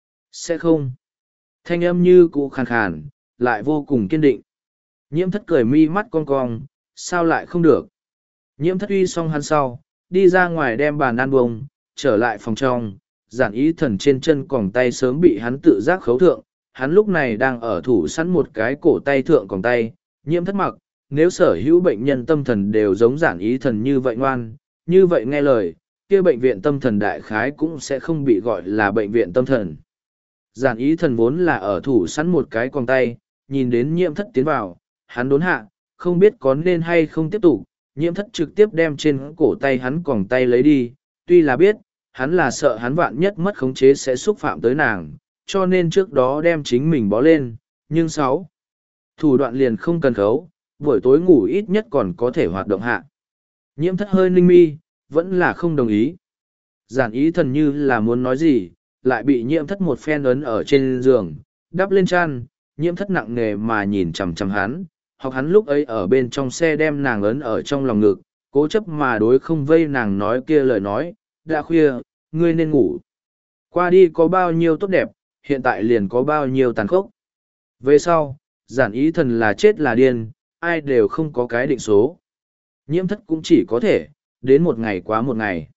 Speaker 1: Sẽ không. Thanh âm như cụ khàn khàn, lại vô cùng kiên định. Nhiễm thất cười mi mắt cong cong, sao lại không được? Nhiễm thất uy xong hắn sau, đi ra ngoài đem bàn ăn bông, trở lại phòng trong, giản ý thần trên chân còng tay sớm bị hắn tự giác khấu thượng, hắn lúc này đang ở thủ sẵn một cái cổ tay thượng còng tay, nhiễm thất mặc, nếu sở hữu bệnh nhân tâm thần đều giống giản ý thần như vậy ngoan, như vậy nghe lời, kia bệnh viện tâm thần đại khái cũng sẽ không bị gọi là bệnh viện tâm thần. Giản ý thần vốn là ở thủ sẵn một cái còng tay, nhìn đến nhiễm thất tiến vào, hắn đốn hạ, không biết có nên hay không tiếp tục, nhiễm thất trực tiếp đem trên cổ tay hắn còng tay lấy đi, tuy là biết, hắn là sợ hắn vạn nhất mất khống chế sẽ xúc phạm tới nàng, cho nên trước đó đem chính mình bó lên, nhưng sáu, thủ đoạn liền không cần khấu, buổi tối ngủ ít nhất còn có thể hoạt động hạ. Nhiễm thất hơi ninh mi, vẫn là không đồng ý. Giản ý thần như là muốn nói gì, lại bị nhiễm thất một phen ấn ở trên giường, đắp lên chăn, nhiễm thất nặng nề mà nhìn chằm chằm hắn, hoặc hắn lúc ấy ở bên trong xe đem nàng ấn ở trong lòng ngực, cố chấp mà đối không vây nàng nói kia lời nói, đã khuya, ngươi nên ngủ. Qua đi có bao nhiêu tốt đẹp, hiện tại liền có bao nhiêu tàn khốc. Về sau, giản ý thần là chết là điên, ai đều không có cái định số. Nhiễm thất cũng chỉ có thể, đến một ngày quá một ngày.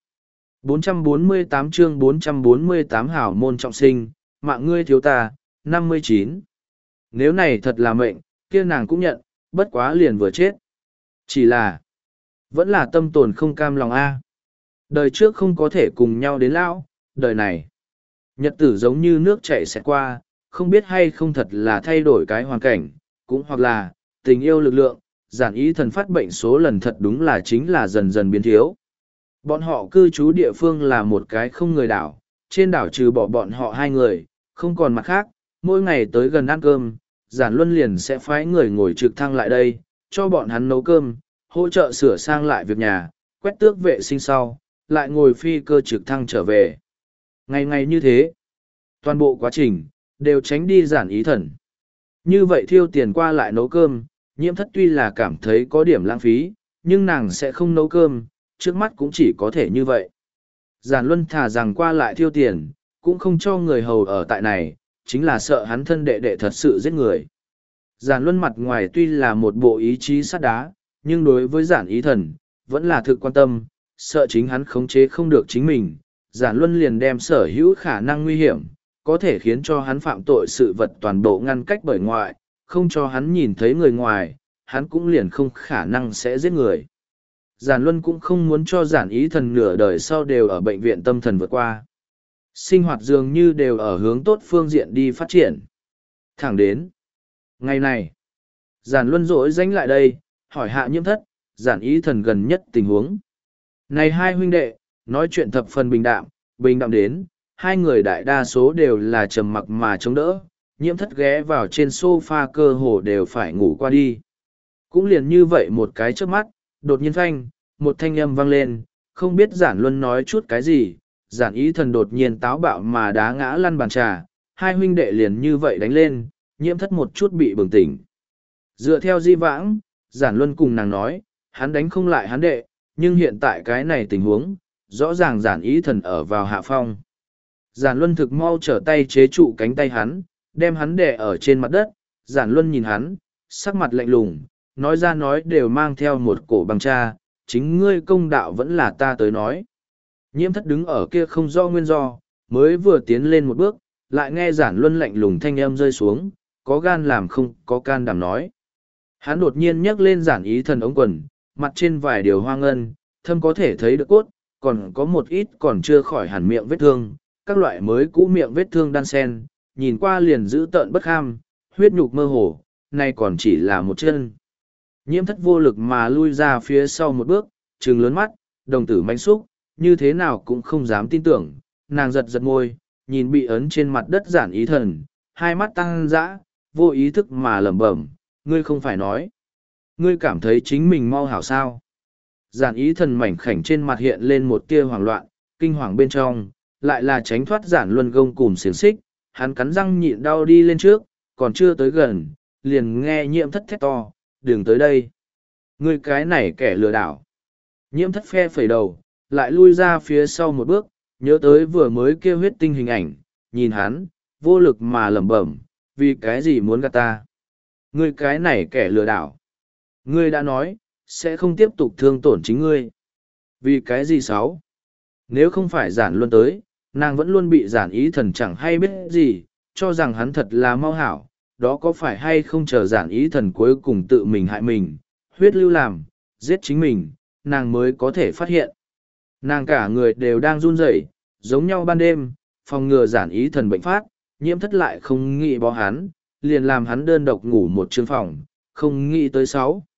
Speaker 1: 448 chương 448 hảo môn trọng sinh, mạng ngươi thiếu ta, 59. Nếu này thật là mệnh, kia nàng cũng nhận, bất quá liền vừa chết. Chỉ là, vẫn là tâm tồn không cam lòng a. Đời trước không có thể cùng nhau đến lão, đời này. Nhật tử giống như nước chảy xẹt qua, không biết hay không thật là thay đổi cái hoàn cảnh, cũng hoặc là, tình yêu lực lượng, giản ý thần phát bệnh số lần thật đúng là chính là dần dần biến thiếu. Bọn họ cư trú địa phương là một cái không người đảo, trên đảo trừ bỏ bọn họ hai người, không còn mặt khác, mỗi ngày tới gần ăn cơm, giản luân liền sẽ phái người ngồi trực thăng lại đây, cho bọn hắn nấu cơm, hỗ trợ sửa sang lại việc nhà, quét tước vệ sinh sau, lại ngồi phi cơ trực thăng trở về. Ngày ngày như thế, toàn bộ quá trình, đều tránh đi giản ý thần. Như vậy thiêu tiền qua lại nấu cơm, nhiễm thất tuy là cảm thấy có điểm lãng phí, nhưng nàng sẽ không nấu cơm, trước mắt cũng chỉ có thể như vậy. Giản luân thà rằng qua lại thiêu tiền, cũng không cho người hầu ở tại này, chính là sợ hắn thân đệ đệ thật sự giết người. Giản Luân mặt ngoài tuy là một bộ ý chí sắt đá, nhưng đối với giản ý thần, vẫn là thực quan tâm, sợ chính hắn khống chế không được chính mình. Giản Luân liền đem sở hữu khả năng nguy hiểm, có thể khiến cho hắn phạm tội sự vật toàn bộ ngăn cách bởi ngoại, không cho hắn nhìn thấy người ngoài, hắn cũng liền không khả năng sẽ giết người. Giản Luân cũng không muốn cho giản ý thần nửa đời sau đều ở bệnh viện tâm thần vượt qua. Sinh hoạt dường như đều ở hướng tốt phương diện đi phát triển. Thẳng đến ngày này, giản Luân rỗi danh lại đây, hỏi hạ Nhiễm Thất, giản ý thần gần nhất tình huống. Này hai huynh đệ, nói chuyện thập phần bình đạm đến, hai người đại đa số đều là trầm mặc mà chống đỡ, Nhiễm Thất ghé vào trên sofa cơ hồ đều phải ngủ qua đi. Cũng liền như vậy một cái trước mắt, đột nhiên phanh, một thanh âm vang lên, không biết giản Luân nói chút cái gì, giản ý thần đột nhiên táo bạo mà đá ngã lăn bàn trà, hai huynh đệ liền như vậy đánh lên, Nhiễm Thất một chút bị bừng tỉnh. Dựa theo di vãng, giản Luân cùng nàng nói, hắn đánh không lại hắn đệ, nhưng hiện tại cái này tình huống, rõ ràng giản ý thần ở vào hạ phong. Giản Luân thực mau trở tay chế trụ cánh tay hắn, đem hắn đè ở trên mặt đất, giản Luân nhìn hắn, sắc mặt lạnh lùng, nói ra nói đều mang theo một cổ bằng cha, chính ngươi công đạo vẫn là ta tới nói. Nhiễm Thất đứng ở kia không do nguyên do, mới vừa tiến lên một bước, lại nghe giản Luân lạnh lùng thanh âm rơi xuống, có gan làm không có can đảm nói. Hắn đột nhiên nhấc lên giản ý thần ống quần, mặt trên vài điều hoa ngân, thâm có thể thấy được cốt, còn có một ít còn chưa khỏi hẳn miệng vết thương, các loại mới cũ miệng vết thương đan sen, nhìn qua liền dữ tợn bất kham, huyết nhục mơ hồ, nay còn chỉ là một chân. Nhiễm Thất vô lực mà lui ra phía sau một bước, trừng lớn mắt, đồng tử manh xúc, như thế nào cũng không dám tin tưởng, nàng giật giật môi, nhìn bị ấn trên mặt đất giản ý thần, hai mắt tăng dã, vô ý thức mà lẩm bẩm, ngươi không phải nói. Ngươi cảm thấy chính mình mau hảo sao. Giản ý thần mảnh khảnh trên mặt hiện lên một tia hoảng loạn, kinh hoàng bên trong, lại là tránh thoát giản Luân gông cùm xiềng xích, hắn cắn răng nhịn đau đi lên trước, còn chưa tới gần, liền nghe Nhiễm Thất thét to, đừng tới đây. Ngươi cái này kẻ lừa đảo. Nhiễm Thất phe phẩy đầu, lại lui ra phía sau một bước, nhớ tới vừa mới kêu huyết tinh hình ảnh, nhìn hắn, vô lực mà lẩm bẩm, vì cái gì muốn gạt ta. Ngươi cái này kẻ lừa đảo. Ngươi đã nói, sẽ không tiếp tục thương tổn chính ngươi. Vì cái gì xấu? Nếu không phải giản Luân tới, nàng vẫn luôn bị giản ý thần chẳng hay biết gì, cho rằng hắn thật là mau hảo, đó có phải hay không chờ giản ý thần cuối cùng tự mình hại mình, huyết lưu làm, giết chính mình, nàng mới có thể phát hiện. Nàng cả người đều đang run rẩy, giống nhau ban đêm, phòng ngừa giản ý thần bệnh phát, Nhiễm Thất lại không nghĩ bỏ hắn, liền làm hắn đơn độc ngủ một chương phòng, không nghĩ tới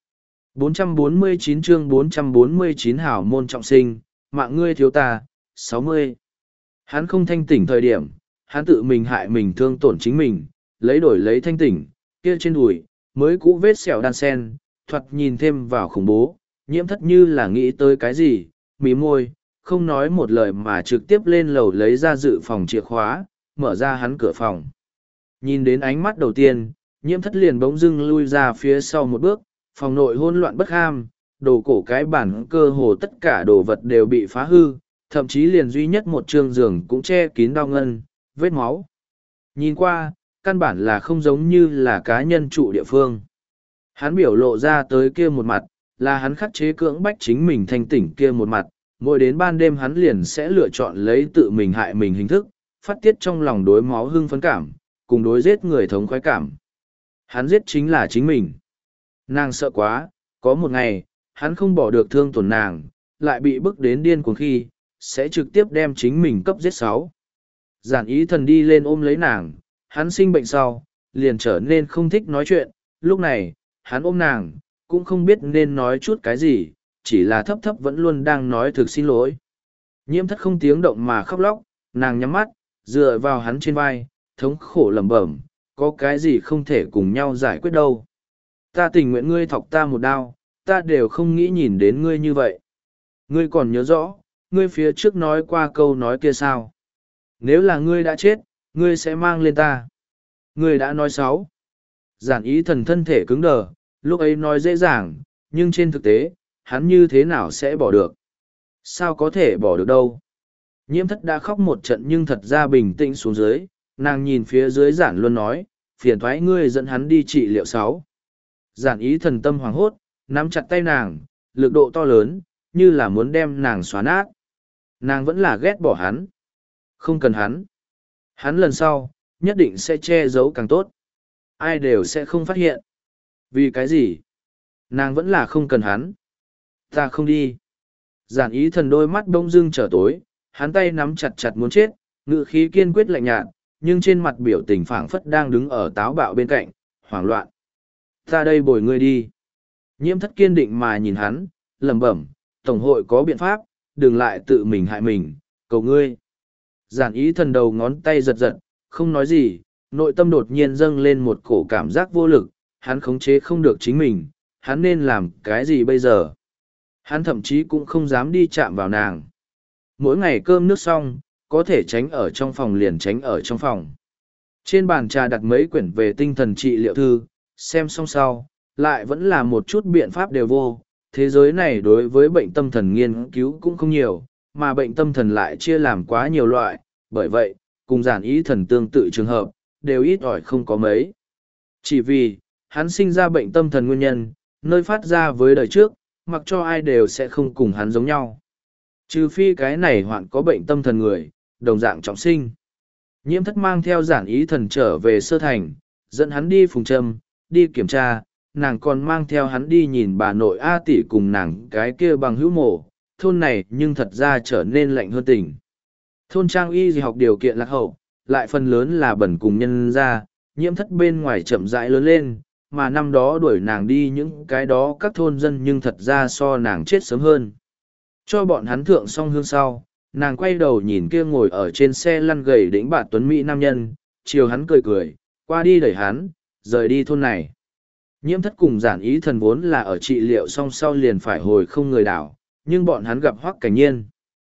Speaker 1: 449 chương 449 hảo môn trọng sinh, mạng ngươi thiếu ta, 60. Hắn không thanh tỉnh thời điểm, hắn tự mình hại mình thương tổn chính mình, lấy đổi lấy thanh tỉnh, kia trên đùi, mới cũ vết sẹo đan sen, thoạt nhìn thêm vào khủng bố, Nhiễm Thất như là nghĩ tới cái gì, mí môi, không nói một lời mà trực tiếp lên lầu lấy ra dự phòng chìa khóa, mở ra hắn cửa phòng. Nhìn đến ánh mắt đầu tiên, Nhiễm Thất liền bỗng dưng lui ra phía sau một bước, phòng nội hỗn loạn bất ham, đồ cổ cái bản cơ hồ tất cả đồ vật đều bị phá hư, thậm chí liền duy nhất một trường giường cũng che kín đau ngân, vết máu. Nhìn qua, căn bản là không giống như là cá nhân trụ địa phương. Hắn biểu lộ ra tới kia một mặt, là hắn khắc chế cưỡng bách chính mình thanh tỉnh kia một mặt, mỗi đến ban đêm hắn liền sẽ lựa chọn lấy tự mình hại mình hình thức, phát tiết trong lòng đối máu hưng phấn cảm, cùng đối giết người thống khoái cảm. Hắn giết chính là chính mình. Nàng sợ quá, có một ngày, hắn không bỏ được thương tổn nàng, lại bị bức đến điên cuồng khi, sẽ trực tiếp đem chính mình cấp giết 6. Giản ý thần đi lên ôm lấy nàng, hắn sinh bệnh sau, liền trở nên không thích nói chuyện, lúc này, hắn ôm nàng, cũng không biết nên nói chút cái gì, chỉ là thấp thấp vẫn luôn đang nói thực xin lỗi. Nhiễm Thất không tiếng động mà khóc lóc, nàng nhắm mắt, dựa vào hắn trên vai, thống khổ lẩm bẩm, có cái gì không thể cùng nhau giải quyết đâu. Ta tình nguyện ngươi thọc ta một đao, ta đều không nghĩ nhìn đến ngươi như vậy. Ngươi còn nhớ rõ, ngươi phía trước nói qua câu nói kia sao? Nếu là ngươi đã chết, ngươi sẽ mang lên ta. Ngươi đã nói xấu. Giản ý thần thân thể cứng đờ, lúc ấy nói dễ dàng, nhưng trên thực tế, hắn như thế nào sẽ bỏ được? Sao có thể bỏ được đâu? Nhiễm Thất đã khóc một trận nhưng thật ra bình tĩnh xuống dưới, nàng nhìn phía dưới giản Luân nói, phiền thoái ngươi dẫn hắn đi trị liệu 6. Giản ý thần tâm hoảng hốt, nắm chặt tay nàng, lực độ to lớn, như là muốn đem nàng xóa nát. Nàng vẫn là ghét bỏ hắn. Không cần hắn. Hắn lần sau, nhất định sẽ che giấu càng tốt. Ai đều sẽ không phát hiện. Vì cái gì? Nàng vẫn là không cần hắn. Ta không đi. Giản ý thần đôi mắt bỗng dưng trở tối, hắn tay nắm chặt chặt muốn chết, ngự khí kiên quyết lạnh nhạt, nhưng trên mặt biểu tình phảng phất đang đứng ở táo bạo bên cạnh, hoảng loạn. Ta đây bồi ngươi đi. Nhiễm thất kiên định mà nhìn hắn, lẩm bẩm, tổng hội có biện pháp, đừng lại tự mình hại mình, cầu ngươi. Giản ý thần đầu ngón tay giật giật, không nói gì, nội tâm đột nhiên dâng lên một cổ cảm giác vô lực, hắn khống chế không được chính mình, hắn nên làm cái gì bây giờ? Hắn thậm chí cũng không dám đi chạm vào nàng. Mỗi ngày cơm nước xong, có thể tránh ở trong phòng liền tránh ở trong phòng. Trên bàn trà đặt mấy quyển về tinh thần trị liệu thư, xem xong sau, lại vẫn là một chút biện pháp đều vô. Thế giới này đối với bệnh tâm thần nghiên cứu cũng không nhiều, mà bệnh tâm thần lại chia làm quá nhiều loại, bởi vậy, cùng giản ý thần tương tự trường hợp, đều ít ỏi không có mấy. Chỉ vì, hắn sinh ra bệnh tâm thần nguyên nhân, nơi phát ra với đời trước, mặc cho ai đều sẽ không cùng hắn giống nhau. Trừ phi cái này hoạn có bệnh tâm thần người, đồng dạng trọng sinh. Nhiễm thất mang theo giản ý thần trở về sơ thành, dẫn hắn đi phùng trâm, đi kiểm tra, nàng còn mang theo hắn đi nhìn bà nội A tỷ cùng nàng cái kia bằng hữu mổ, thôn này nhưng thật ra trở nên lạnh hơn tỉnh. Thôn trang y học điều kiện lạc hậu, lại phần lớn là bẩn cùng nhân ra, nhiễm thất bên ngoài chậm rãi lớn lên, mà năm đó đuổi nàng đi những cái đó các thôn dân nhưng thật ra so nàng chết sớm hơn. Cho bọn hắn thượng xong hương sau, nàng quay đầu nhìn kia ngồi ở trên xe lăn gầy đĩnh bạt tuấn mỹ nam nhân, chiều hắn cười cười, qua đi đẩy hắn, rời đi thôn này. Nhiễm thất cùng giản ý thần vốn là ở trị liệu xong sau liền phải hồi không người đảo, nhưng bọn hắn gặp Hoắc Cảnh Nhiên.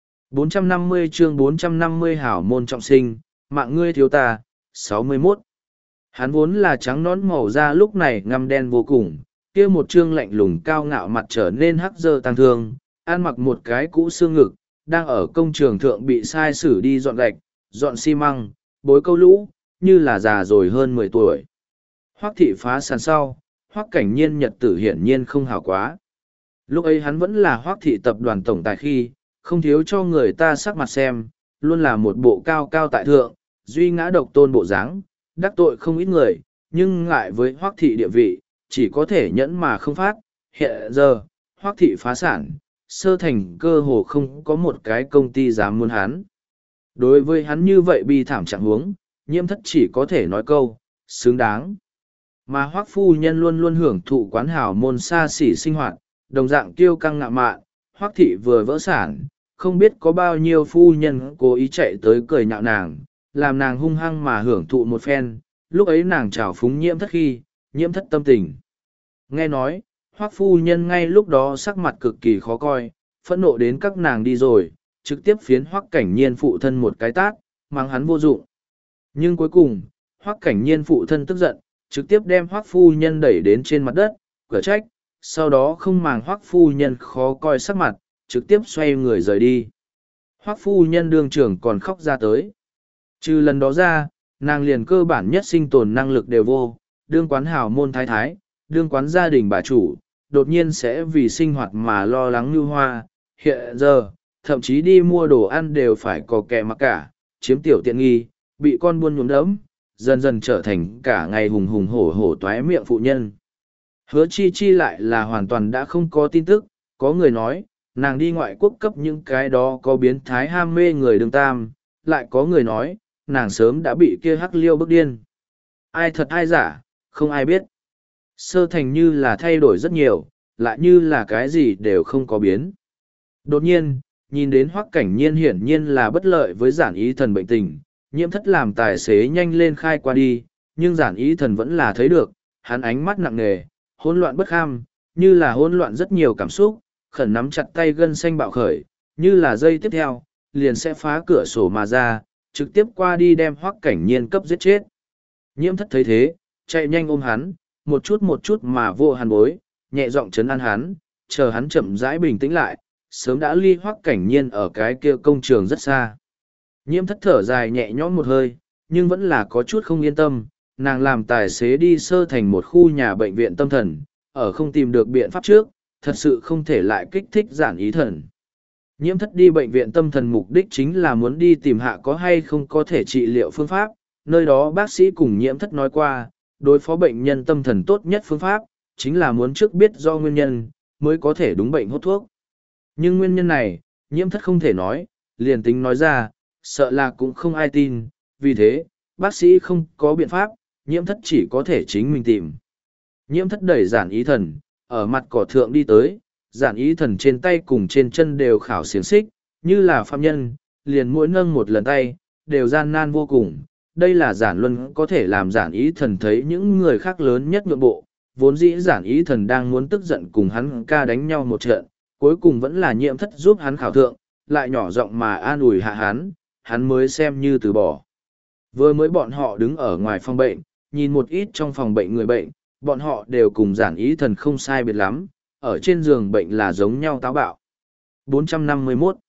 Speaker 1: 450 chương 450 hảo môn trọng sinh, mạng ngươi thiếu ta, 61. Hắn vốn là trắng nón màu da lúc này ngăm đen vô cùng, kia một trương lạnh lùng cao ngạo mặt trở nên hắc dơ tăng thương, ăn mặc một cái cũ xương ngực, đang ở công trường thượng bị sai xử đi dọn gạch, dọn xi măng, bối câu lũ, như là già rồi hơn 10 tuổi. Hoắc thị phá sản sau, Hoắc Cảnh Nhiên nhật tử hiển nhiên không hảo quá. Lúc ấy hắn vẫn là Hoắc thị tập đoàn tổng tài khi, không thiếu cho người ta sắc mặt xem, luôn là một bộ cao cao tại thượng, duy ngã độc tôn bộ dáng, đắc tội không ít người, nhưng ngại với Hoắc thị địa vị, chỉ có thể nhẫn mà không phát. Hiện giờ, Hoắc thị phá sản, sơ thành cơ hồ không có một cái công ty dám muốn hắn. Đối với hắn như vậy bi thảm trạng huống, nhiễm thất chỉ có thể nói câu, xứng đáng. Mà Hoắc phu nhân luôn luôn hưởng thụ quán hảo môn xa xỉ sinh hoạt, đồng dạng kiêu căng ngạo mạn, Hoắc thị vừa vỡ sản, không biết có bao nhiêu phu nhân cố ý chạy tới cười nhạo nàng, làm nàng hung hăng mà hưởng thụ một phen, lúc ấy nàng trào phúng nhiễm thất khi, nhiễm thất tâm tình. Nghe nói, Hoắc phu nhân ngay lúc đó sắc mặt cực kỳ khó coi, phẫn nộ đến các nàng đi rồi, trực tiếp phiến Hoắc Cảnh Nhiên phụ thân một cái tát, mắng hắn vô dụng. Nhưng cuối cùng, Hoắc Cảnh Nhiên phụ thân tức giận, trực tiếp đem Hoắc phu nhân đẩy đến trên mặt đất, cửa trách, sau đó không màng Hoắc phu nhân khó coi sắc mặt, trực tiếp xoay người rời đi. Hoắc phu nhân đương trưởng còn khóc ra tới. Trừ lần đó ra, nàng liền cơ bản nhất sinh tồn năng lực đều vô, đương quán hào môn thái thái, đương quán gia đình bà chủ, đột nhiên sẽ vì sinh hoạt mà lo lắng như hoa. Hiện giờ, thậm chí đi mua đồ ăn đều phải có kẻ mặc cả, chiếm tiểu tiện nghi, bị con buôn nhuốm đẫm, dần dần trở thành cả ngày hùng hùng hổ hổ toái miệng phụ nhân. Hứa chi chi lại là hoàn toàn đã không có tin tức, có người nói, nàng đi ngoại quốc cấp những cái đó có biến thái ham mê người đường tam, lại có người nói, nàng sớm đã bị kia hắc liêu bức điên. Ai thật ai giả, không ai biết. Sơ thành như là thay đổi rất nhiều, lại như là cái gì đều không có biến. Đột nhiên, nhìn đến Hoắc Cảnh Nhiên hiển nhiên là bất lợi với giản ý thần bệnh tình, nhiễm thất làm tài xế nhanh lên khai qua đi, nhưng giản ý thần vẫn là thấy được, hắn ánh mắt nặng nề, hỗn loạn bất kham, như là hỗn loạn rất nhiều cảm xúc, khẩn nắm chặt tay gân xanh bạo khởi, như là giây tiếp theo, liền sẽ phá cửa sổ mà ra, trực tiếp qua đi đem Hoắc Cảnh Nhiên cấp giết chết. Nhiễm thất thấy thế, chạy nhanh ôm hắn, một chút mà vô hàn bối, nhẹ giọng trấn an hắn, chờ hắn chậm rãi bình tĩnh lại, sớm đã ly Hoắc Cảnh Nhiên ở cái kia công trường rất xa. Nhiễm thất thở dài nhẹ nhõm một hơi, nhưng vẫn là có chút không yên tâm, nàng làm tài xế đi sơ thành một khu nhà bệnh viện tâm thần, ở không tìm được biện pháp trước, thật sự không thể lại kích thích Giản Ý Thần. Nhiễm Thất đi bệnh viện tâm thần mục đích chính là muốn đi tìm hạ có hay không có thể trị liệu phương pháp, nơi đó bác sĩ cùng Nhiễm Thất nói qua, đối phó bệnh nhân tâm thần tốt nhất phương pháp, chính là muốn trước biết do nguyên nhân, mới có thể đúng bệnh hốt thuốc. Nhưng nguyên nhân này, Nhiễm Thất không thể nói, liền tính nói ra, sợ là cũng không ai tin, vì thế, bác sĩ không có biện pháp, Nhiễm Thất chỉ có thể chính mình tìm. Nhiễm Thất đẩy Giản Ý Thần, ở mặt cỏ thượng đi tới, Giản Ý Thần trên tay cùng trên chân đều khảo xiềng xích, như là phạm nhân, liền mỗi nâng một lần tay, đều gian nan vô cùng. Đây là Giản Luân có thể làm Giản Ý Thần thấy những người khác lớn nhất nhượng bộ, vốn dĩ Giản Ý Thần đang muốn tức giận cùng hắn ca đánh nhau một trận, cuối cùng vẫn là Nhiễm Thất giúp hắn khảo thượng, lại nhỏ giọng mà an ủi hạ hắn mới xem như từ bỏ. Vừa mới bọn họ đứng ở ngoài phòng bệnh, nhìn một ít trong phòng bệnh người bệnh, bọn họ đều cùng Giản Ý Thần không sai biệt lắm, ở trên giường bệnh là giống nhau táo bạo. 451